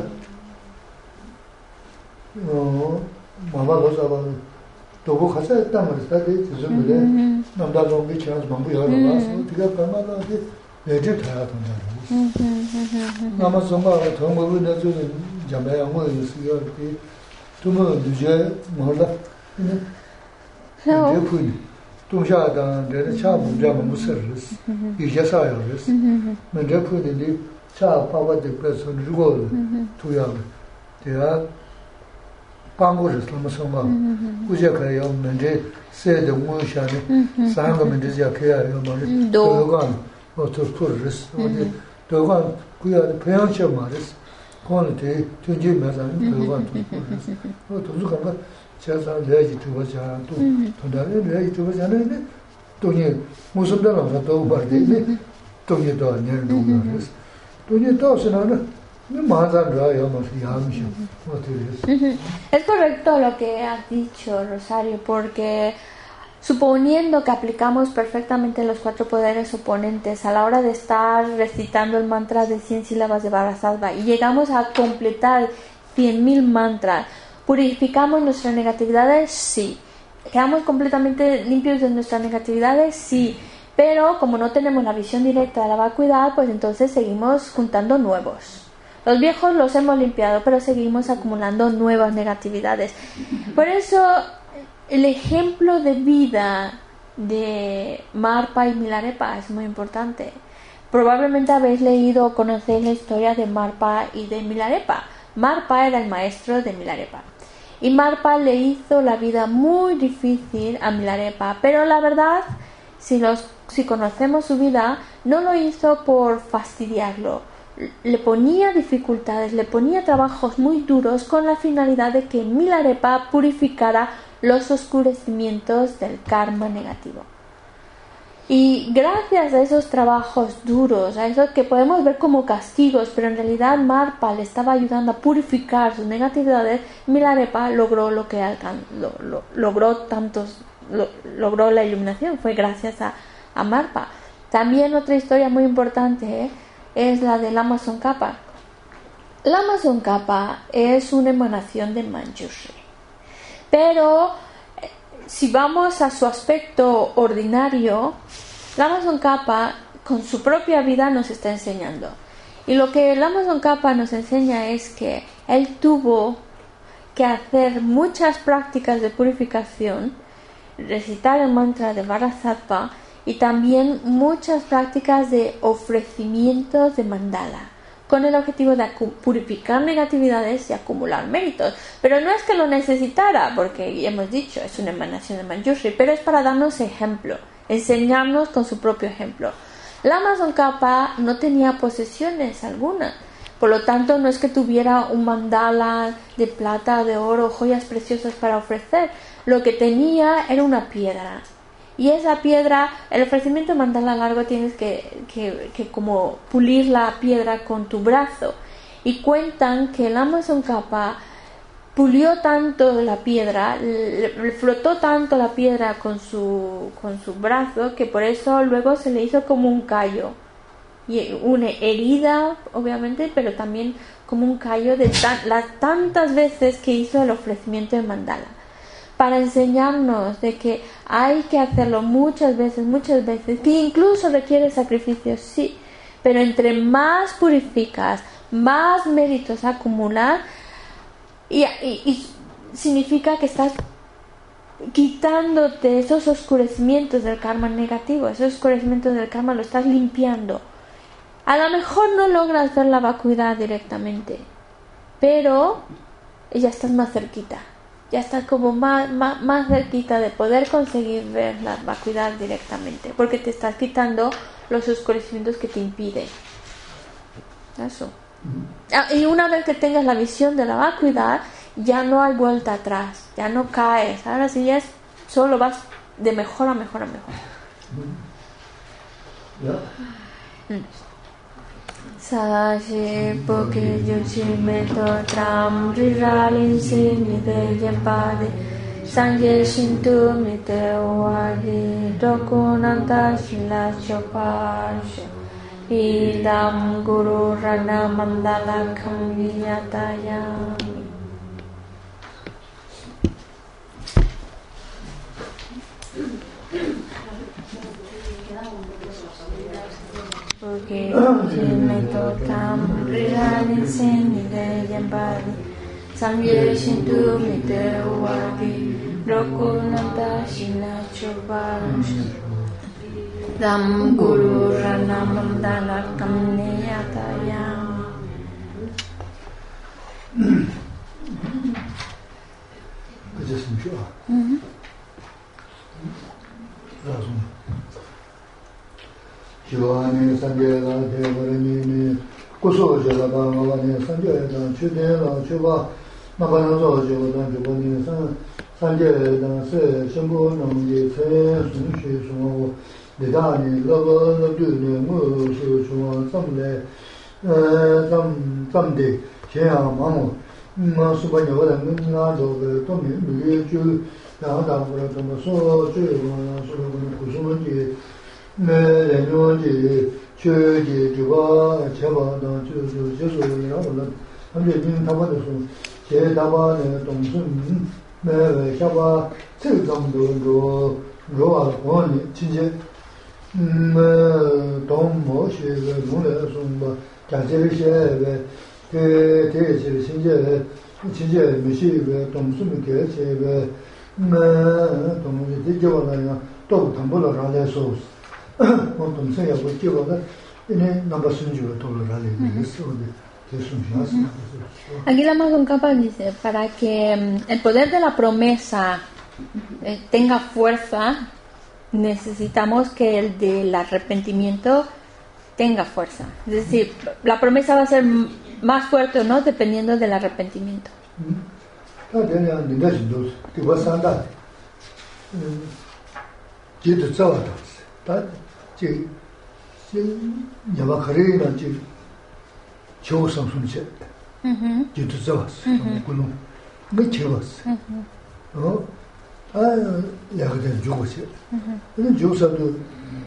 Speaker 2: 마마도 잡아 도고 가서 했단 말이야 데 지수미래 남자도 미치 가서 먹고 열어 봐서 네가 얼마나 내지 다 돈다 남아 정말 정말 내주 잠에 뭐 있어요 그 좀 늦게 몰라 근데 제품이 동샤당 데는 차 문제가 무서르스 이제 사요스 근데 그들이 차 파워드 플러스 누고 투야 대야 방고를 넘어서마 그제 가요 문제 세대 무샤네 상가 문제야 그야요 말이 도관 어토르스 어디 도관 그야 배양처 말이스 그거는 되게 맞아요 도관 도주가 제가 내지 두고자 또 돈다를 내지 두고자는데 돈이 무슨 데라서 또 버리네 돈이 더 내는 거라서 돈이 더 쓰나는
Speaker 1: Es correcto lo que has dicho, Rosario, porque suponiendo que aplicamos perfectamente los 4 poderes oponentes a la hora de estar recitando el mantra de 100 sílabas de Varasattva y llegamos a completar 100.000 mantras, ¿purificamos nuestras negatividades? Sí. ¿Quedamos completamente limpios de nuestras negatividades? Sí. Pero como no tenemos la visión directa de la vacuidad, pues entonces seguimos juntando nuevos. Los viejos los hemos limpiado, pero seguimos acumulando nuevas negatividades. Por eso, el ejemplo de vida de Marpa y Milarepa es muy importante. Probablemente habéis leído o conocéis la historia de Marpa y de Milarepa. Marpa era el maestro de Milarepa. Y Marpa le hizo la vida muy difícil a Milarepa. Pero la verdad, si conocemos su vida, no lo hizo por fastidiarlo. Le ponía dificultades, le ponía trabajos muy duros con la finalidad de que Milarepa purificara los oscurecimientos del karma negativo. Y gracias a esos trabajos duros, a esos que podemos ver como castigos, pero en realidad Marpa le estaba ayudando a purificar sus negatividades, Milarepa logró lo que logró la iluminación. Fue gracias a Marpa. También otra historia muy importante es la del Lama Tsongkhapa. Lama Tsongkhapa es una emanación de Manjushri. Pero si vamos a su aspecto ordinario, Lama Tsongkhapa con su propia vida nos está enseñando. Y lo que Lama Tsongkhapa nos enseña es que él tuvo que hacer muchas prácticas de purificación, recitar el mantra de Varasattva y también muchas prácticas de ofrecimientos de mandala, con el objetivo de purificar negatividades y acumular méritos. Pero no es que lo necesitara, porque ya hemos dicho, es una emanación de Manjushri, pero es para darnos ejemplo, enseñarnos con su propio ejemplo. Lama Tsongkhapa no tenía posesiones alguna, por lo tanto no es que tuviera un mandala de plata, de oro, joyas preciosas para ofrecer. Lo que tenía era una piedra. Y esa piedra, el ofrecimiento de mandala largo, tienes que como pulir la piedra con tu brazo. Y cuentan que el Lama Tsongkhapa pulió tanto la piedra, le frotó tanto la piedra con su brazo, que por eso luego se le hizo como un callo. Y una herida, obviamente, pero también como un callo de las tantas veces que hizo el ofrecimiento de mandala. Para enseñarnos de que hay que hacerlo muchas veces, que incluso requiere sacrificios, sí, pero entre más purificas, más méritos acumular, y significa que estás quitándote esos oscurecimientos del karma negativo, esos oscurecimientos del karma lo estás limpiando. A lo mejor no logras ver la vacuidad directamente, pero ya estás más cerquita. Ya estás como más cerquita de poder conseguir ver la vacuidad directamente, porque te estás quitando los oscurecimientos que te impiden. Eso. Y una vez que tengas la visión de la vacuidad, ya no hay vuelta atrás, ya no caes. Ahora sí ya solo vas de mejor a mejor a mejor. Sashi porque yuchi meto tram riralin si mite yempade sangye shintu mite wadi dokunanta shila chopash idam guru rana mandala kamviyatayami. Porque me totam rirani sin de yambadi sangye shintu mite wadi rokunanta shina chobash dam guru rana mandala kamniyatayam.
Speaker 2: Shivani Sanjaya Devarani Kuso Jalabani Sanjaya Chudela Chiva Nabanazo Jivadan Jivani Sanjaya Se Shimbo Namji Se Sunshi Sumo Didani Lava Labduni Musu Sumo Samle Samde Shea Mamu Masubanya Vadan Nazo Tomi Muju Yada Vuratama So Chiva Kusumanji 레노지 최지 주바 제바다 주주 제소이라고 함께 타바도 제다바네 동순 매외 샤바 цел정도로 로아 원이 진짜 동모시의 문에서 자제르시에 그 대제를 진짜 미시의 동순이 개체의 동문이 되게와나요 또 담보를 하려서
Speaker 1: Aquí la Magongkapa dice, para que el poder de la promesa tenga fuerza, necesitamos que el del arrepentimiento tenga fuerza. Es decir, la promesa va a ser más fuerte o no dependiendo del arrepentimiento.
Speaker 2: 지 야바카리나 지 조성순체 지도 잡았어 그놈 뭐 채웠어 야가된 조고시 근데 조사도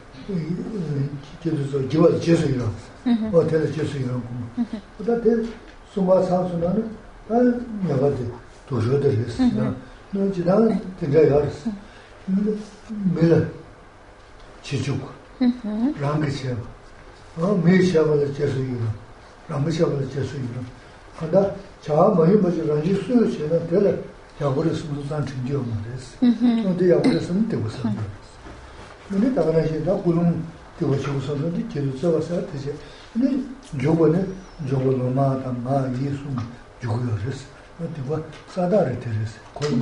Speaker 2: 지도 지와 제수이라 어텔 제수이라 그다데 수마 상수나는 야가데 도저들했어 너 지나는 되게 알았어 매일 지주고 랑게시아 메시아를 제수이로 랑게시아를 제수이로 한다 자 많이 뭐지 랑지 수요시는 될 야고르스도 산 챙겨 말했어 근데 야고르스는 되고서 근데 다가나시다 굴은 되고서는 제주서서 되지 근데 저번에 저번마다 마 예수 죽어졌어 근데 사다를 들었어 거기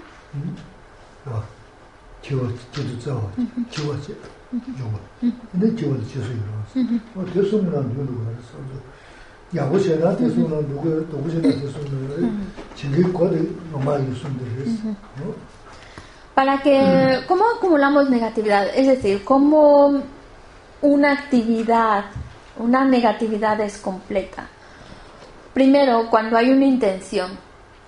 Speaker 2: 제주서 지워지 요거 근데 지워지 제수이로 대소문은 누구 알았어 야고시나 대소문은 누구시나 대소문은 지금 거기 nomás 있으면
Speaker 1: para que cómo acumulamos negatividad, es decir, cómo una actividad, una negatividad es completa. Primero, cuando hay una intención,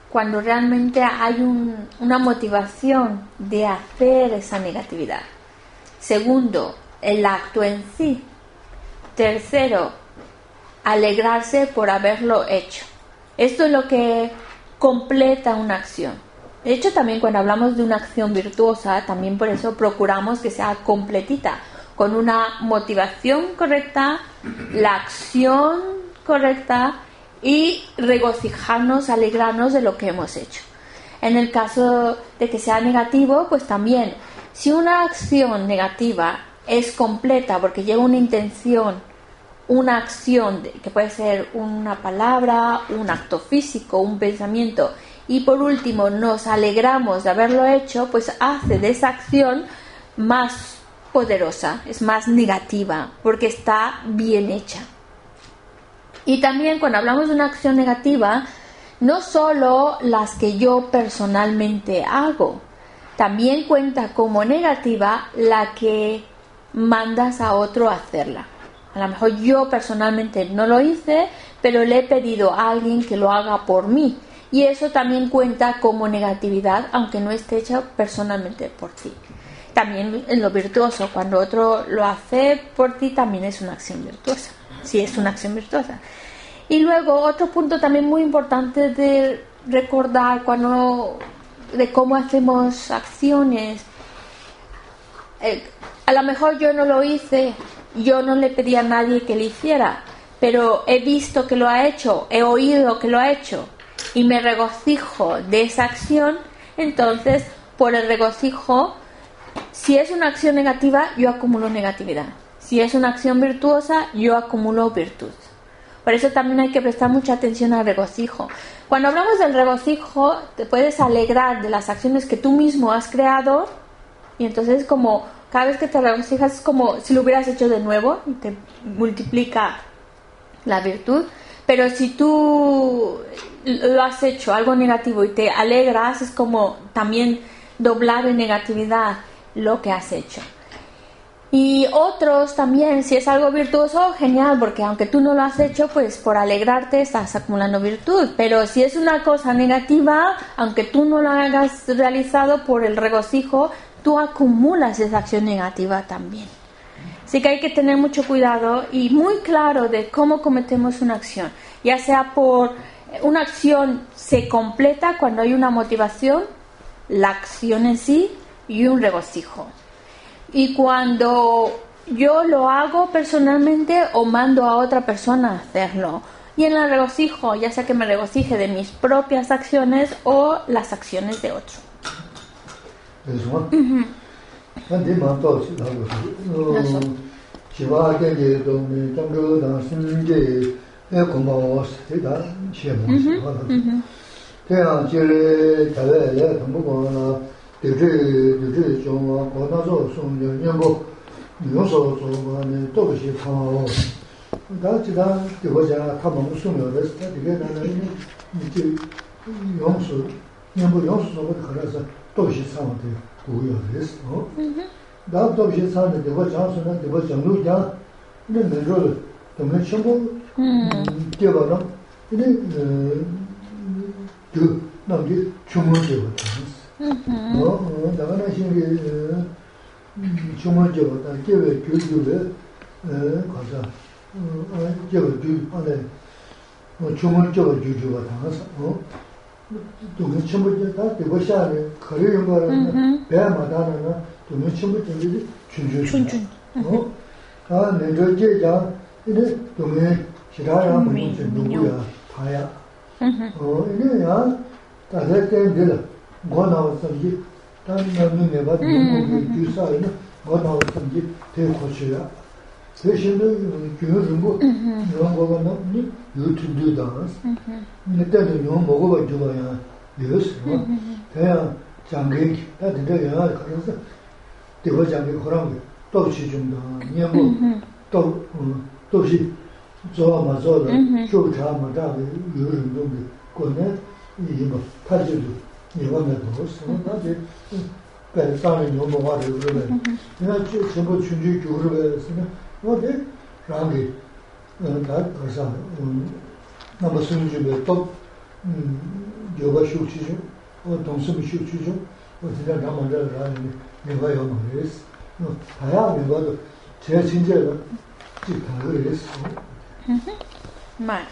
Speaker 1: cuando realmente hay una motivación de hacer esa negatividad. Segundo, el acto en sí. Tercero, alegrarse por haberlo hecho. Esto es lo que completa una acción. De hecho, también cuando hablamos de una acción virtuosa, también por eso procuramos que sea completita, con una motivación correcta, la acción correcta y regocijarnos, alegrarnos de lo que hemos hecho. En el caso de que sea negativo, pues también, si una acción negativa es completa porque lleva una intención, una acción que puede ser una palabra, un acto físico, un pensamiento, y por último nos alegramos de haberlo hecho, pues hace de esa acción más poderosa, es más negativa, porque está bien hecha. Y también cuando hablamos de una acción negativa, no solo las que yo personalmente hago, también cuenta como negativa la que mandas a otro a hacerla. A lo mejor yo personalmente no lo hice, pero le he pedido a alguien que lo haga por mí. Y eso también cuenta como negatividad, aunque no esté hecha personalmente por ti. También en lo virtuoso, cuando otro lo hace por ti, también es una acción virtuosa. Sí, es una acción virtuosa. Y luego otro punto también muy importante de recordar de cómo hacemos acciones. A lo mejor yo no lo hice, yo no le pedí a nadie que lo hiciera, pero he visto que lo ha hecho, he oído que lo ha hecho y me regocijo de esa acción. Entonces, por el regocijo, si es una acción negativa, yo acumulo negatividad. Si es una acción virtuosa, yo acumulo virtud. Por eso también hay que prestar mucha atención al regocijo. Cuando hablamos del regocijo, te puedes alegrar de las acciones que tú mismo has creado, y entonces como cada vez que te regocijas es como si lo hubieras hecho de nuevo y te multiplica la virtud. Pero si tú lo has hecho algo negativo y te alegras, es como también doblar en negatividad lo que has hecho. Y otros también, si es algo virtuoso, genial, porque aunque tú no lo has hecho, pues por alegrarte estás acumulando virtud. Pero si es una cosa negativa, aunque tú no lo hayas realizado, por el regocijo, tú acumulas esa acción negativa también. Así que hay que tener mucho cuidado y muy claro de cómo cometemos una acción. Ya sea por una acción se completa cuando hay una motivación, la acción en sí y un regocijo. Y cuando yo lo hago personalmente o mando a otra persona a hacerlo. Y en el regocijo, ya sea que me regocije de mis propias acciones o las acciones de otro.
Speaker 2: yoga shukchijo, o tongsum shukchijo, o tira ramanda rani, meba yo no es, no, haya meba do, chea chinjela, chikado es.
Speaker 1: Vale.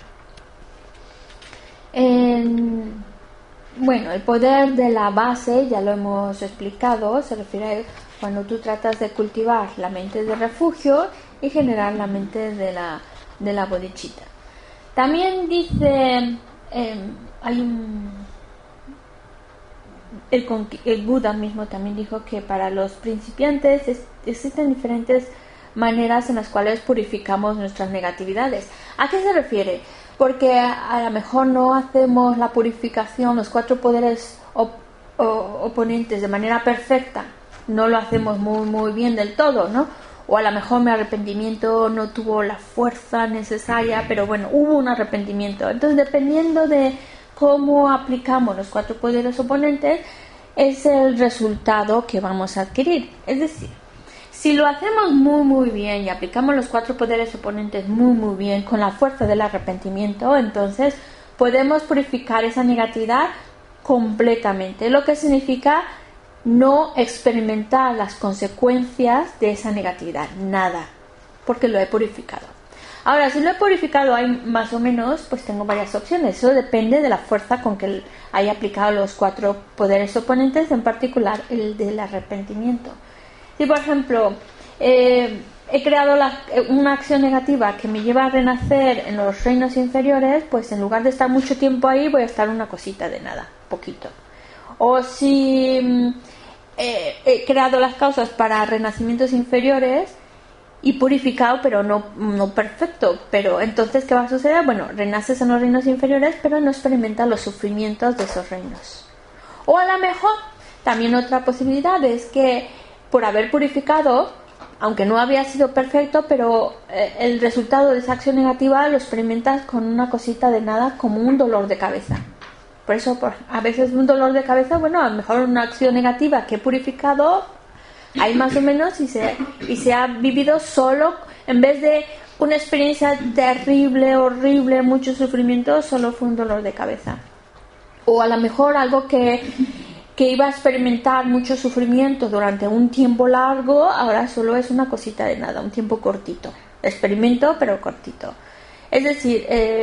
Speaker 1: Bueno, el poder de la base, ya lo hemos explicado, se refiere a cuando tú tratas de cultivar la mente de refugio y generar la mente de la bodhicitta. También dice, el Buda mismo también dijo que para los principiantes existen diferentes maneras en las cuales purificamos nuestras negatividades. ¿A qué se refiere? Porque a lo mejor no hacemos la purificación, los 4 poderes oponentes de manera perfecta, no lo hacemos muy bien del todo, ¿no? O a lo mejor mi arrepentimiento no tuvo la fuerza necesaria, pero bueno, hubo un arrepentimiento. Entonces, dependiendo de cómo aplicamos los 4 poderes oponentes, es el resultado que vamos a adquirir. Es decir, si lo hacemos muy bien y aplicamos los 4 poderes oponentes muy bien con la fuerza del arrepentimiento, entonces podemos purificar esa negatividad completamente, lo que significa no experimentar las consecuencias de esa negatividad, nada, porque lo he purificado. Ahora, si lo he purificado hay más o menos, pues tengo varias opciones. Eso depende de la fuerza con que haya aplicado los 4 poderes oponentes, en particular el del arrepentimiento. Si, por ejemplo, he creado una acción negativa que me lleva a renacer en los reinos inferiores, pues en lugar de estar mucho tiempo ahí, voy a estar una cosita de nada, poquito. O si he creado las causas para renacimientos inferiores y purificado, pero no perfecto. Pero entonces, ¿qué va a suceder? Bueno, renaces en los reinos inferiores, pero no experimentas los sufrimientos de esos reinos. O a lo mejor, también otra posibilidad es que por haber purificado, aunque no había sido perfecto, pero el resultado de esa acción negativa lo experimentas con una cosita de nada, como un dolor de cabeza. Por eso, a veces un dolor de cabeza, bueno, a lo mejor una acción negativa que he purificado, hay más o menos, y se ha vivido solo, en vez de una experiencia terrible, horrible, mucho sufrimiento, solo fue un dolor de cabeza. O a lo mejor algo que iba a experimentar mucho sufrimiento durante un tiempo largo, ahora solo es una cosita de nada, un tiempo cortito. Experimento, pero cortito. Es decir,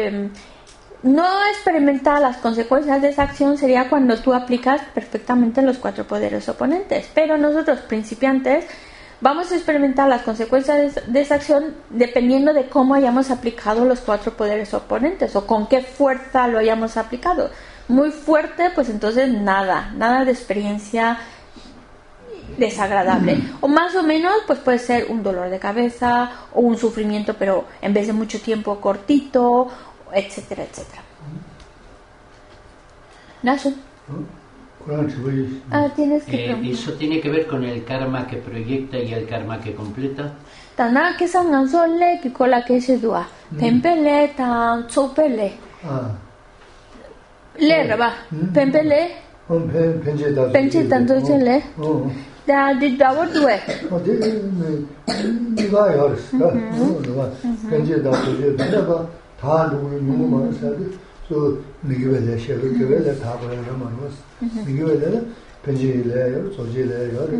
Speaker 1: no experimentar las consecuencias de esa acción sería cuando tú aplicas perfectamente los 4 poderes oponentes. Pero nosotros, principiantes, vamos a experimentar las consecuencias de esa acción dependiendo de cómo hayamos aplicado los 4 poderes oponentes o con qué fuerza lo hayamos aplicado. Muy fuerte, pues entonces nada de experiencia desagradable. O más o menos, pues puede ser un dolor de cabeza o un sufrimiento, pero en vez de mucho tiempo, cortito, etcétera. Naso. Tienes que
Speaker 7: ¿eso tiene que ver con el karma que proyecta y el karma que completa?
Speaker 1: Tana que sangan solle que cola que se dua. Pempele tan chopele. Le raba. Pempele. Penche tanto chele. Da di dawo due.
Speaker 2: Ni va yaris. Penche da due ba ta lu ni mo sa de so ni ge le she ge le ta ba le ma no. Ni ge le penche le so je le yo.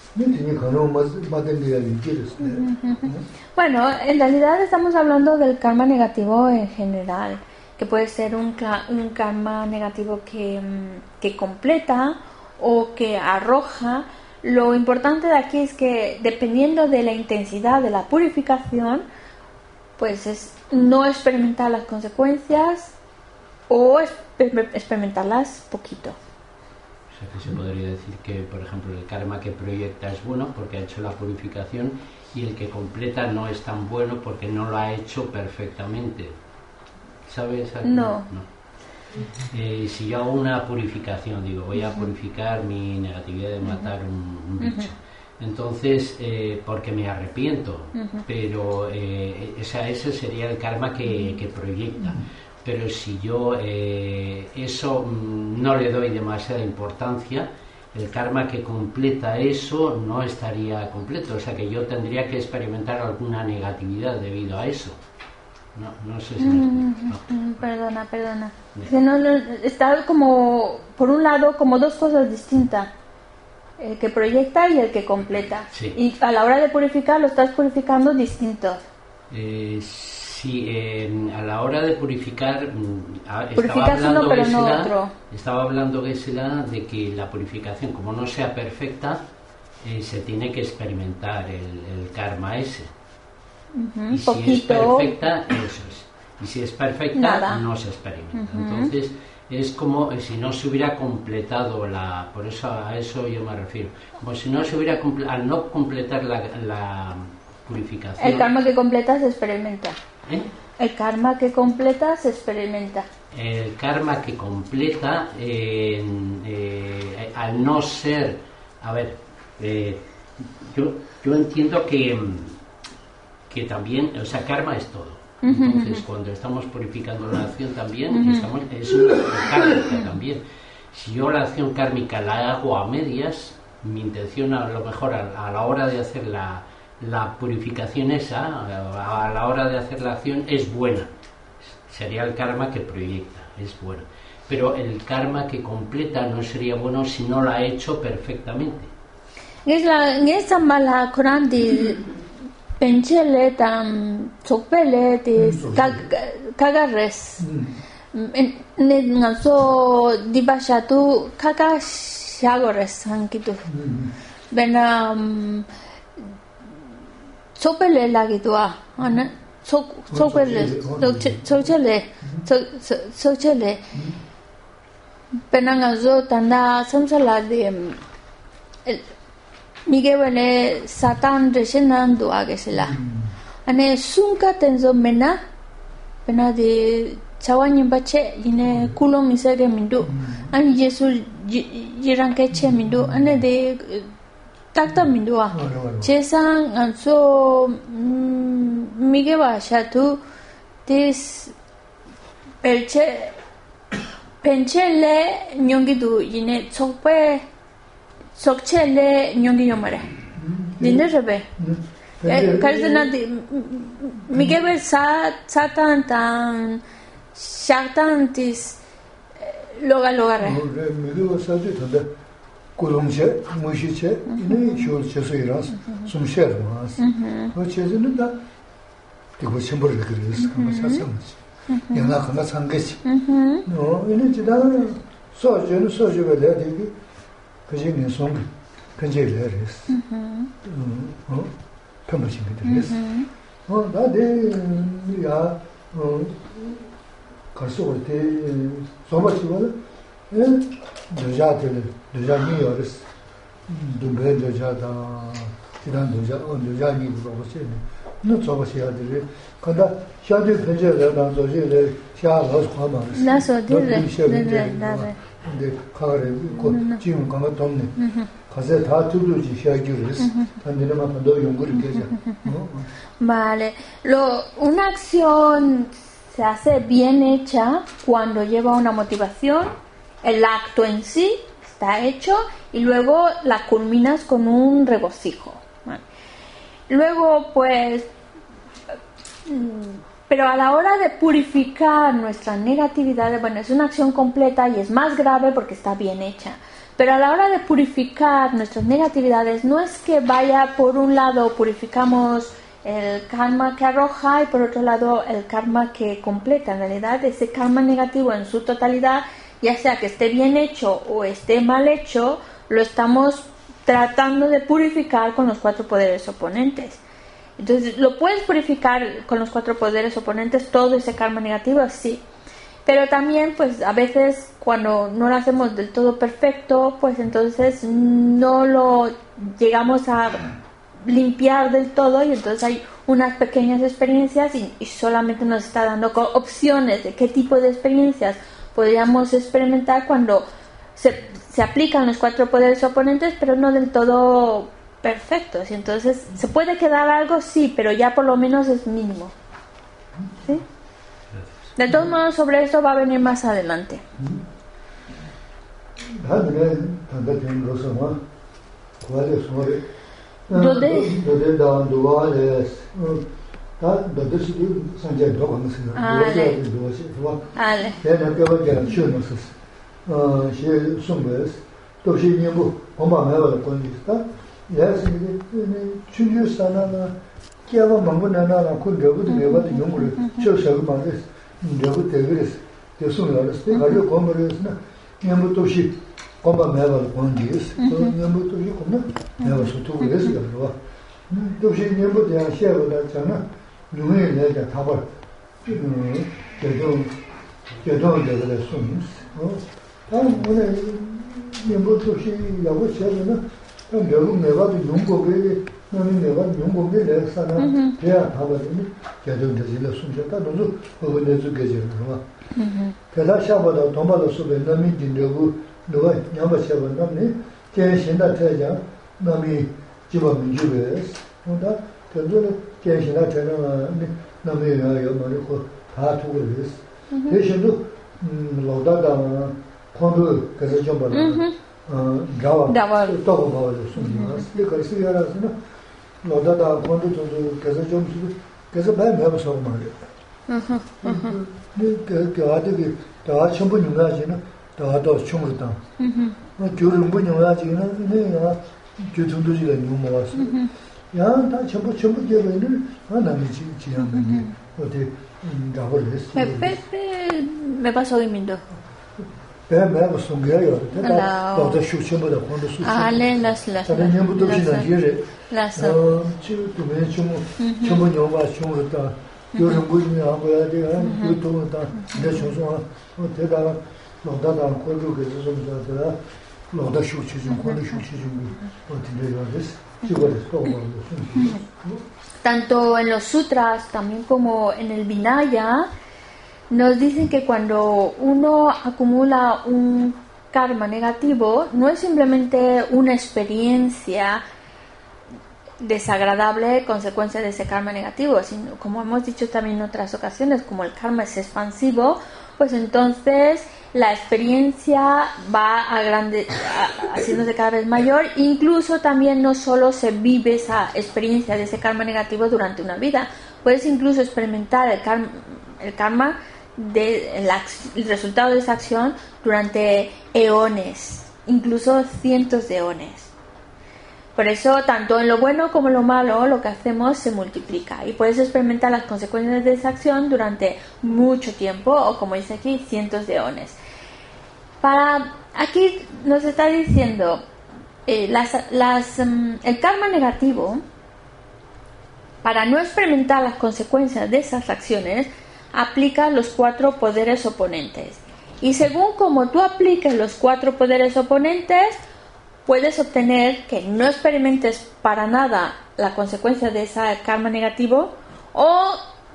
Speaker 1: Bueno, en realidad estamos hablando del karma negativo en general, que puede ser un karma negativo que completa o que arroja. Lo importante de aquí es que dependiendo de la intensidad de la purificación, pues es no experimentar las consecuencias o experimentarlas poquito.
Speaker 7: O sea que se podría decir que, por ejemplo, el karma que proyecta es bueno porque ha hecho la purificación y el que completa no es tan bueno porque no lo ha hecho perfectamente. ¿Sabes?
Speaker 1: No.
Speaker 7: Si yo hago una purificación, digo, voy a purificar mi negatividad de matar un bicho. Entonces, porque me arrepiento, pero ese sería el karma que proyecta. Pero si yo eso no le doy demasiada importancia, el karma que completa eso no estaría completo. O sea que yo tendría que experimentar alguna negatividad debido a eso. No sé si me explico.
Speaker 1: Perdona. Que no, está como, por un lado, como dos cosas distintas. El que proyecta y el que completa.
Speaker 7: Sí.
Speaker 1: Y a la hora de purificar lo estás purificando distintos.
Speaker 7: Sí, a la hora de purificar,
Speaker 1: Purificas uno pero no otro.
Speaker 7: Estaba hablando Geshe-la de que la purificación, como no sea perfecta, se tiene que experimentar el karma ese. Y si
Speaker 1: poquito.
Speaker 7: es perfecta, eso es. Y si es perfecta, nada. No se experimenta. Entonces, es como si no se hubiera completado por eso a eso yo me refiero. Como si no se hubiera al no completar la purificación.
Speaker 1: El karma que completa se experimenta.
Speaker 7: El
Speaker 1: karma que completa se experimenta.
Speaker 7: El karma que completa, al no ser, a ver, yo entiendo que también, o sea, karma es todo. Entonces, cuando estamos purificando la acción también, es una acción kármica también. Si yo la acción kármica la hago a medias, mi intención a lo mejor a la hora de hacer la purificación esa, a la hora de hacer la acción, es buena. Sería el karma que proyecta, es bueno. Pero el karma que completa no sería bueno si no la ha hecho perfectamente.
Speaker 1: Es la mala Corán de penchele tam chokpele de kagares. Ne ngaso dibashatu kakashagores hankitu. Bena chokpele lagidwa ana chokpele bena ngaso tanda samsala de Miguel Satan resenando a Geshe-la. Ane sunka tenzo mena de chawanyin bache yine kulong isage mindu. An Yesu jiranke che mindu ane de takta mindu a. Chesang anso Miguel Bashatu des penchele nyongidu yine chokpe Sokchele nyongi yomare. Dinde rebe. Karzana di Miguel Satan tan Satan tis loga re.
Speaker 2: Miguel Satan tanda kulongche mushiche ine shol chesoiras sumsher mas. O chezinu da digo chembor gres kama sasamchi. Yana kana sangechi. No ine jida soje bele digi 그중에 송 근제래스 편부심이들스 나데 야 가서 때 소마치고 여자니어스 두배 여자다 이런 여자니 그러고서 너 저것이야들이 근데 샤드 근제를 나서지를 샤로 화마스
Speaker 1: 나서들래
Speaker 2: 근데 가을에 지금 가면 덥네. 가서 다 두루지 시작이랬어. 단지는 너 연구를 계자.
Speaker 1: Vale. Una acción se hace bien hecha cuando lleva una motivación, el acto en sí está hecho y luego la culminas con un regocijo. Vale. Luego, pues, pero a la hora de purificar nuestras negatividades, bueno, es una acción completa y es más grave porque está bien hecha. Pero a la hora de purificar nuestras negatividades, no es que vaya por un lado purificamos el karma que arroja y por otro lado el karma que completa. En realidad, ese karma negativo en su totalidad, ya sea que esté bien hecho o esté mal hecho, lo estamos tratando de purificar con los 4 poderes oponentes. Entonces, ¿lo puedes purificar con los 4 poderes oponentes todo ese karma negativo? Sí. Pero también, pues, a veces cuando no lo hacemos del todo perfecto, pues entonces no lo llegamos a limpiar del todo y entonces hay unas pequeñas experiencias y solamente nos está dando opciones de qué tipo de experiencias podríamos experimentar cuando se aplican los 4 poderes oponentes, pero no del todo perfectos. Y entonces, ¿se puede quedar algo? Sí, pero ya por lo menos es mínimo. ¿Sí? De todos modos, sobre esto va a venir más adelante. Me pasó dimindo. Tanto en los sutras también como en el Vinaya nos dicen que cuando uno acumula un karma negativo no es simplemente una experiencia desagradable consecuencia de ese karma negativo, sino, como hemos dicho también en otras ocasiones, como el karma es expansivo, pues entonces la experiencia va haciéndose cada vez mayor. Incluso también no solo se vive esa experiencia de ese karma negativo durante una vida, puedes incluso experimentar el karma el resultado de esa acción durante eones, incluso cientos de eones. Por eso, tanto en lo bueno como en lo malo, lo que hacemos se multiplica y puedes experimentar las consecuencias de esa acción durante mucho tiempo, o como dice aquí, cientos de eones. Aquí nos está diciendo el karma negativo, para no experimentar las consecuencias de esas acciones, aplica los 4 poderes oponentes. Y según como tú apliques los 4 poderes oponentes, puedes obtener que no experimentes para nada la consecuencia de ese karma negativo, o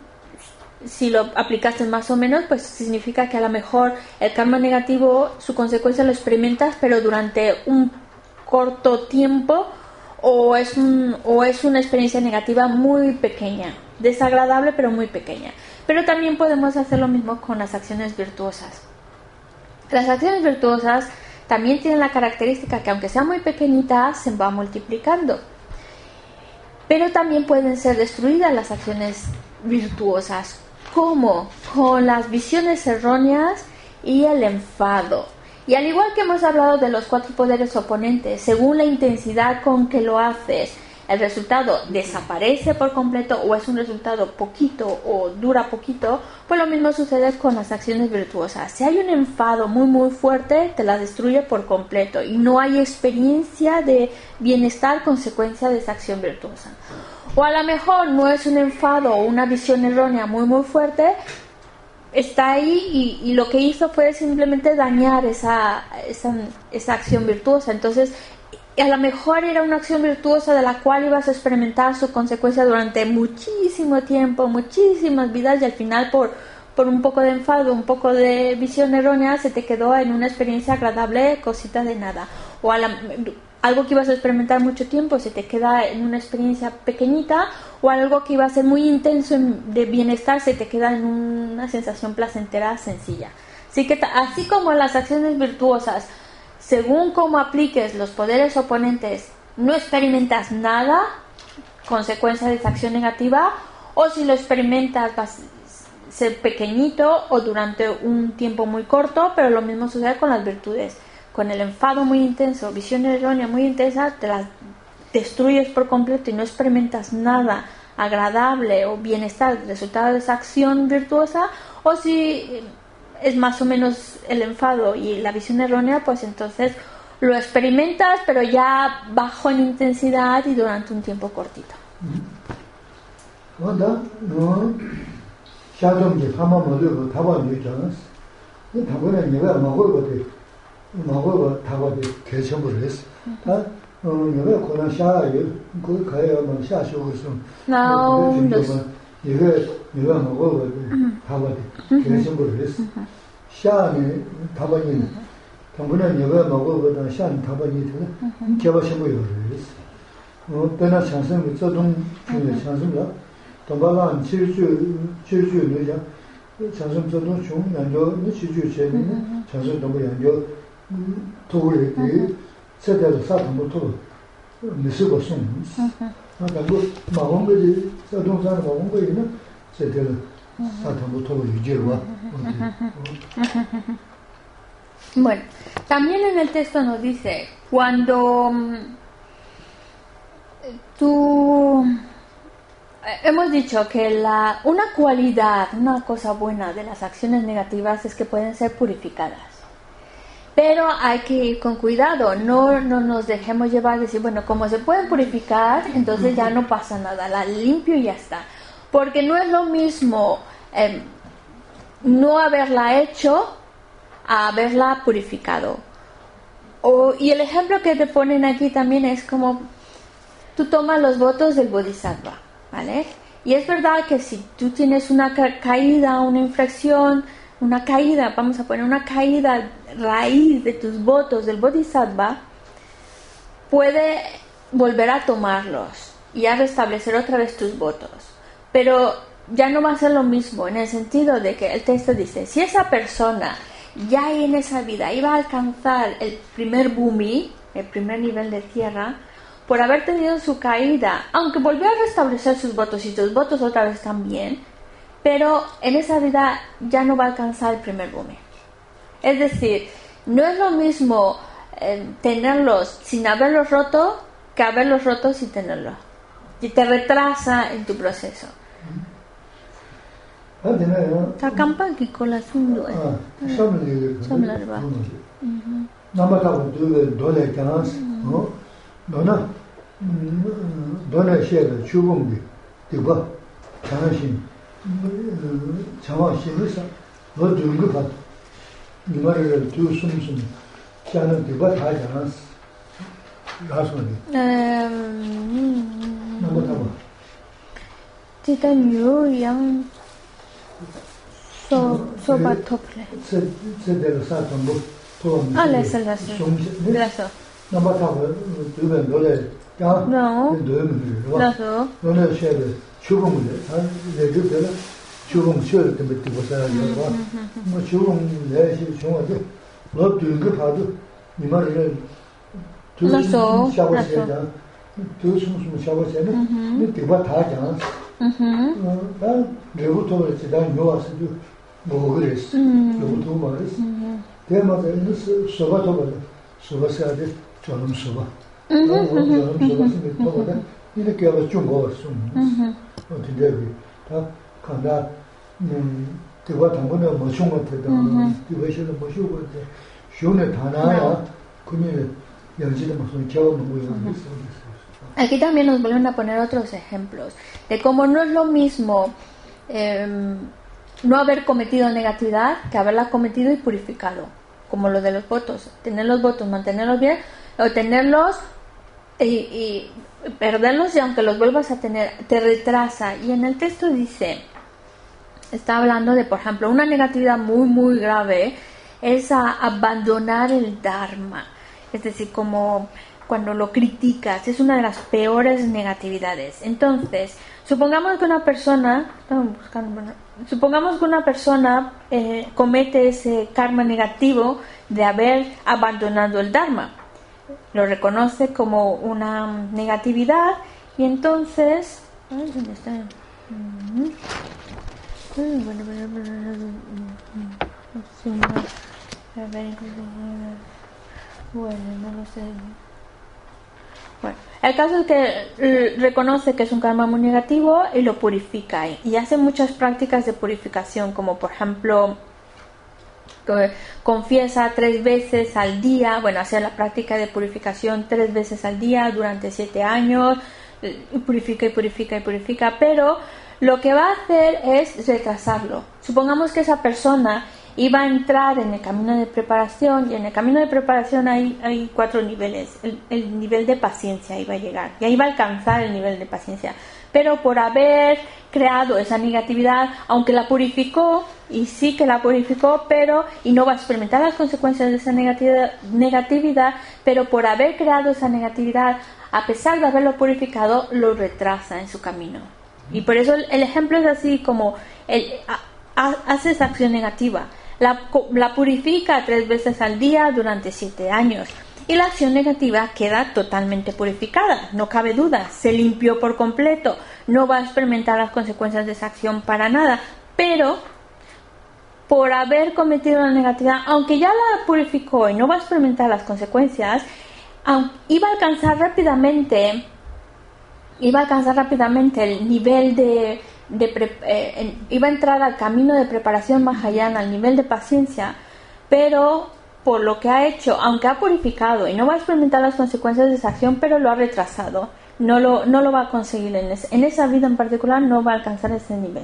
Speaker 1: si lo aplicaste más o menos, pues significa que a lo mejor el karma negativo, su consecuencia lo experimentas, pero durante un corto tiempo, o es una experiencia negativa muy pequeña, desagradable pero muy pequeña. Pero también podemos hacer lo mismo con las acciones virtuosas. Las acciones virtuosas también tienen la característica que, aunque sea muy pequeñita, se va multiplicando. Pero también pueden ser destruidas las acciones virtuosas. ¿Cómo? Con las visiones erróneas y el enfado. Y al igual que hemos hablado de los 4 poderes oponentes, según la intensidad con que lo haces, el resultado desaparece por completo, o es un resultado poquito o dura poquito, pues lo mismo sucede con las acciones virtuosas. Si hay un enfado muy muy fuerte, te la destruye por completo y no hay experiencia de bienestar consecuencia de esa acción virtuosa. O a lo mejor no es un enfado o una visión errónea muy muy fuerte, está ahí y lo que hizo fue simplemente dañar esa acción virtuosa. Entonces, a lo mejor era una acción virtuosa de la cual ibas a experimentar su consecuencia durante muchísimo tiempo, muchísimas vidas, y al final por un poco de enfado, un poco de visión errónea, se te quedó en una experiencia agradable, cosita de nada. O algo que ibas a experimentar mucho tiempo se te queda en una experiencia pequeñita, o algo que iba a ser muy intenso de bienestar se te queda en una sensación placentera sencilla. Así que así como las acciones virtuosas, según cómo apliques los poderes oponentes, no experimentas nada consecuencia de esa acción negativa, o si lo experimentas va a ser pequeñito o durante un tiempo muy corto, pero lo mismo sucede con las virtudes. Con el enfado muy intenso, visión errónea muy intensa, te las destruyes por completo y no experimentas nada agradable o bienestar resultado de esa acción virtuosa, o si es más o menos el enfado y la visión errónea, pues entonces lo experimentas pero ya bajo en intensidad y durante un tiempo cortito. Bueno, también en el texto nos dice, cuando hemos dicho que una cualidad, una cosa buena de las acciones negativas es que pueden ser purificadas. Pero hay que ir con cuidado, no nos dejemos llevar a decir, bueno, como se pueden purificar, entonces ya no pasa nada, la limpio y ya está. Porque no es lo mismo no haberla hecho a haberla purificado. Y el ejemplo que te ponen aquí también es como tú tomas los votos del Bodhisattva, ¿vale? Y es verdad que si tú tienes una caída, una infracción, una caída, vamos a poner una caída raíz de tus votos del Bodhisattva, puede volver a tomarlos y a restablecer otra vez tus votos. Pero ya no va a ser lo mismo, en el sentido de que el texto dice, si esa persona ya en esa vida iba a alcanzar el primer bhumi, el primer nivel de tierra, por haber tenido su caída, aunque volvió a restablecer sus votos y tus votos otra vez también, pero en esa vida ya no va a alcanzar el primer bhumi. Es decir, no es lo mismo tenerlos sin haberlos roto que haberlos roto sin tenerlos. Y te retrasa en tu proceso. Aquí también nos vuelven a poner otros ejemplos de cómo no es lo mismo no haber cometido negatividad que haberla cometido y purificado, como lo de los votos, tener los votos, mantenerlos bien, o tenerlos y perderlos, y aunque los vuelvas a tener te retrasa. Y en el texto dice, está hablando de, por ejemplo, una negatividad muy muy grave es abandonar el Dharma, es decir, como cuando lo criticas, es una de las peores negatividades. Entonces, supongamos que una persona comete ese karma negativo de haber abandonado el Dharma, lo reconoce como una negatividad, y entonces Bueno, no lo sé. Bueno, el caso es que reconoce que es un karma muy negativo y lo purifica y hace muchas prácticas de purificación, como por ejemplo confiesa 3 veces al día, bueno, hace la práctica de purificación 3 veces al día durante 7 años, y purifica, pero lo que va a hacer es retrasarlo. Supongamos que esa persona iba a entrar en el camino de preparación, y en el camino de preparación hay 4 niveles. El nivel de paciencia iba a llegar, y ahí va a alcanzar el nivel de paciencia, pero por haber creado esa negatividad, aunque la purificó, y sí que la purificó, y no va a experimentar las consecuencias de esa negatividad, pero por haber creado esa negatividad, a pesar de haberlo purificado, lo retrasa en su camino. Y por eso el ejemplo es así, como hace esa acción negativa, la purifica 3 veces al día durante 7 años, y la acción negativa queda totalmente purificada, no cabe duda, se limpió por completo, no va a experimentar las consecuencias de esa acción para nada, pero por haber cometido la negatividad, aunque ya la purificó y no va a experimentar las consecuencias, iba a alcanzar rápidamente el nivel iba a entrar al camino de preparación Mahayana, al nivel de paciencia, pero por lo que ha hecho, aunque ha purificado y no va a experimentar las consecuencias de esa acción, pero lo ha retrasado, no lo va a conseguir en esa vida en particular, no va a alcanzar ese nivel.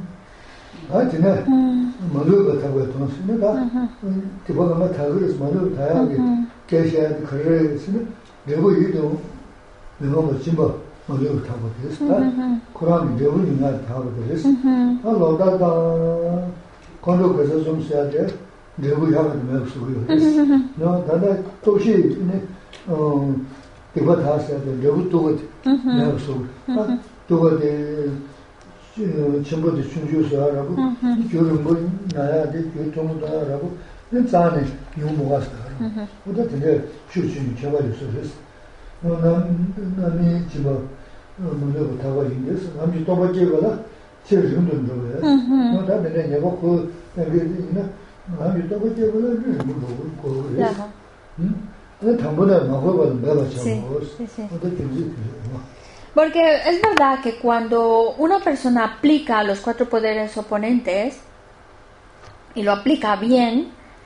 Speaker 1: Porque es verdad que cuando una persona aplica los 4 poderes oponentes y lo aplica bien,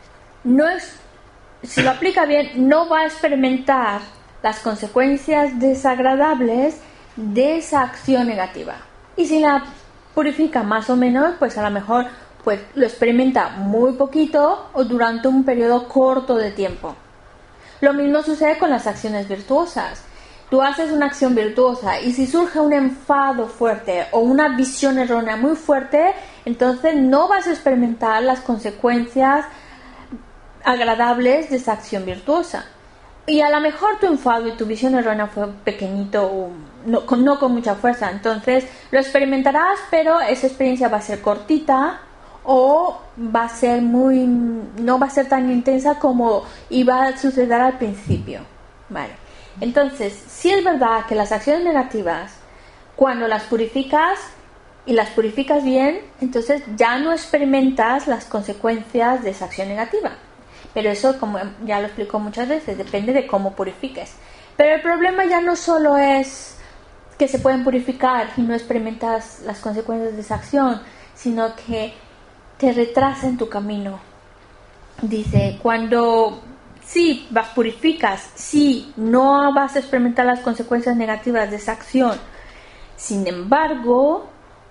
Speaker 1: si lo aplica bien, no va a experimentar las consecuencias desagradables de esa acción negativa. Y si la purifica más o menos, pues a lo mejor pues lo experimenta muy poquito o durante un periodo corto de tiempo. Lo mismo sucede con las acciones virtuosas. Tú haces una acción virtuosa y si surge un enfado fuerte o una visión errónea muy fuerte, entonces no vas a experimentar las consecuencias agradables de esa acción virtuosa. Y a lo mejor tu enfado y tu visión errónea fue pequeñito o no con mucha fuerza, entonces lo experimentarás, pero esa experiencia va a ser cortita o va a ser no va a ser tan intensa como iba a suceder al principio. Vale. Entonces, sí es verdad que las acciones negativas, cuando las purificas y las purificas bien, entonces ya no experimentas las consecuencias de esa acción negativa. Pero eso, como ya lo explico muchas veces, depende de cómo purifiques. Pero el problema ya no solo es que se pueden purificar y no experimentas las consecuencias de esa acción, sino que te retrasa en tu camino. Dice, cuando sí purificas, sí no vas a experimentar las consecuencias negativas de esa acción, sin embargo,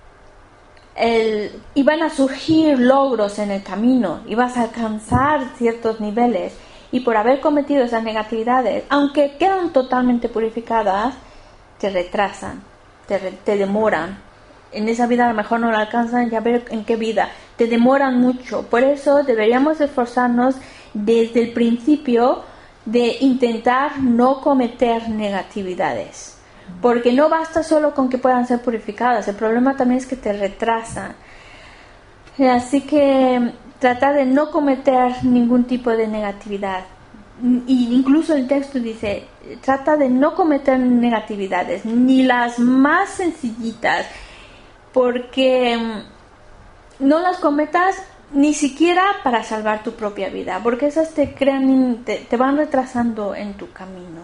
Speaker 1: iban a surgir logros en el camino, ibas a alcanzar ciertos niveles, y por haber cometido esas negatividades, aunque quedan totalmente purificadas, te retrasan, te demoran. En esa vida a lo mejor no lo alcanzan, ya ver en qué vida, te demoran mucho. Por eso deberíamos esforzarnos desde el principio de intentar no cometer negatividades. Porque no basta solo con que puedan ser purificadas, el problema también es que te retrasan. Así que tratar de no cometer ningún tipo de negatividad. Y incluso el texto dice, trata de no cometer negatividades, ni las más sencillitas. porque no las cometas ni siquiera para salvar tu propia vida, porque esas te crean, te van retrasando en tu camino.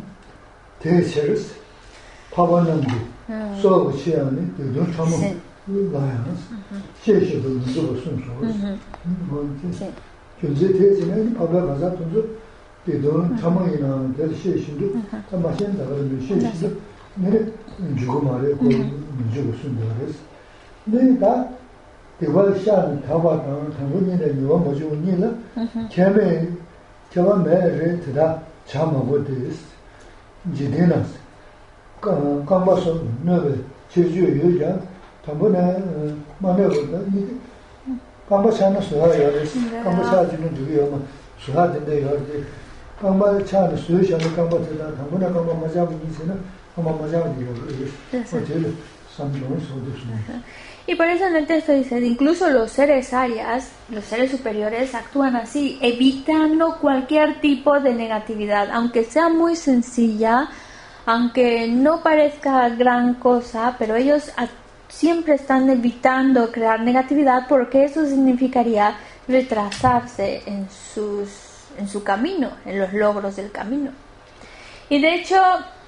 Speaker 2: igual shan tawa tangu ni de yo mo ju ni la keme kema me re da chama go de jidena ka ma so no be che ju yo ya tambo na ma ne go da ni ka ma cha na so ya de ka ma cha ji no ju yo ma so ha de yo de ka ma cha na so ya ka ma de da tambo na ka ma ja ni se na ka ma ja ni yo o de san no so de so.
Speaker 1: Y por eso en el texto dice, incluso los seres arias, los seres superiores, actúan así, evitando cualquier tipo de negatividad, aunque sea muy sencilla, aunque no parezca gran cosa, pero ellos siempre están evitando crear negatividad porque eso significaría retrasarse en su camino, en los logros del camino. Y de hecho,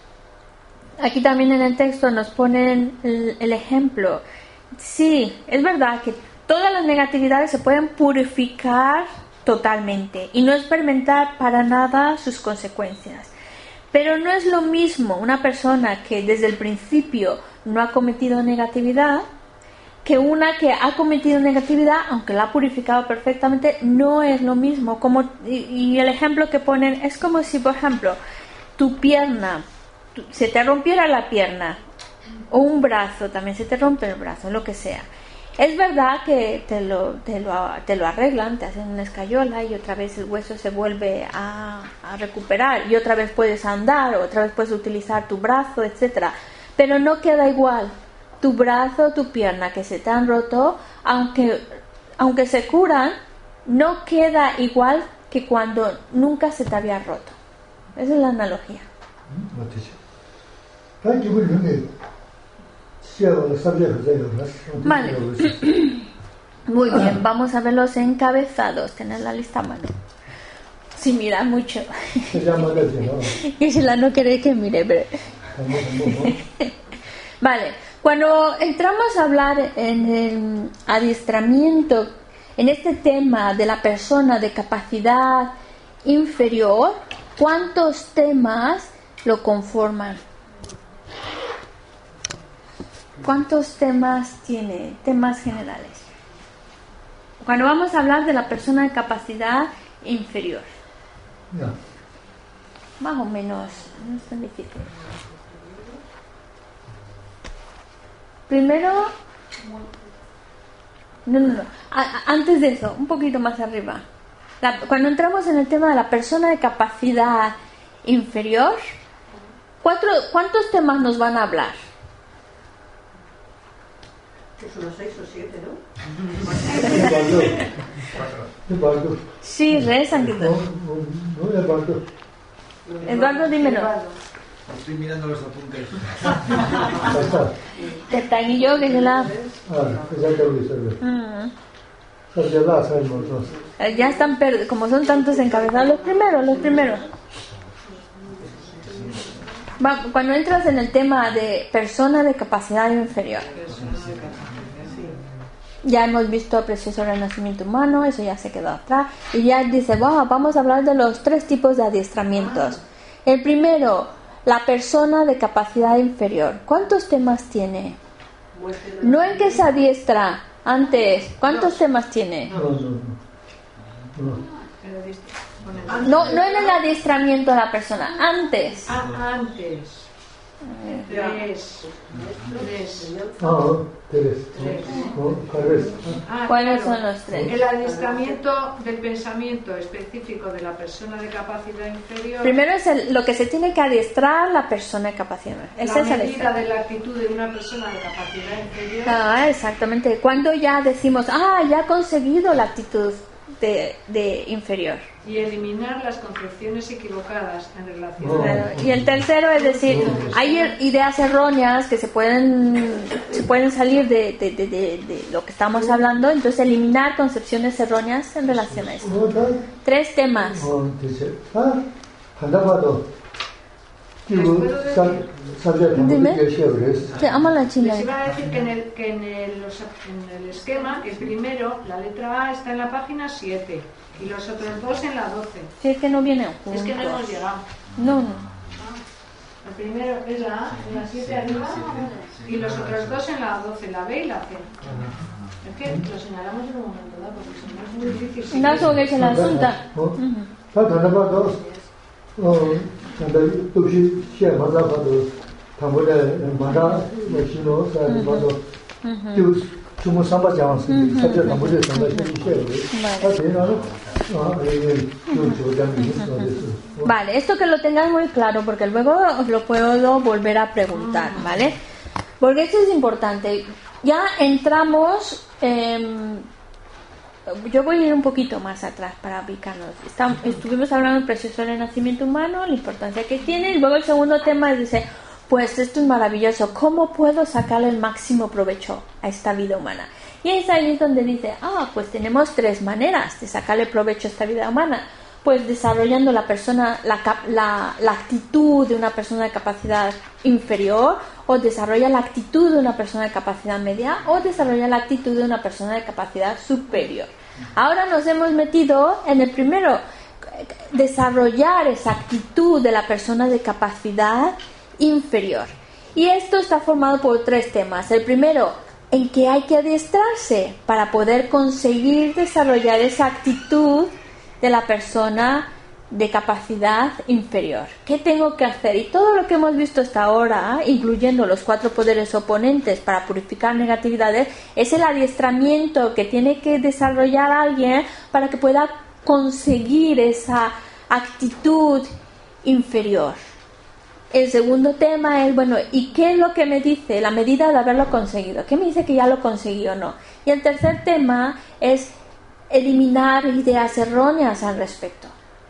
Speaker 1: aquí también en el texto nos ponen el ejemplo. Sí, es verdad que todas las negatividades se pueden purificar totalmente y no experimentar para nada sus consecuencias. Pero no es lo mismo una persona que desde el principio no ha cometido negatividad que una que ha cometido negatividad, aunque la ha purificado perfectamente, no es lo mismo. Y el ejemplo que ponen es como si, por ejemplo, tu pierna, se te rompiera la pierna, o un brazo, también se te rompe el brazo, lo que sea. Es verdad que te lo arreglan, te hacen una escayola y otra vez el hueso se vuelve a recuperar y otra vez puedes andar, otra vez puedes utilizar tu brazo, etcétera. Pero no queda igual tu brazo o tu pierna que se te han roto, aunque se curan, no queda igual que cuando nunca se te había roto. Esa es la analogía. Vale. Muy bien, vamos a ver los encabezados. Tener la lista a mano. Sí, mira mucho. Y si la no queréis que mire, pero... Vale, cuando entramos a hablar en el adiestramiento, en este tema de la persona de capacidad inferior, ¿cuántos temas lo conforman? ¿Cuántos temas tiene? Temas generales. Cuando vamos a hablar de la persona de capacidad inferior.
Speaker 2: Yeah.
Speaker 1: Más o menos, no es tan difícil. Primero, no. Antes de eso, un poquito más arriba. Cuando entramos en el tema de la persona de capacidad inferior, ¿cuántos temas nos van a hablar?
Speaker 6: Pues unos 6 o 7,
Speaker 2: ¿no?
Speaker 1: Sí, rezan. Eduardo, dímelo.
Speaker 5: Estoy mirando los apuntes.
Speaker 1: Te y yo que se la... Ya están como son tantos encabezados. Los primeros. Cuando entras en el tema de persona de capacidad inferior, ya hemos visto Precioso Renacimiento Humano, eso ya se quedó atrás, y ya dice, vamos a hablar de los 3 tipos de adiestramientos. El primero, la persona de capacidad inferior. ¿Cuántos temas tiene? No en que se adiestra, antes, ¿cuántos temas tiene? No en el adiestramiento de la persona, antes.
Speaker 4: Antes. 3.
Speaker 1: ¿Cuáles son los 3?
Speaker 4: El adiestramiento del pensamiento específico de la persona de capacidad inferior.
Speaker 1: Primero es lo que se tiene que adiestrar la persona de capacidad inferior.
Speaker 4: La medida de la actitud de una persona de capacidad inferior.
Speaker 1: Exactamente. Cuando ya decimos, ya ha conseguido la actitud de inferior.
Speaker 4: Y eliminar las concepciones equivocadas en relación
Speaker 1: Claro. Y el tercero es decir, hay ideas erróneas que se pueden salir de lo que estamos hablando, entonces eliminar concepciones erróneas en relación a esto. 3 temas. Dime. Te amo la china.
Speaker 4: Les iba a decir que en el esquema, el primero, la letra A está en la página 7 y los otros 2 en la 12.
Speaker 1: Si es que no vienen juntos.
Speaker 4: Es que no hemos llegado.
Speaker 1: No.
Speaker 4: El primero es la A, en la 7 arriba, y los otros 2 en la 12, la B y la C. Es que lo señalamos en un momento dado, porque si no es muy difícil.
Speaker 1: No so que es el asunto. Vale, esto que lo tengas muy claro, porque luego os lo puedo volver a preguntar, ¿vale? Porque esto es importante. Ya entramos, yo voy a ir un poquito más atrás para ubicarnos. Estuvimos hablando del proceso del nacimiento humano, la importancia que tiene, y luego el segundo tema es dice, pues esto es maravilloso, ¿cómo puedo sacarle el máximo provecho a esta vida humana? Y es ahí donde dice, pues tenemos 3 maneras de sacarle provecho a esta vida humana. Pues desarrollando la actitud de una persona de capacidad inferior, o desarrolla la actitud de una persona de capacidad media, o desarrolla la actitud de una persona de capacidad superior. Ahora nos hemos metido en el primero, desarrollar esa actitud de la persona de capacidad inferior. Y esto está formado por 3 temas. El primero, en que hay que adiestrarse para poder conseguir desarrollar esa actitud de la persona de capacidad inferior. ¿Qué tengo que hacer? Y todo lo que hemos visto hasta ahora, incluyendo los 4 poderes oponentes para purificar negatividades, es el adiestramiento que tiene que desarrollar alguien para que pueda conseguir esa actitud inferior. El segundo tema es, bueno, ¿y qué es lo que me dice la medida de haberlo conseguido? ¿Qué me dice que ya lo conseguí o no? Y el tercer tema es eliminar ideas erróneas al respecto.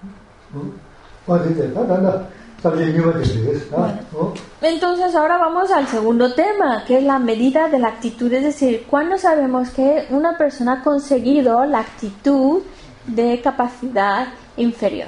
Speaker 1: Entonces ahora vamos al segundo tema, que es la medida de la actitud, es decir, ¿cuándo sabemos que una persona ha conseguido la actitud de capacidad inferior?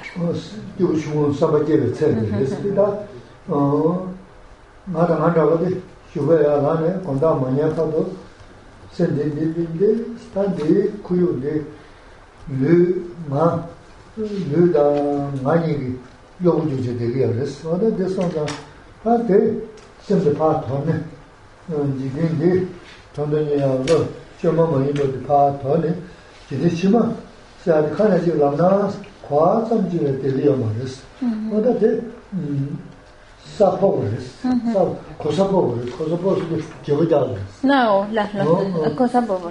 Speaker 1: No, las cosas por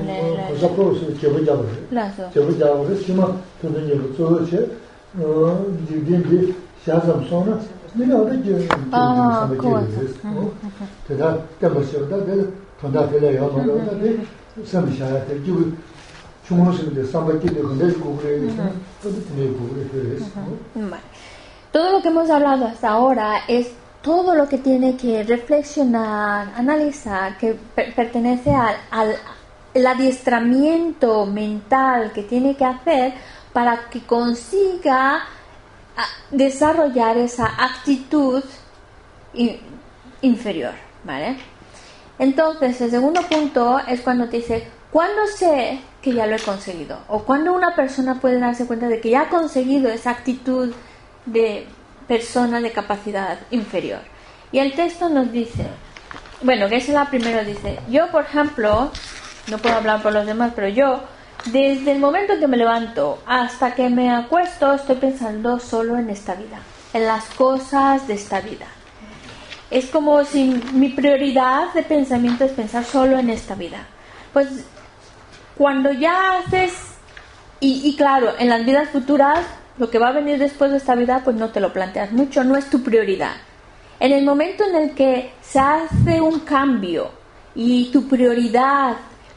Speaker 1: Todo lo que hemos hablado hasta ahora es todo lo que tiene que reflexionar, analizar, que pertenece al adiestramiento mental que tiene que hacer para que consiga desarrollar esa actitud inferior, ¿vale? Entonces, el segundo punto es cuando te dice, ¿cuándo sé que ya lo he conseguido? O cuando una persona puede darse cuenta de que ya ha conseguido esa actitud de persona de capacidad inferior. Y el texto nos dice, bueno, que es la primera, dice, yo por ejemplo, no puedo hablar por los demás, pero yo, desde el momento en que me levanto hasta que me acuesto, estoy pensando solo en esta vida, en las cosas de esta vida. Es como si mi prioridad de pensamiento es pensar solo en esta vida. Pues cuando ya haces, y claro, en las vidas futuras, lo que va a venir después de esta vida, pues no te lo planteas mucho, no es tu prioridad. En el momento en el que se hace un cambio y tu prioridad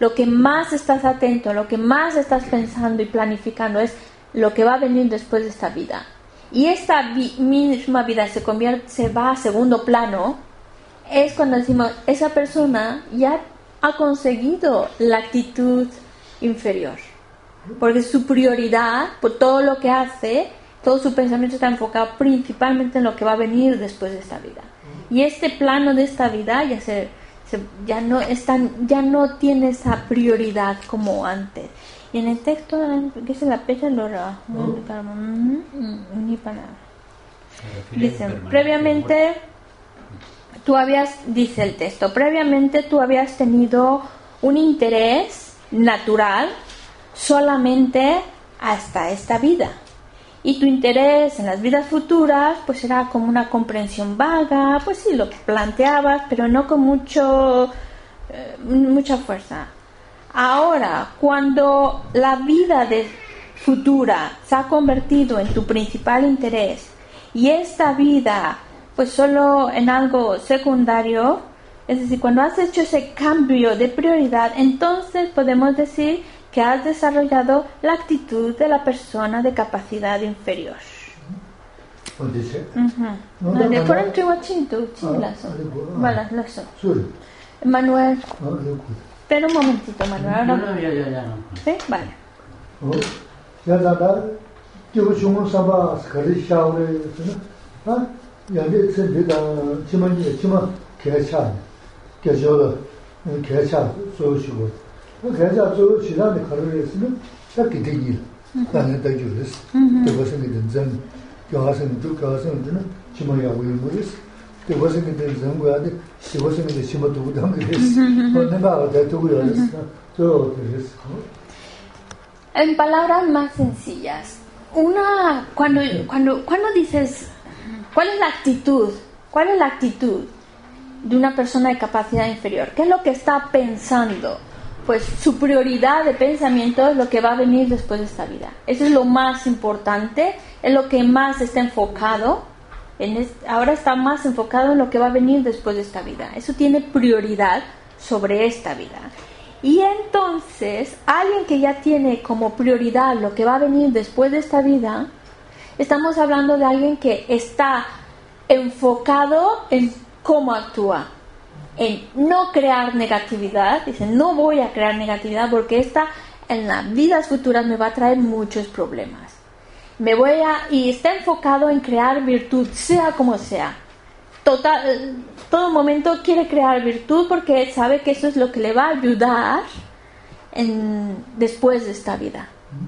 Speaker 1: lo que más estás atento, lo que más estás pensando y planificando es lo que va a venir después de esta vida. Y esta misma vida se va a segundo plano, es cuando decimos, esa persona ya ha conseguido la actitud inferior. Porque su prioridad, por todo lo que hace, todo su pensamiento está enfocado principalmente en lo que va a venir después de esta vida. Y este plano de esta vida ya no tiene esa prioridad como antes. Y en el texto, ¿qué es la fecha? Dicen, previamente, dice el texto, previamente tú habías tenido un interés natural solamente hasta esta vida. Y tu interés en las vidas futuras pues era como una comprensión vaga, pues sí, lo planteabas, pero no con mucha fuerza. Ahora, cuando la vida futura se ha convertido en tu principal interés y esta vida pues solo en algo secundario, es decir, cuando has hecho ese cambio de prioridad, entonces podemos decir que has desarrollado la actitud de la persona de capacidad inferior. Manuel, espera un momentito, Manuel.
Speaker 7: Ya.
Speaker 1: ¿Sí? Vale. En palabras más sencillas, cuando dices, ¿cuál es la actitud? ¿Cuál es la actitud de una persona de capacidad inferior? ¿Qué es lo que está pensando? Pues su prioridad de pensamiento es lo que va a venir después de esta vida. Eso es lo más importante, es lo que más está enfocado. Ahora está más enfocado en lo que va a venir después de esta vida. Eso tiene prioridad sobre esta vida. Y entonces, alguien que ya tiene como prioridad lo que va a venir después de esta vida, estamos hablando de alguien que está enfocado en cómo actúa, en no crear negatividad. Dice, no voy a crear negatividad porque esta en las vidas futuras me va a traer muchos problemas. Y está enfocado en crear virtud, sea como sea. Todo momento quiere crear virtud porque sabe que eso es lo que le va a ayudar después de esta vida.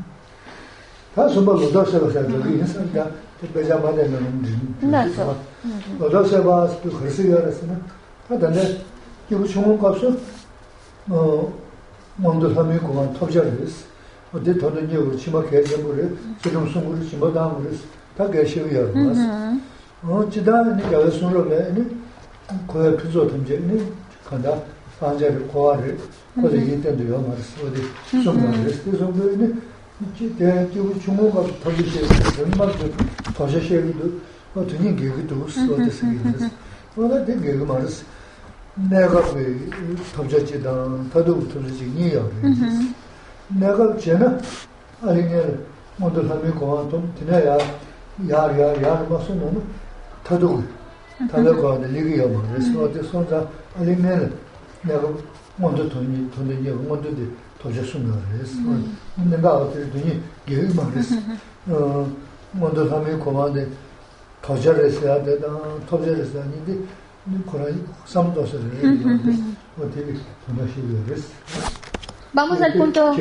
Speaker 1: Vamos al punto.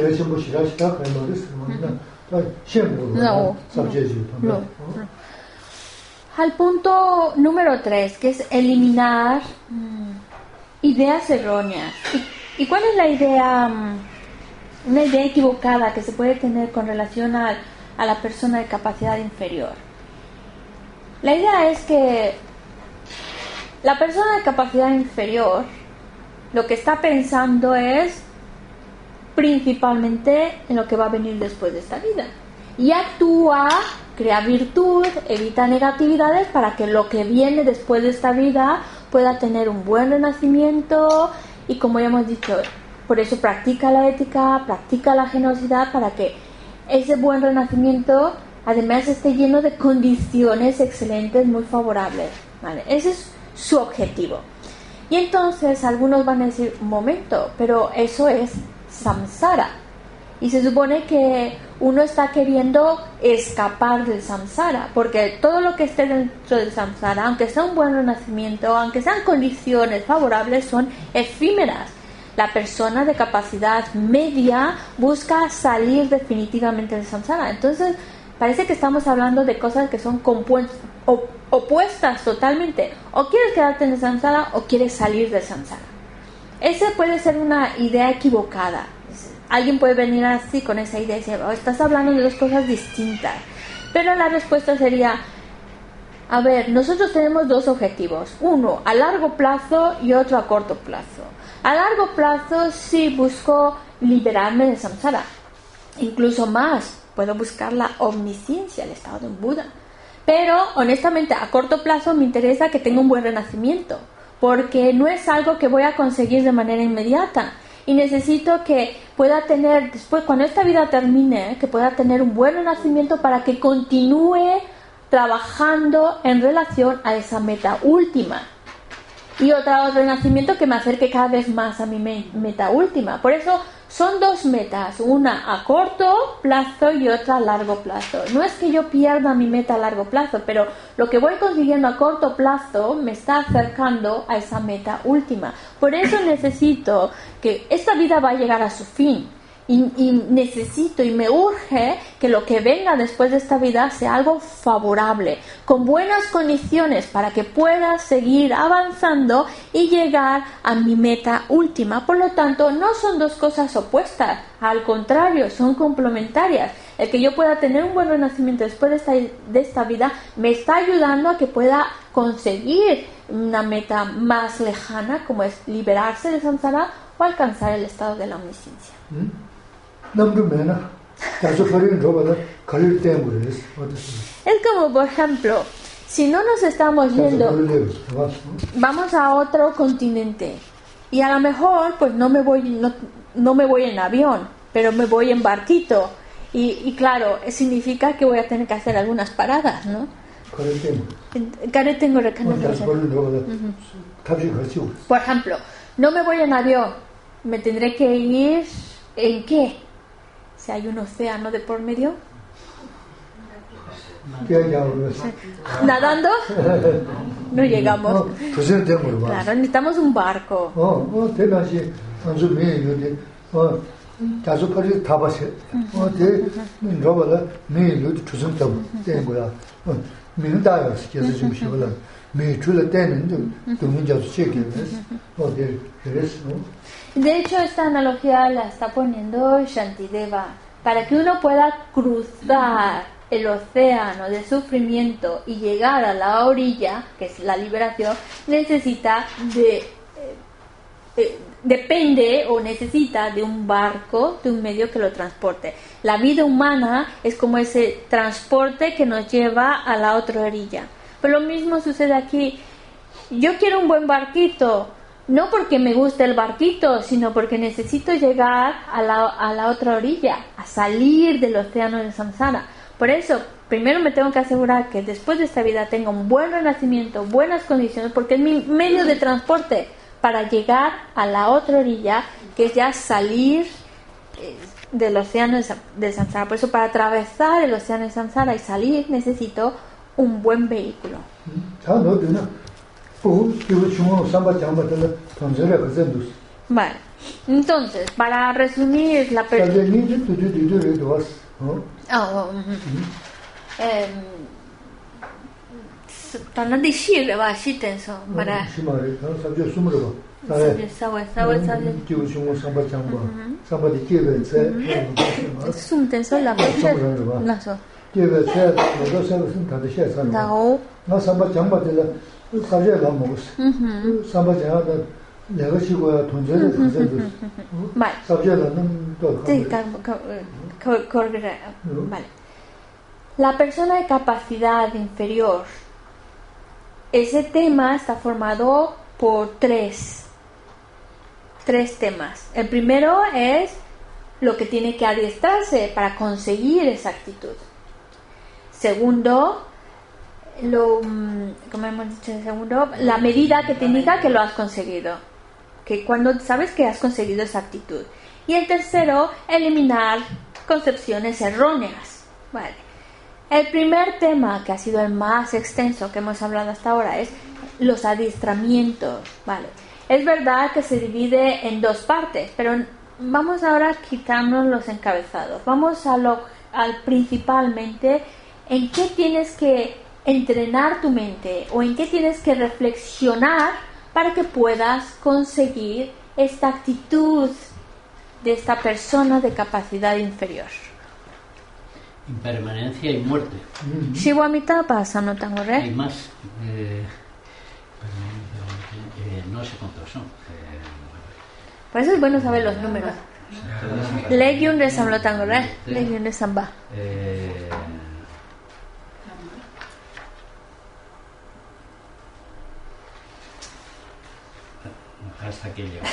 Speaker 1: No. Al punto número 3, que es eliminar ideas erróneas. ¿Y cuál es la idea? Una idea equivocada que se puede tener con relación a la persona de capacidad inferior. La idea es que la persona de capacidad inferior lo que está pensando es principalmente en lo que va a venir después de esta vida. Y actúa, crea virtud, evita negatividades para que lo que viene después de esta vida pueda tener un buen renacimiento y, como ya hemos dicho, por eso practica la ética, practica la generosidad para que ese buen renacimiento además esté lleno de condiciones excelentes, muy favorables, ¿vale? Ese es su objetivo. Y entonces algunos van a decir, un momento, pero eso es samsara. Y se supone que uno está queriendo escapar del samsara, porque todo lo que esté dentro del samsara, aunque sea un buen renacimiento, aunque sean condiciones favorables, son efímeras. La persona de capacidad media busca salir definitivamente del samsara. Entonces, parece que estamos hablando de cosas que son opuestas totalmente. O quieres quedarte en el samsara o quieres salir del samsara. Esa puede ser una idea equivocada. Alguien puede venir así con esa idea y decir, estás hablando de dos cosas distintas. Pero la respuesta sería, a ver, nosotros tenemos dos objetivos. Uno a largo plazo y otro a corto plazo. A largo plazo sí busco liberarme del samsara. Incluso más, puedo buscar la omnisciencia, el estado de un Buda. Pero, honestamente, a corto plazo me interesa que tenga un buen renacimiento. Porque no es algo que voy a conseguir de manera inmediata. Y necesito que pueda tener, después, cuando esta vida termine, que pueda tener un buen renacimiento para que continúe trabajando en relación a esa meta última. Y otro renacimiento que me acerque cada vez más a mi meta última. Por eso son dos metas, una a corto plazo y otra a largo plazo. No es que yo pierda mi meta a largo plazo, pero lo que voy consiguiendo a corto plazo me está acercando a esa meta última. Por eso necesito que esta vida va a llegar a su fin. Y necesito y me urge que lo que venga después de esta vida sea algo favorable, con buenas condiciones para que pueda seguir avanzando y llegar a mi meta última. Por lo tanto, no son dos cosas opuestas, al contrario, son complementarias. El que yo pueda tener un buen renacimiento después de esta vida me está ayudando a que pueda conseguir una meta más lejana, como es liberarse del samsara o alcanzar el estado de la omnisciencia. Es como, por ejemplo, si no nos estamos yendo, vamos a otro continente y a lo mejor pues no me voy en avión, pero me voy en barquito y claro, significa que voy a tener que hacer algunas paradas, ¿no? Por ejemplo, no me voy en avión, me tendré que ir ¿en qué? Si hay un océano de por medio. ¿Nadando? No llegamos. Claro, necesitamos un barco. De hecho, esta analogía la está poniendo Shantideva. Para que uno pueda cruzar el océano de sufrimiento y llegar a la orilla, que es la liberación, necesita depende o necesita de un barco, de un medio que lo transporte. La vida humana es como ese transporte que nos lleva a la otra orilla. Pero lo mismo sucede aquí. Yo quiero un buen barquito, no porque me guste el barquito, sino porque necesito llegar a la otra orilla, a salir del océano del samsara. Por eso, primero me tengo que asegurar que después de esta vida tenga un buen renacimiento, buenas condiciones, porque es mi medio de transporte para llegar a la otra orilla, que es ya salir del océano del samsara. Por eso, para atravesar el océano del samsara y salir, necesito un buen vehículo. Vale, entonces, para resumir la la persona de capacidad inferior, ese tema está formado por tres 3 temas. El primero es lo que tiene que adiestrarse para conseguir esa actitud. Segundo, como hemos dicho en segundo, la medida que te indica que lo has conseguido, que cuando sabes que has conseguido esa actitud. Y el tercero, eliminar concepciones erróneas. Vale. El primer tema, que ha sido el más extenso que hemos hablado hasta ahora, es los adiestramientos. Vale. Es verdad que se divide en 2 partes, pero vamos ahora a quitarnos los encabezados. Vamos al principalmente en qué tienes que entrenar tu mente o en qué tienes que reflexionar para que puedas conseguir esta actitud de esta persona de capacidad inferior.
Speaker 7: Impermanencia y muerte.
Speaker 1: Shiwamita pasa, no tengo re.
Speaker 7: Hay más. No sé cuántos son.
Speaker 1: Por eso es bueno saber los números. Legion de San Lotango re. Legion de Samba.
Speaker 7: Hasta que llego.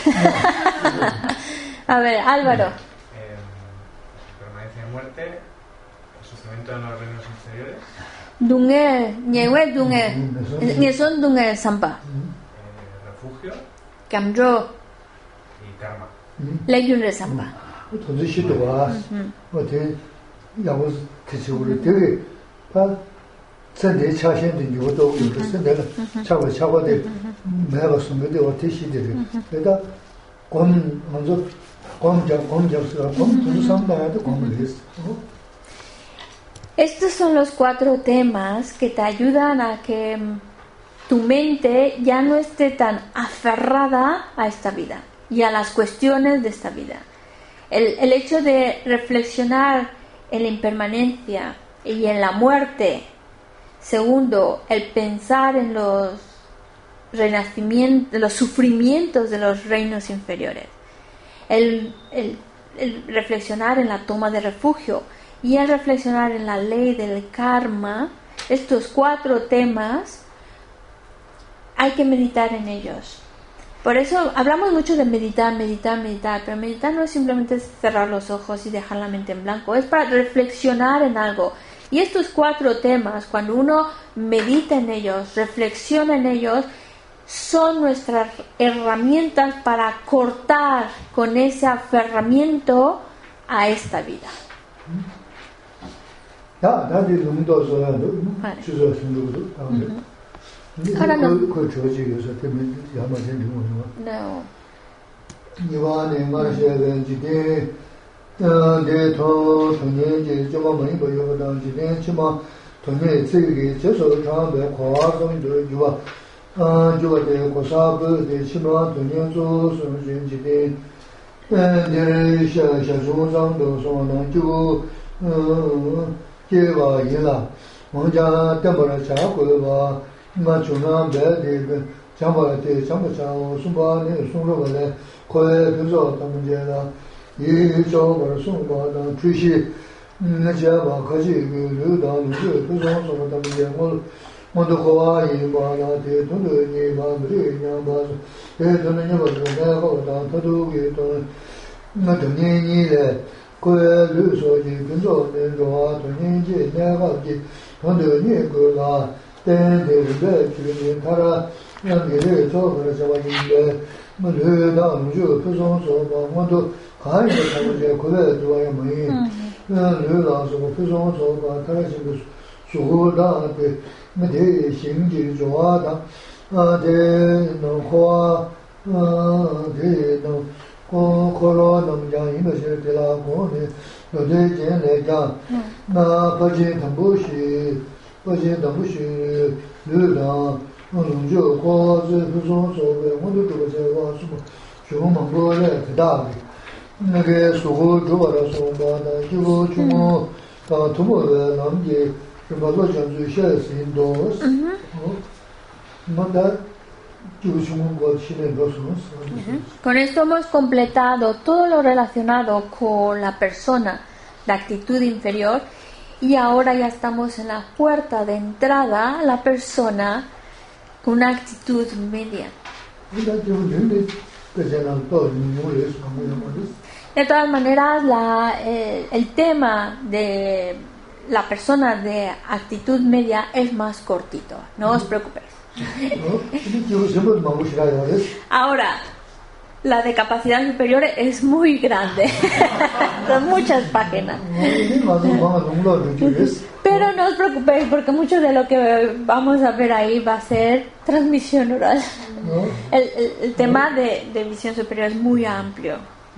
Speaker 1: A ver, Álvaro.
Speaker 8: Permanencia y muerte, el sufrimiento en los reinos inferiores.
Speaker 1: Dunge, Ñewe Dunge, Ñeson Dunge Samba.
Speaker 8: Refugio
Speaker 1: Kamjo,
Speaker 8: y karma.
Speaker 1: Legion de Samba.
Speaker 2: Entonces, si tú vas, digamos que seguro que para sentir chasen de yo todo yo sentir chago de me va a de o te si de da con 먼저 con samba de con es.
Speaker 1: Estos son los 4 temas que te ayudan a que tu mente ya no esté tan aferrada a esta vida y a las cuestiones de esta vida. El hecho de reflexionar en la impermanencia y en la muerte. Segundo, el pensar en los renacimientos, los sufrimientos de los reinos inferiores. El reflexionar en la toma de refugio y el reflexionar en la ley del karma. Estos 4 temas hay que meditar en ellos. Por eso hablamos mucho de meditar, pero meditar no es simplemente cerrar los ojos y dejar la mente en blanco, es para reflexionar en algo. Y estos 4 temas, cuando uno medita en ellos, reflexiona en ellos, son nuestras herramientas para cortar con ese aferramiento a esta vida. Ahora no. Con esto hemos completado todo lo relacionado con la persona de actitud inferior y ahora ya estamos en la puerta de entrada a la persona con una actitud media. De todas maneras, el tema de la persona de actitud media es más cortito, no os preocupéis. Ahora, la de capacidad superior es muy grande, son muchas páginas. Pero no os preocupéis porque mucho de lo que vamos a ver ahí va a ser transmisión oral. El tema de visión superior es muy amplio.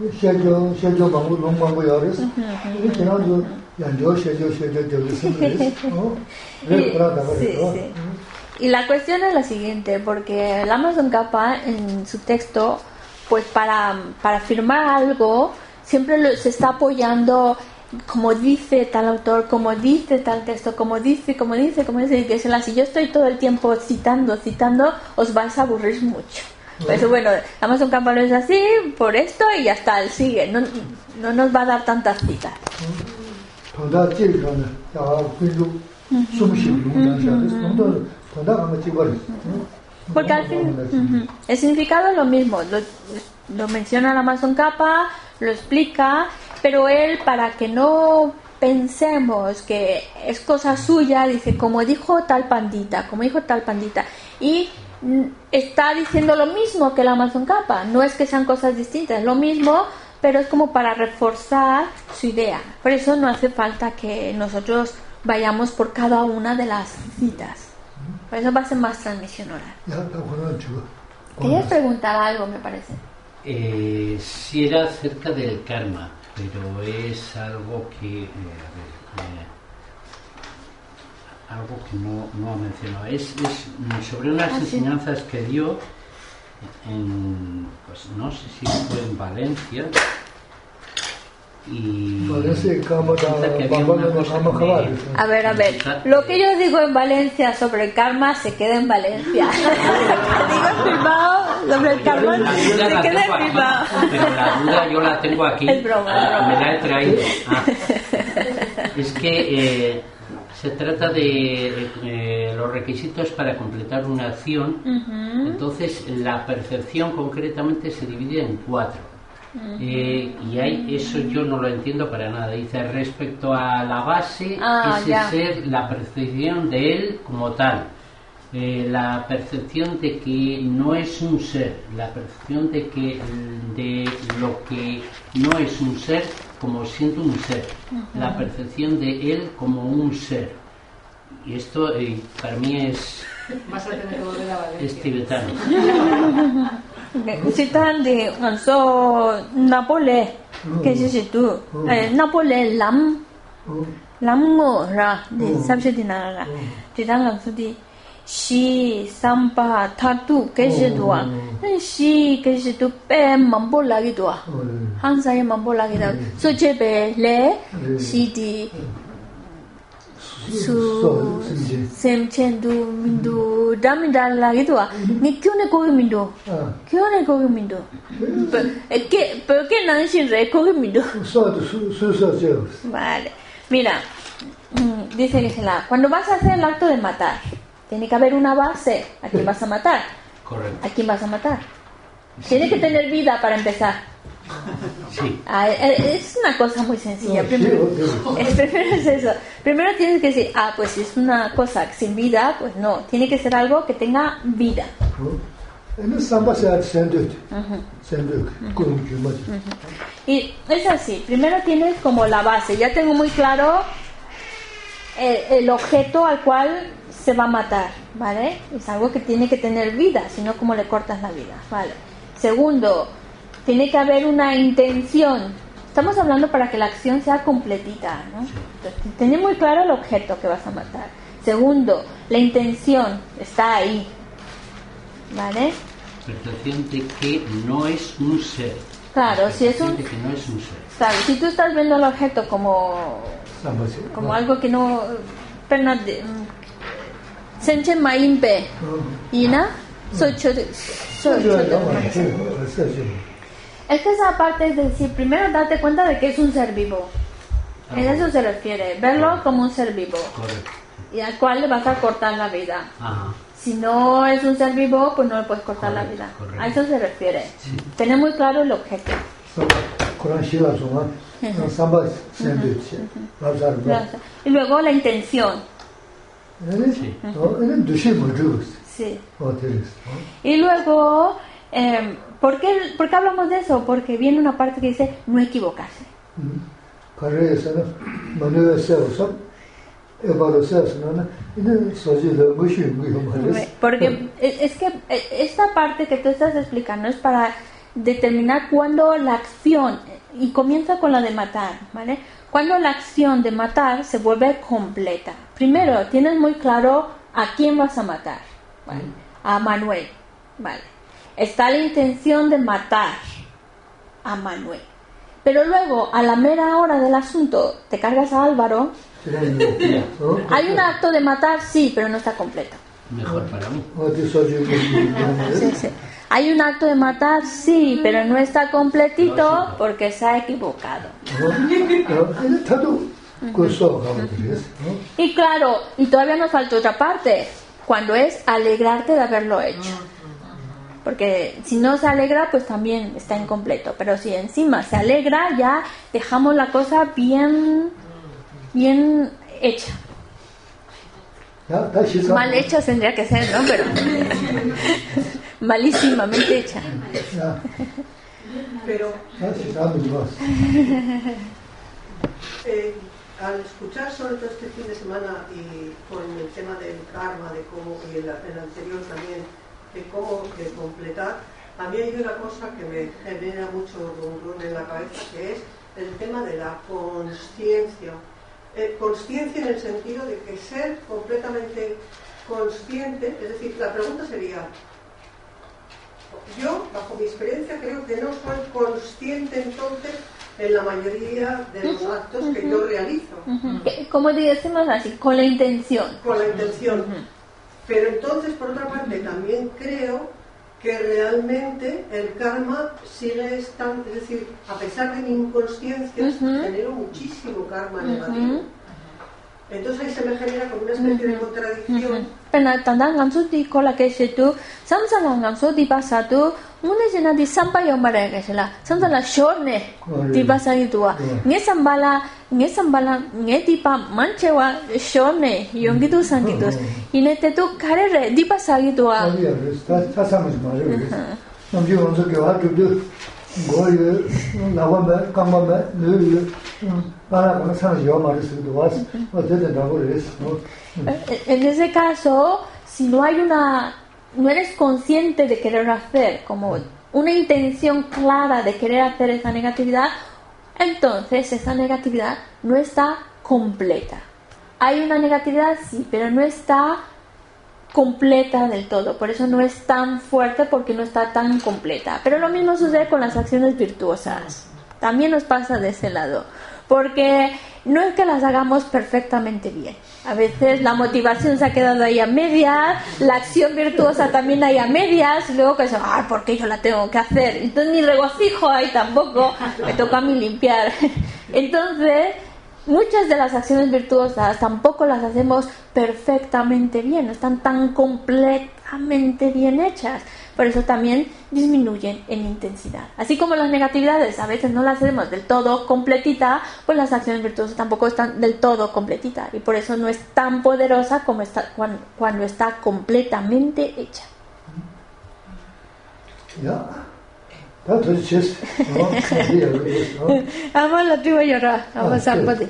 Speaker 1: Y la cuestión es la siguiente, porque el Lama Tsongkhapa en su texto, pues para afirmar algo siempre se está apoyando, como dice tal autor, como dice tal texto, como dice, que si yo estoy todo el tiempo citando, os vais a aburrir mucho. Por eso, bueno, Lama Tsongkhapa lo es así, por esto y ya está, él sigue, no nos va a dar tantas citas. Porque al fin el significado es lo mismo, lo menciona Lama Tsongkhapa, lo explica, pero él, para que no pensemos que es cosa suya, dice como dijo tal pandita, y está diciendo lo mismo que Lama Tsongkhapa, no es que sean cosas distintas, es lo mismo, pero es como para reforzar su idea. Por eso no hace falta que nosotros vayamos por cada una de las citas. Por eso va a ser más transmisión oral. Querías preguntar algo, me parece.
Speaker 7: Si era acerca del karma, pero es algo que algo que no ha mencionado. Es sobre unas enseñanzas que dio pues no sé si fue en Valencia. Y
Speaker 1: a ver, lo que yo digo en Valencia sobre el karma se queda en Valencia. Digo en privado sobre el karma se queda en privado.
Speaker 7: Pero la duda yo la tengo aquí.
Speaker 1: Es broma.
Speaker 7: Me la he traído. Es que se trata de los requisitos para completar una acción. Entonces la percepción concretamente se divide en 4. Y hay, eso yo no lo entiendo para nada. Dice respecto a la base, ser la percepción de él como tal, la percepción de que no es un ser, la percepción de lo que no es un ser como siendo un ser, la percepción de él como un ser. Y esto para mí es tibetano.
Speaker 1: Citan de Napole, que es tú, Napole Lam ngo ra, de Sabshedinara, Citan Langsudi, Shi Sampa Tatu, que es tú, Shi que es tú, Pe Mambo Lagidua, Hansai Mambo Lagida, Sochebe Le, Shi di. Su semchendu mindu damidal lagi tu ni क्यों ने कोई मिंदो ¿por qué no sin re कोई मिंदो? Vale, mira, dice Geshe-la, cuando vas a hacer el acto de matar tiene que haber una base. ¿A quién vas a matar?
Speaker 7: Correcto.
Speaker 1: ¿A quién vas a matar? Tiene que tener vida para empezar.
Speaker 7: Sí.
Speaker 1: Es una cosa muy sencilla. Primero es eso. Primero tienes que decir, pues si es una cosa sin vida, pues no. Tiene que ser algo que tenga vida. Y es así. Primero tienes como la base. Ya tengo muy claro el objeto al cual se va a matar, ¿vale? Es algo que tiene que tener vida, si no, ¿cómo le cortas la vida? ¿Vale? Segundo, tiene que haber una intención. Estamos hablando para que la acción sea completita, ¿no? Entonces, tener muy claro el objeto que vas a matar. Segundo, la intención está ahí, ¿vale?
Speaker 7: Percepción de que no es un ser.
Speaker 1: Claro, si es un...
Speaker 7: de que no es un ser.
Speaker 1: Claro, si tú estás viendo el objeto como algo que no... Senchen maimpe, ¿ina? Es que esa parte es decir, primero date cuenta de que es un ser vivo. En eso se refiere, verlo como un ser vivo.
Speaker 7: Correcto.
Speaker 1: Y al cual le vas a cortar la vida. Si no es un ser vivo, pues no le puedes cortar la vida. A eso se refiere. Tener muy claro el objeto. Y luego la intención. Sí. Y luego, ¿por qué hablamos de eso? Porque viene una parte que dice no equivocarse. Porque es que esta parte que tú estás explicando es para determinar cuándo la acción, y comienza con la de matar, ¿vale? Cuando la acción de matar se vuelve completa. Primero, tienes muy claro a quién vas a matar, ¿vale? A Manuel, ¿vale? Está la intención de matar a Manuel. Pero luego, a la mera hora del asunto, te cargas a Álvaro. Hay un acto de matar, sí, pero no está completo.
Speaker 7: Mejor para mí.
Speaker 1: Sí, sí. Hay un acto de matar, sí, pero no está completito porque se ha equivocado. Y claro, y todavía nos falta otra parte, cuando es alegrarte de haberlo hecho. Porque si no se alegra, pues también está incompleto. Pero si encima se alegra, ya dejamos la cosa bien hecha. Mal hecha tendría que ser, ¿no? Pero malísimamente hecha.
Speaker 6: Pero al escuchar sobre todo este fin de semana y con el tema del karma, de cómo, y el anterior también, de cómo completar, a mí hay una cosa que me genera mucho rum en la cabeza, que es el tema de la consciencia. Consciencia en el sentido de que ser completamente consciente, es decir, la pregunta sería, yo, bajo mi experiencia, creo que no soy consciente entonces en la mayoría de los actos que yo realizo.
Speaker 1: Como decimos así, con la intención.
Speaker 6: Con la intención. Pero entonces, por otra parte, también creo que realmente el karma sigue estando, es decir, a pesar de mi inconsciencia, genero muchísimo karma negativo. Entonces ahí se me genera como una especie de contradicción.
Speaker 1: Pero tanda ngansu di kola que se tu samsala ngansu di pasa tu mune jena di sampai yang bara que se la samsala shorne di pasa itu a nge sambala nge di pa manchewa shorne yongi tu sangitos inete tu karere di pasa itu a
Speaker 2: está samas más no yo no sé qué va tu goye la wamba kamba no para con esa yo más de tu vas o te da eso.
Speaker 1: En ese caso, si no eres consciente de querer hacer, como una intención clara de querer hacer esa negatividad, entonces esa negatividad no está completa. Hay una negatividad, sí, pero no está completa del todo, por eso no es tan fuerte, porque no está tan completa. Pero lo mismo sucede con las acciones virtuosas, también nos pasa de ese lado, porque no es que las hagamos perfectamente bien. A veces la motivación se ha quedado ahí a medias, la acción virtuosa también ahí a medias, y luego que se va, ¿por qué yo la tengo que hacer? Entonces ni regocijo ahí tampoco, me toca a mí limpiar. Entonces, muchas de las acciones virtuosas tampoco las hacemos perfectamente bien, no están tan completamente bien hechas. Por eso también disminuyen en intensidad. Así como las negatividades a veces no las hacemos del todo completita, pues las acciones virtuosas tampoco están del todo completita. Y por eso no es tan poderosa como está cuando está completamente hecha.
Speaker 2: Ya. Tanto dices, ¿no?
Speaker 1: Vamos la tribu a llorar. Vamos a poder.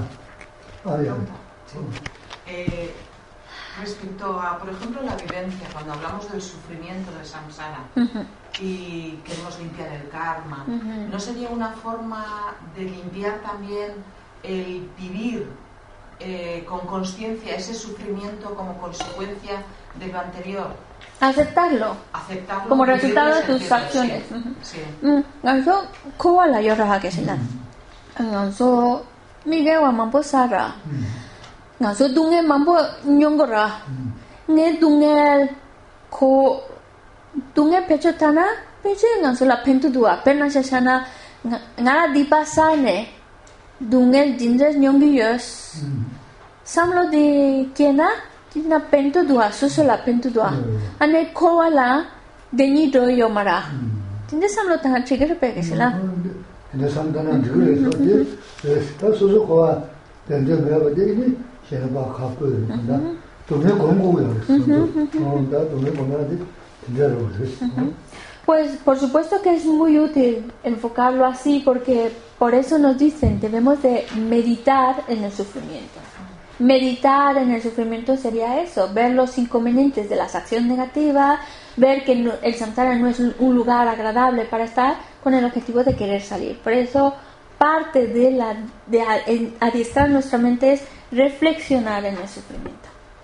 Speaker 9: Respecto a, por ejemplo, la vivencia, cuando hablamos del sufrimiento de samsara y queremos limpiar el karma, ¿no sería una forma de limpiar también el vivir con consciencia ese sufrimiento como consecuencia de lo anterior?
Speaker 1: Aceptarlo como resultado de tus acciones.
Speaker 9: Sí.
Speaker 1: Ganso koala llora que se dan. Ganso Miguel wa mampo sara. Ganso dunge mampo nyongora. Ne dunge ko dunge pechotana peche ganso la pentu dua pena shashana ngara dipasane dunge jindes nyongiyos. Samlo di kena Tina pento dua, suso la pento dua. Ane koala, denito yomara. Tinde samlo tan trigger pegesela.
Speaker 2: ene samdana jure so de sta suso koa dende meba de ni shena ba khapo da to me gongo ya no da to me gonga de tindero
Speaker 1: Pues por supuesto que es muy útil enfocarlo así porque por eso nos dicen debemos de meditar en el sufrimiento. Meditar en el sufrimiento sería eso, ver los inconvenientes de las acciones negativas, ver que el samsara no es un lugar agradable para estar con el objetivo de querer salir. Por eso parte de adiestrar nuestra mente es reflexionar en el sufrimiento.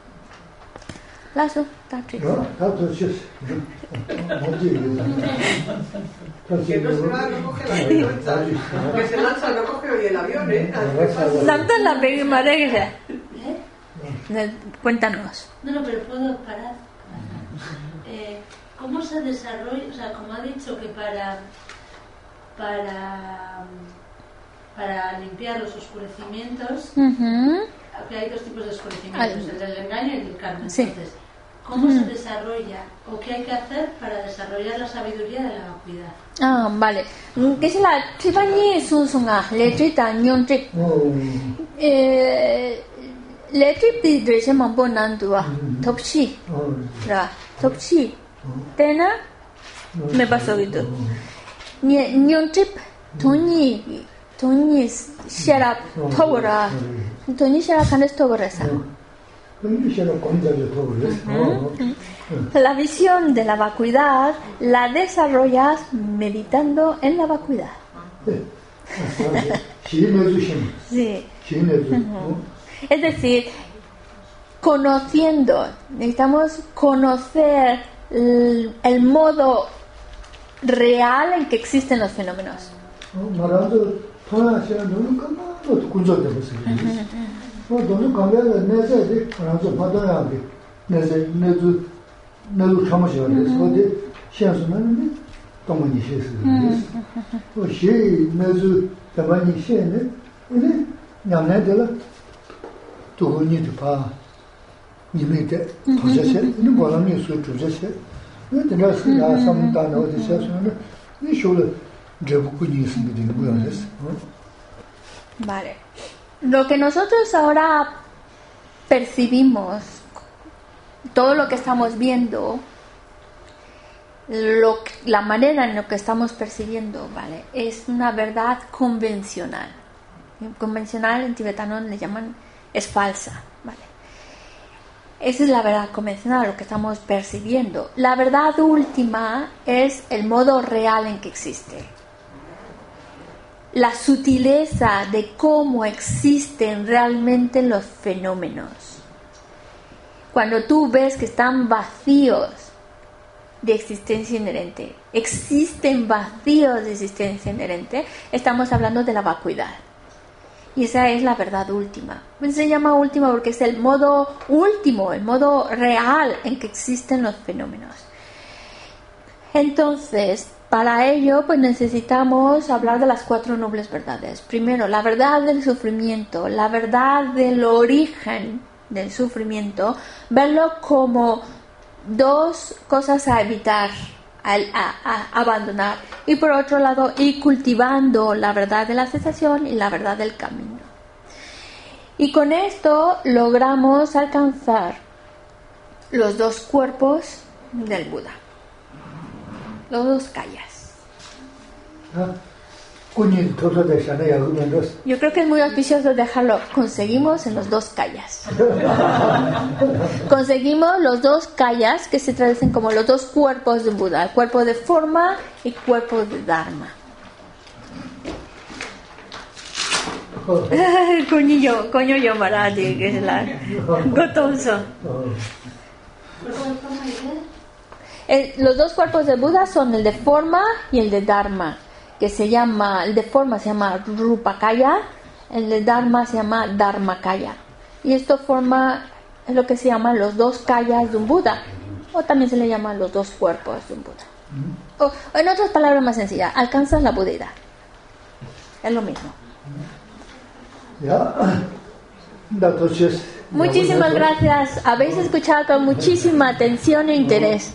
Speaker 1: Lazo, está chico.
Speaker 6: Que no se va, no coge la pelota. Que se lanza, no coge hoy el avión,
Speaker 1: Tanto la madre que sea. Cuéntanos.
Speaker 3: No, pero puedo parar. ¿Cómo se desarrolla? O sea, como ha dicho que para limpiar los oscurecimientos, que hay dos tipos de oscurecimientos, el del engaño y el del karma.
Speaker 1: Sí.
Speaker 3: Entonces, ¿cómo se desarrolla o qué hay que hacer para desarrollar la sabiduría de la vacuidad?
Speaker 1: Vale. ¿Qué es la tribañi sunsunga? Letrita, nyontrip. Letrip di drese mambo nandua. Topchi. Ra. Topchi. Tena. Me pasó gitu. Nyontrip. Toni shara togora. Toni shara kanes togora sa. La visión de la vacuidad la desarrollas meditando en la vacuidad. Sí. Es decir, conociendo, necesitamos conocer el modo real en que existen los fenómenos.
Speaker 2: 돈을 가면 내세지 그래서 받아야 돼. 내도 참으셔야 돼. 어디 시험은 동문이 시험을. 또 시 내도 대만이 시험에 근데 냠내들 돈이도 봐. 니메테 도저세 이는 뭐라는 수 도저세. 근데 내가 삼단에 어디 시험은 이 쇼를 제복군이 있습니다. 뭐야 됐어.
Speaker 1: Vale. Lo que nosotros ahora percibimos, todo lo que estamos viendo, la manera en la que estamos percibiendo, ¿vale? Es una verdad convencional. Convencional en tibetano le llaman es falsa, ¿vale? Esa es la verdad convencional, lo que estamos percibiendo. La verdad última es el modo real en que existe. La sutileza de cómo existen realmente los fenómenos. Cuando tú ves que están vacíos de existencia inherente, existen vacíos de existencia inherente, estamos hablando de la vacuidad. Y esa es la verdad última. Se llama última porque es el modo último, el modo real en que existen los fenómenos. Entonces, para ello, pues necesitamos hablar de las 4 nobles verdades. Primero, la verdad del sufrimiento, la verdad del origen del sufrimiento, verlo como 2 cosas a evitar, a abandonar. Y por otro lado, ir cultivando la verdad de la cesación y la verdad del camino. Y con esto logramos alcanzar los 2 cuerpos del Buda. Los 2 kayas. Yo creo que es muy auspicioso dejarlo. Conseguimos en los 2 kayas. Conseguimos los 2 kayas que se traducen como los 2 cuerpos de Buda. El cuerpo de forma y cuerpo de Dharma. Coño yo Marati, que es la Gotonso. Los 2 cuerpos de Buda son el de forma y el de Dharma, que se llama, el de forma se llama Rupakaya, el de Dharma se llama Dharmakaya. Y esto forma es lo que se llama los 2 kayas de un Buda, o también se le llama los 2 cuerpos de un Buda. O en otras palabras más sencillas, alcanzas la budeidad. Es lo mismo.
Speaker 2: Ya, entonces
Speaker 1: Muchísimas gracias. Habéis escuchado con muchísima atención e interés.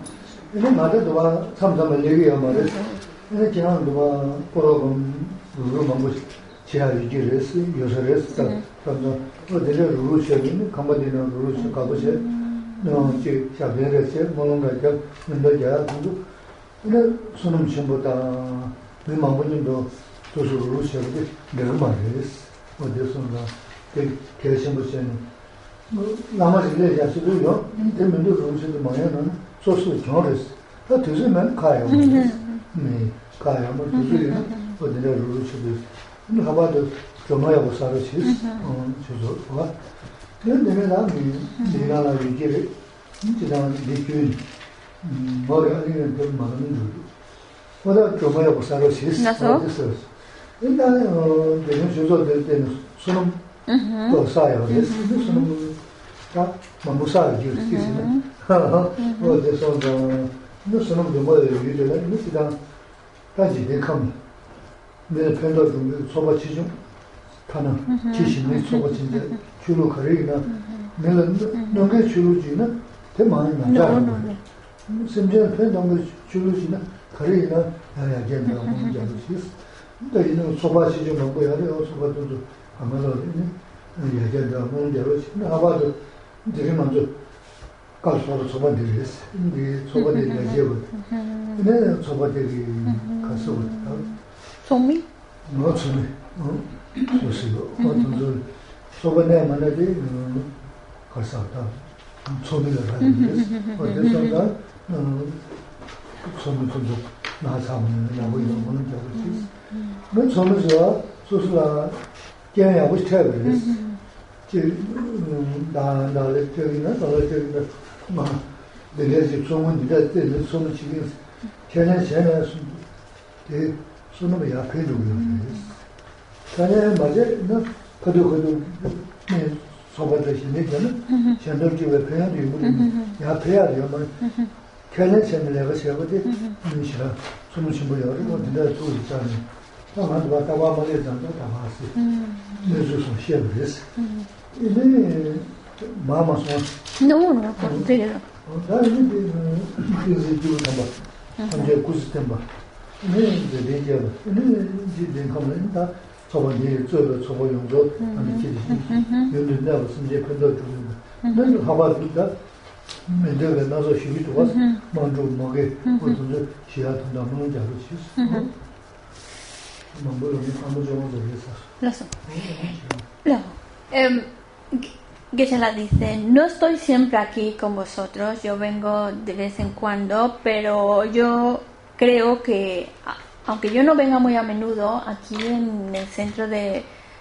Speaker 1: Geshe-la dice, no estoy siempre aquí con vosotros, yo vengo de vez en cuando, pero yo creo que, aunque yo no venga muy a menudo, aquí en el centro de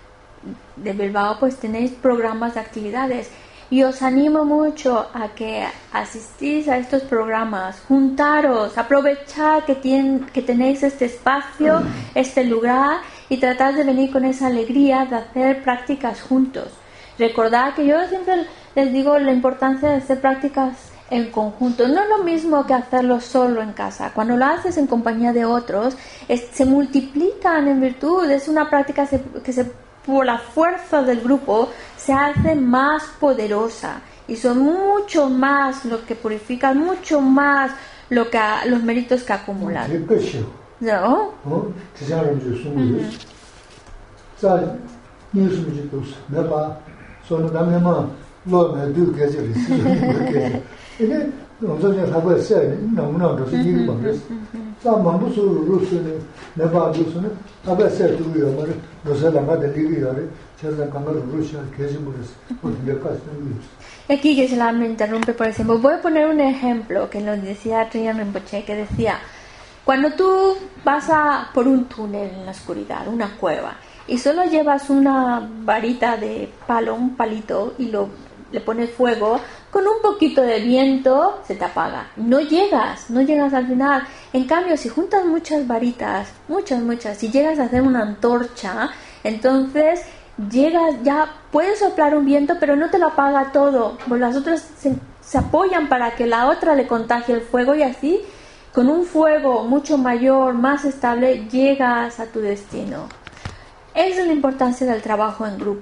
Speaker 1: Bilbao pues tenéis programas de actividades y os animo mucho a que asistís a estos programas, juntaros, aprovechar que tenéis este espacio, este lugar y tratar de venir con esa alegría de hacer prácticas juntos. Recordad que yo siempre les digo la importancia de hacer prácticas en conjunto. No es lo mismo que hacerlo solo en casa. Cuando lo haces en compañía de otros, se multiplican en virtud. Es una práctica que por la fuerza del grupo se hace más poderosa. Y son mucho más lo que purifican, mucho más los méritos que acumulan. ¿No?
Speaker 2: So 남의 뭐 로면 두개 저리 이게 엄청나게 하고 있어요. 너무나 그래서 이게 뭔데? 사람도 소로서는 내가 봐도서는 하베세 두고요. 뭐 로서랑가 들리기요. 제가 강가로 루시아 계속 버렸어. 어떻게 갔어요?
Speaker 1: Aquí Geshe-la me interrumpe por ejemplo. Voy a poner un ejemplo que nos decía Triyam Rinpoche, que decía, cuando tú vas por un túnel en la oscuridad, una cueva, y solo llevas una varita de palo, un palito, y le pones fuego, con un poquito de viento se te apaga. No llegas al final. En cambio, si juntas muchas varitas, muchas, si llegas a hacer una antorcha, entonces ya puedes soplar un viento, pero no te lo apaga todo, pues las otras se apoyan para que la otra le contagie el fuego, y así, con un fuego mucho mayor, más estable, llegas a tu destino. Esa es la importancia del trabajo en grupo.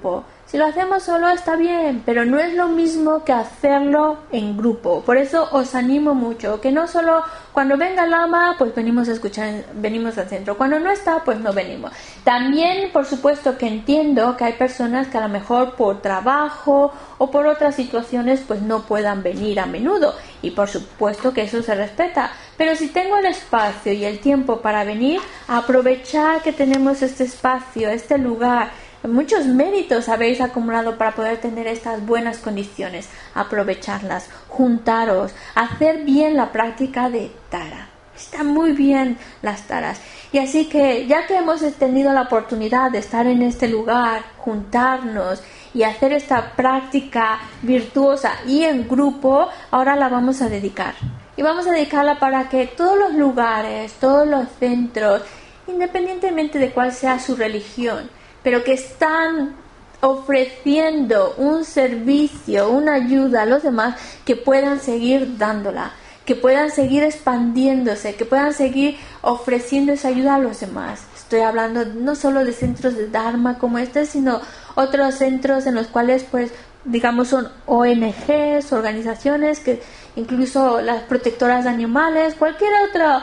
Speaker 1: Si lo hacemos solo está bien, pero no es lo mismo que hacerlo en grupo. Por eso os animo mucho, que no solo cuando venga el lama, pues venimos a escuchar, venimos al centro. Cuando no está, pues no venimos. También, por supuesto, que entiendo que hay personas que a lo mejor por trabajo o por otras situaciones, pues no puedan venir a menudo. Y por supuesto que eso se respeta. Pero si tengo el espacio y el tiempo para venir, aprovechar que tenemos este espacio, este lugar. Muchos méritos habéis acumulado para poder tener estas buenas condiciones. Aprovecharlas, juntaros, hacer bien la práctica de Tara. Están muy bien las taras. Y así que ya que hemos tenido la oportunidad de estar en este lugar, juntarnos y hacer esta práctica virtuosa y en grupo, ahora la vamos a dedicar. Y vamos a dedicarla para que todos los lugares, todos los centros, independientemente de cuál sea su religión, pero que están ofreciendo un servicio, una ayuda a los demás, que puedan seguir dándola, que puedan seguir expandiéndose, que puedan seguir ofreciendo esa ayuda a los demás. Estoy hablando no solo de centros de Dharma como este, sino otros centros en los cuales, pues, digamos, son ONGs, organizaciones, que incluso las protectoras de animales, cualquier otra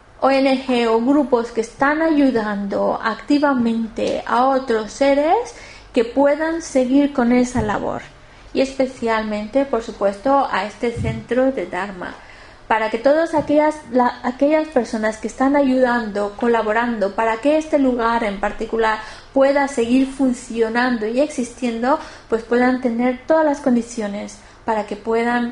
Speaker 1: ONG o grupos que están ayudando activamente a otros seres que puedan seguir con esa labor, y especialmente, por supuesto, a este centro de Dharma, para que todas aquellas personas que están ayudando, colaborando, para que este lugar en particular pueda seguir funcionando y existiendo, pues puedan tener todas las condiciones para que puedan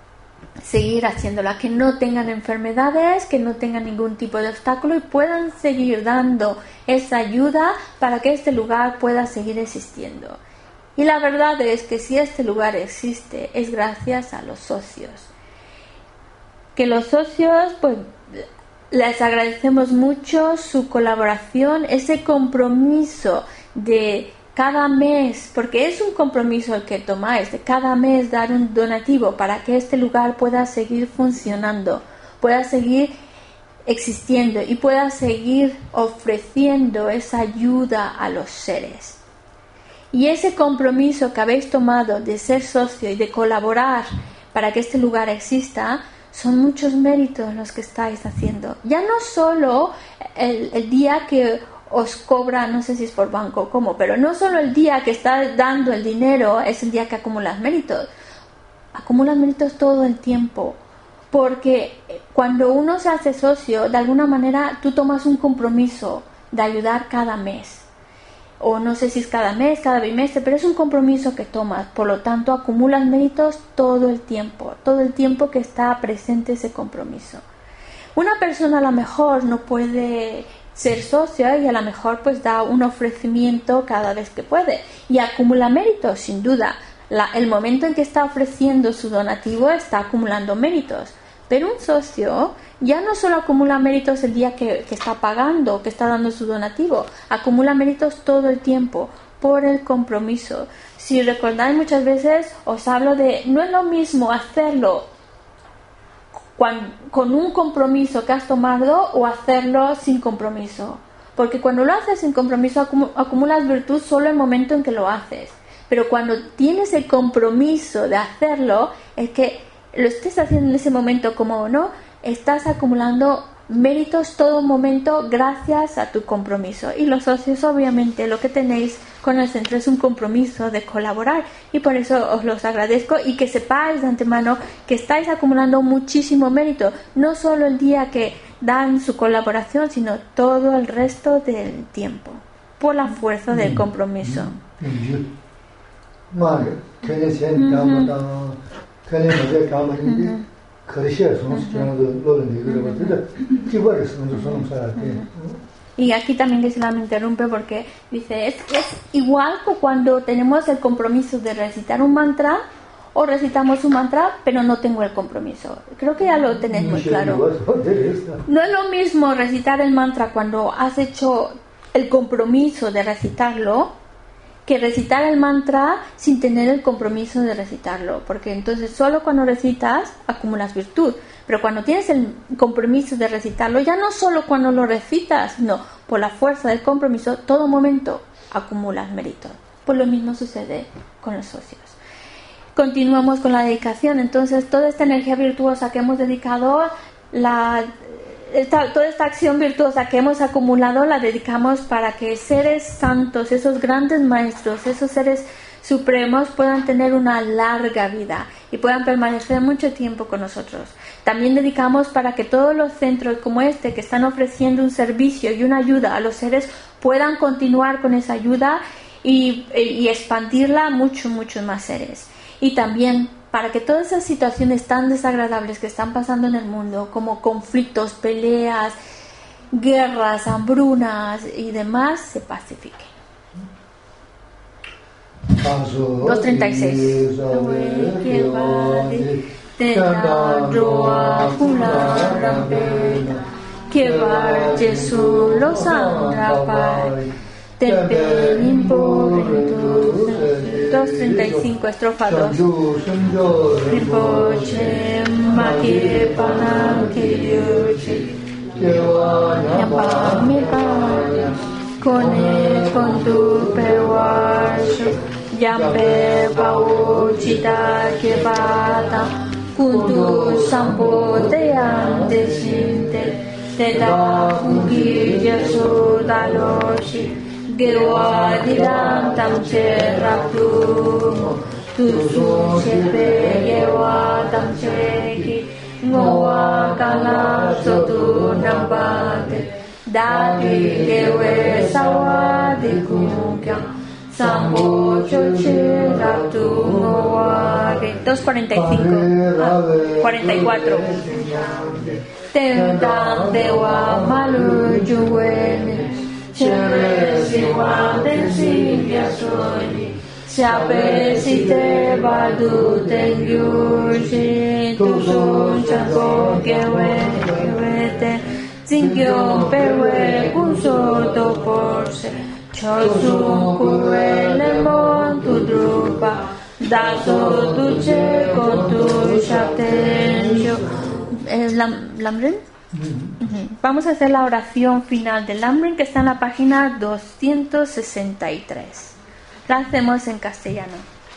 Speaker 1: seguir haciéndola, que no tengan enfermedades, que no tengan ningún tipo de obstáculo y puedan seguir dando esa ayuda para que este lugar pueda seguir existiendo. Y la verdad es que si este lugar existe es gracias a los socios. Que los socios, pues, les agradecemos mucho su colaboración, ese compromiso de cada mes, porque es un compromiso el que tomáis, de cada mes dar un donativo para que este lugar pueda seguir funcionando, pueda seguir existiendo y pueda seguir ofreciendo esa ayuda a los seres. Y ese compromiso que habéis tomado de ser socio y de colaborar para que este lugar exista, son muchos méritos los que estáis haciendo. Ya no solo el día que os cobra, no sé si es por banco o cómo, pero no solo el día que estás dando el dinero es el día que acumulas méritos. Acumulas méritos todo el tiempo, porque cuando uno se hace socio, de alguna manera tú tomas un compromiso de ayudar cada mes, o no sé si es cada mes, cada bimestre, pero es un compromiso que tomas, por lo tanto acumulas méritos todo el tiempo que está presente ese compromiso. Una persona a lo mejor no puede ser socio y a lo mejor pues da un ofrecimiento cada vez que puede y acumula méritos, sin duda. El momento en que está ofreciendo su donativo está acumulando méritos, pero un socio ya no solo acumula méritos el día que está pagando, que está dando su donativo, acumula méritos todo el tiempo por el compromiso. Si recordáis, muchas veces os hablo de no es lo mismo hacerlo con un compromiso que has tomado o hacerlo sin compromiso, porque cuando lo haces sin compromiso acumulas virtud solo el momento en que lo haces, pero cuando tienes el compromiso de hacerlo, es que lo estés haciendo en ese momento como o no, estás acumulando méritos todo momento gracias a tu compromiso. Y los socios, obviamente, lo que tenéis con el centro es un compromiso de colaborar, y por eso os los agradezco, y que sepáis de antemano que estáis acumulando muchísimo mérito, no solo el día que dan su colaboración, sino todo el resto del tiempo, por la fuerza del compromiso. Y aquí también que se la me interrumpe porque dice, es igual que cuando tenemos el compromiso de recitar un mantra o recitamos un mantra pero no tengo el compromiso. Creo que ya lo tenéis muy claro. No es lo mismo recitar el mantra cuando has hecho el compromiso de recitarlo que recitar el mantra sin tener el compromiso de recitarlo, porque entonces solo cuando recitas acumulas virtud, pero cuando tienes el compromiso de recitarlo, ya no solo cuando lo recitas, no, por la fuerza del compromiso, todo momento acumulas mérito, pues lo mismo sucede con los socios. Continuamos con la dedicación. Entonces, toda esta energía virtuosa que hemos dedicado, toda esta acción virtuosa que hemos acumulado, la dedicamos para que seres santos, esos grandes maestros, esos seres supremos puedan tener una larga vida y puedan permanecer mucho tiempo con nosotros. También dedicamos para que todos los centros como este que están ofreciendo un servicio y una ayuda a los seres puedan continuar con esa ayuda y expandirla a muchos más seres. Y también para que todas esas situaciones tan desagradables que están pasando en el mundo, como conflictos, peleas, guerras, hambrunas y demás, se pacifiquen. 236. Tempe Nimpo 235, estrofa 2. Rinpoche Maki Panam Kiryoche Yapa Mika Kone Kondu Pewasho Yampe Pau Chita Kebata Kundu Sampo Deyante Shinte Teta Kungi Yasu Daloshi Gewa Diram Tamche Raptu Tusu Chepe Gewa Tamche Ki Ngowa Kala Sotu Nambate Dadi Gewe Sawa Dikukyam Sambo Choche Raptu Ngowa 245 44 Tendan Dewa Malu Juwene Chere siwa densi biasoni Siape site badu tengyushi Tusun chanko kewete Zingyo pewe kunso toporse Chosun kuwe lemon tudrupa Daso tuche kotu shatenyo ¿Lamren? Vamos a hacer la oración final del Lamrim que está en la página 263. La hacemos en castellano.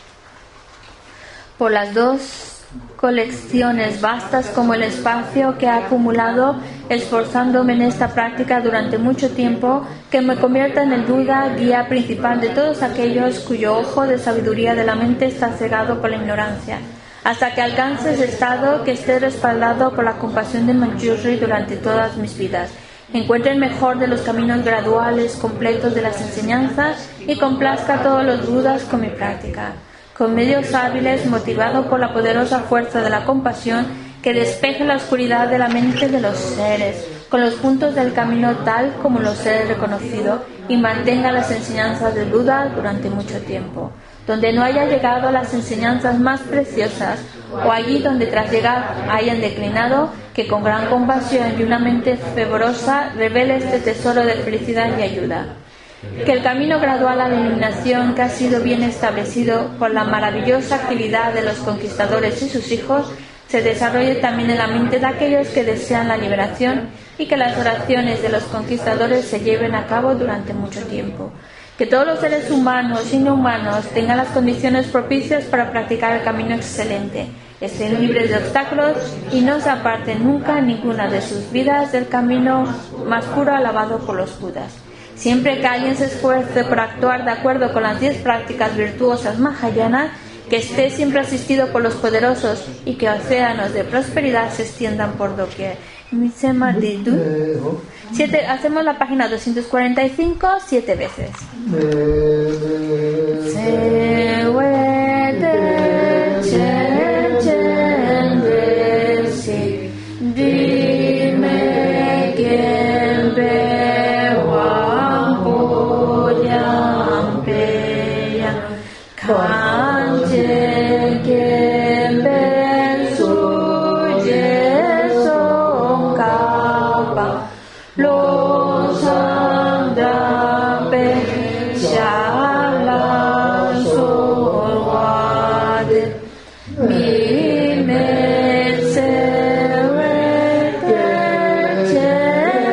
Speaker 1: Por las dos colecciones vastas como el espacio que he acumulado esforzándome en esta práctica durante mucho tiempo, que me convierta en el Buda, guía principal de todos aquellos cuyo ojo de sabiduría de la mente está cegado por la ignorancia, hasta que alcance ese estado que esté respaldado por la compasión de Manjushri durante todas mis vidas. Encuentre el mejor de los caminos graduales, completos de las enseñanzas y complazca a todos los Budas con mi práctica. Con medios hábiles, motivado por la poderosa fuerza de la compasión, que despeje la oscuridad de la mente de los seres, con los puntos del camino tal como los he reconocido, y mantenga las enseñanzas del Buda durante mucho tiempo. Donde no haya llegado a las enseñanzas más preciosas, o allí donde tras llegar hayan declinado, que con gran compasión y una mente fervorosa revele este tesoro de felicidad y ayuda. Que el camino gradual a la iluminación que ha sido bien establecido por la maravillosa actividad de los conquistadores y sus hijos se desarrolle también en la mente de aquellos que desean la liberación, y que las oraciones de los conquistadores se lleven a cabo durante mucho tiempo. Que todos los seres humanos y no humanos tengan las condiciones propicias para practicar el camino excelente, estén libres de obstáculos y no se aparten nunca en ninguna de sus vidas del camino más puro alabado por los Budas. Siempre que alguien se esfuerce por actuar de acuerdo con las 10 prácticas virtuosas Mahayana, que esté siempre asistido por los poderosos y que océanos de prosperidad se extiendan por doquier. Hacemos la página 245 7 veces.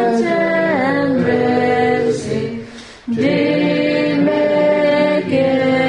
Speaker 10: Dime que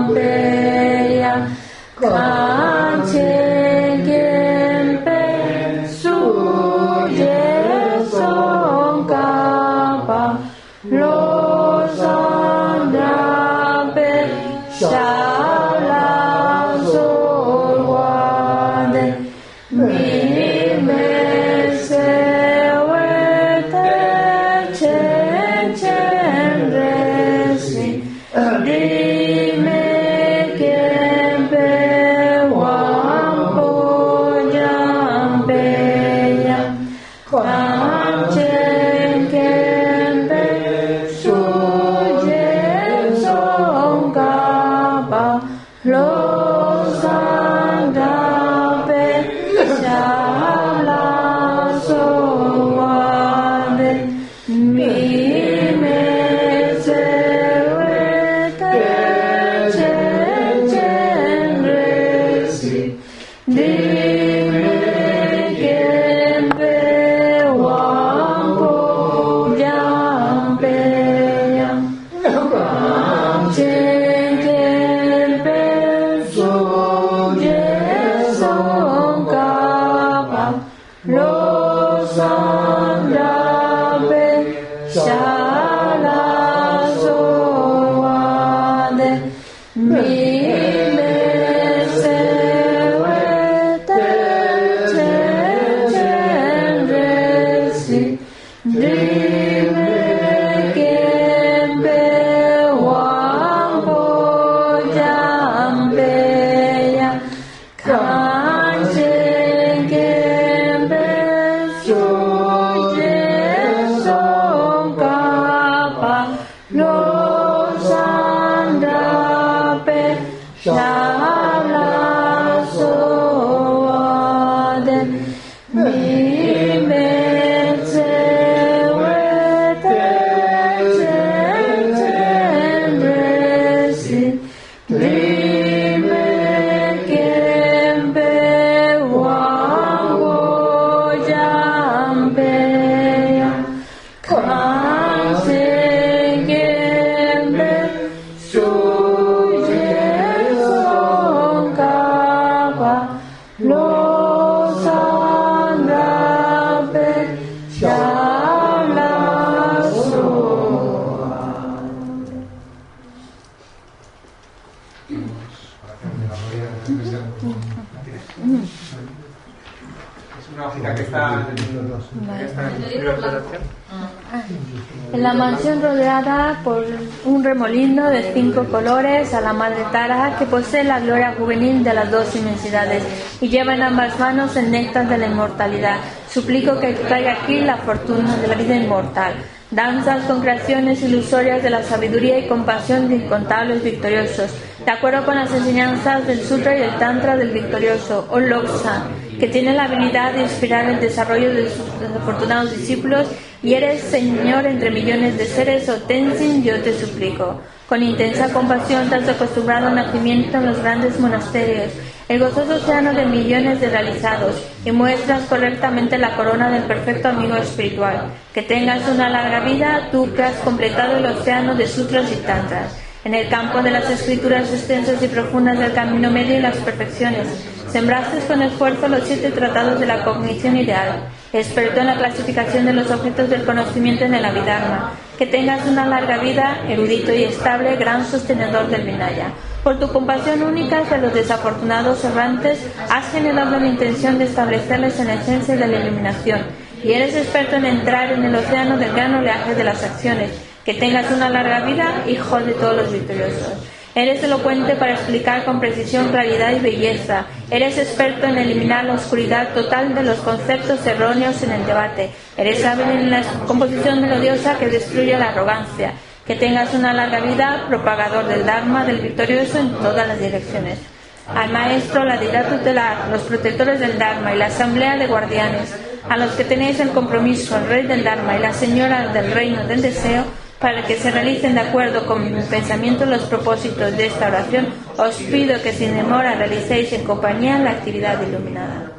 Speaker 1: En la mansión rodeada por un remolino de 5 colores a la madre Tara, que posee la gloria juvenil de las 2 inmensidades y lleva en ambas manos el néctar de la inmortalidad. Suplico que traiga aquí la fortuna de la vida inmortal. Danzas con creaciones ilusorias de la sabiduría y compasión de incontables victoriosos, de acuerdo con las enseñanzas del Sutra y el Tantra del victorioso, o Loksa, que tiene la habilidad de inspirar el desarrollo de sus afortunados discípulos, y eres Señor entre millones de seres, o Tenzin, yo te suplico. Con intensa compasión te has acostumbrado al nacimiento en los grandes monasterios, el gozoso océano de millones de realizados, y muestras correctamente la corona del perfecto amigo espiritual. Que tengas una larga vida, tú que has completado el océano de sutras y tantras. En el campo de las escrituras extensas y profundas del camino medio y las perfecciones, sembraste con esfuerzo los 7 tratados de la cognición ideal, experto en la clasificación de los objetos del conocimiento en el Abhidharma. Que tengas una larga vida, erudito y estable, gran sostenedor del Vinaya. Por tu compasión única hacia los desafortunados errantes, has generado la intención de establecerles en la esencia de la iluminación, y eres experto en entrar en el océano del gran oleaje de las acciones. Que tengas una larga vida, hijo de todos los victoriosos. Eres elocuente para explicar con precisión, claridad y belleza. Eres experto en eliminar la oscuridad total de los conceptos erróneos en el debate. Eres hábil en la composición melodiosa que destruye la arrogancia. Que tengas una larga vida, propagador del Dharma, del victorioso en todas las direcciones. Al maestro, la deidad tutelar, los protectores del Dharma y la asamblea de guardianes, a los que tenéis el compromiso, el rey del Dharma y la señora del reino del deseo, para que se realicen de acuerdo con mi pensamiento los propósitos de esta oración, os pido que sin demora realicéis en compañía la actividad iluminada.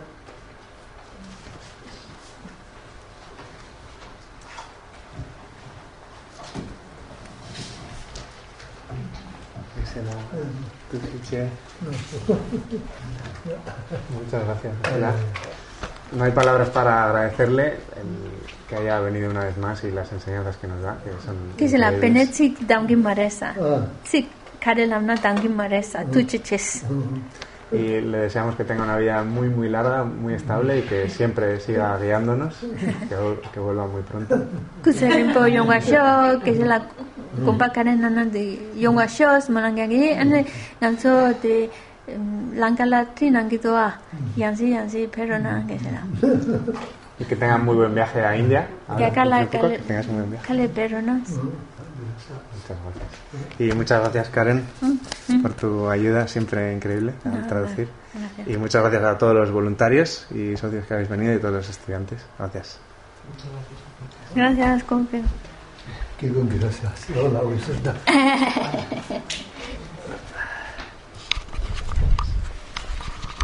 Speaker 10: Muchas gracias. No hay palabras para agradecerle que haya venido una vez más y las enseñanzas que nos da, que son
Speaker 1: que se la
Speaker 10: increíbles.
Speaker 1: penechik dangi maresa. Sí, karelamna dangi maresa. Tuchiches.
Speaker 10: Y le deseamos que tenga una vida muy muy larga, muy estable y que siempre siga guiándonos, que vuelva muy pronto.
Speaker 1: Kuserimpo yongasho, que se la compa karenana de yongashos malangagi, ane ganso de Lankala Nangitoa, Yansi, pero nada que será.
Speaker 10: Y que tengan muy buen viaje a India.
Speaker 1: Que acá la
Speaker 10: que tengas un buen viaje.
Speaker 1: Cale Peronas.
Speaker 10: Muchas gracias. Y muchas gracias, Karen, por tu ayuda, siempre increíble al traducir.
Speaker 1: Gracias.
Speaker 10: Y muchas gracias a todos los voluntarios y socios que habéis venido y todos los estudiantes. Gracias.
Speaker 1: Gracias, compi.
Speaker 2: Qué gracias. Hola,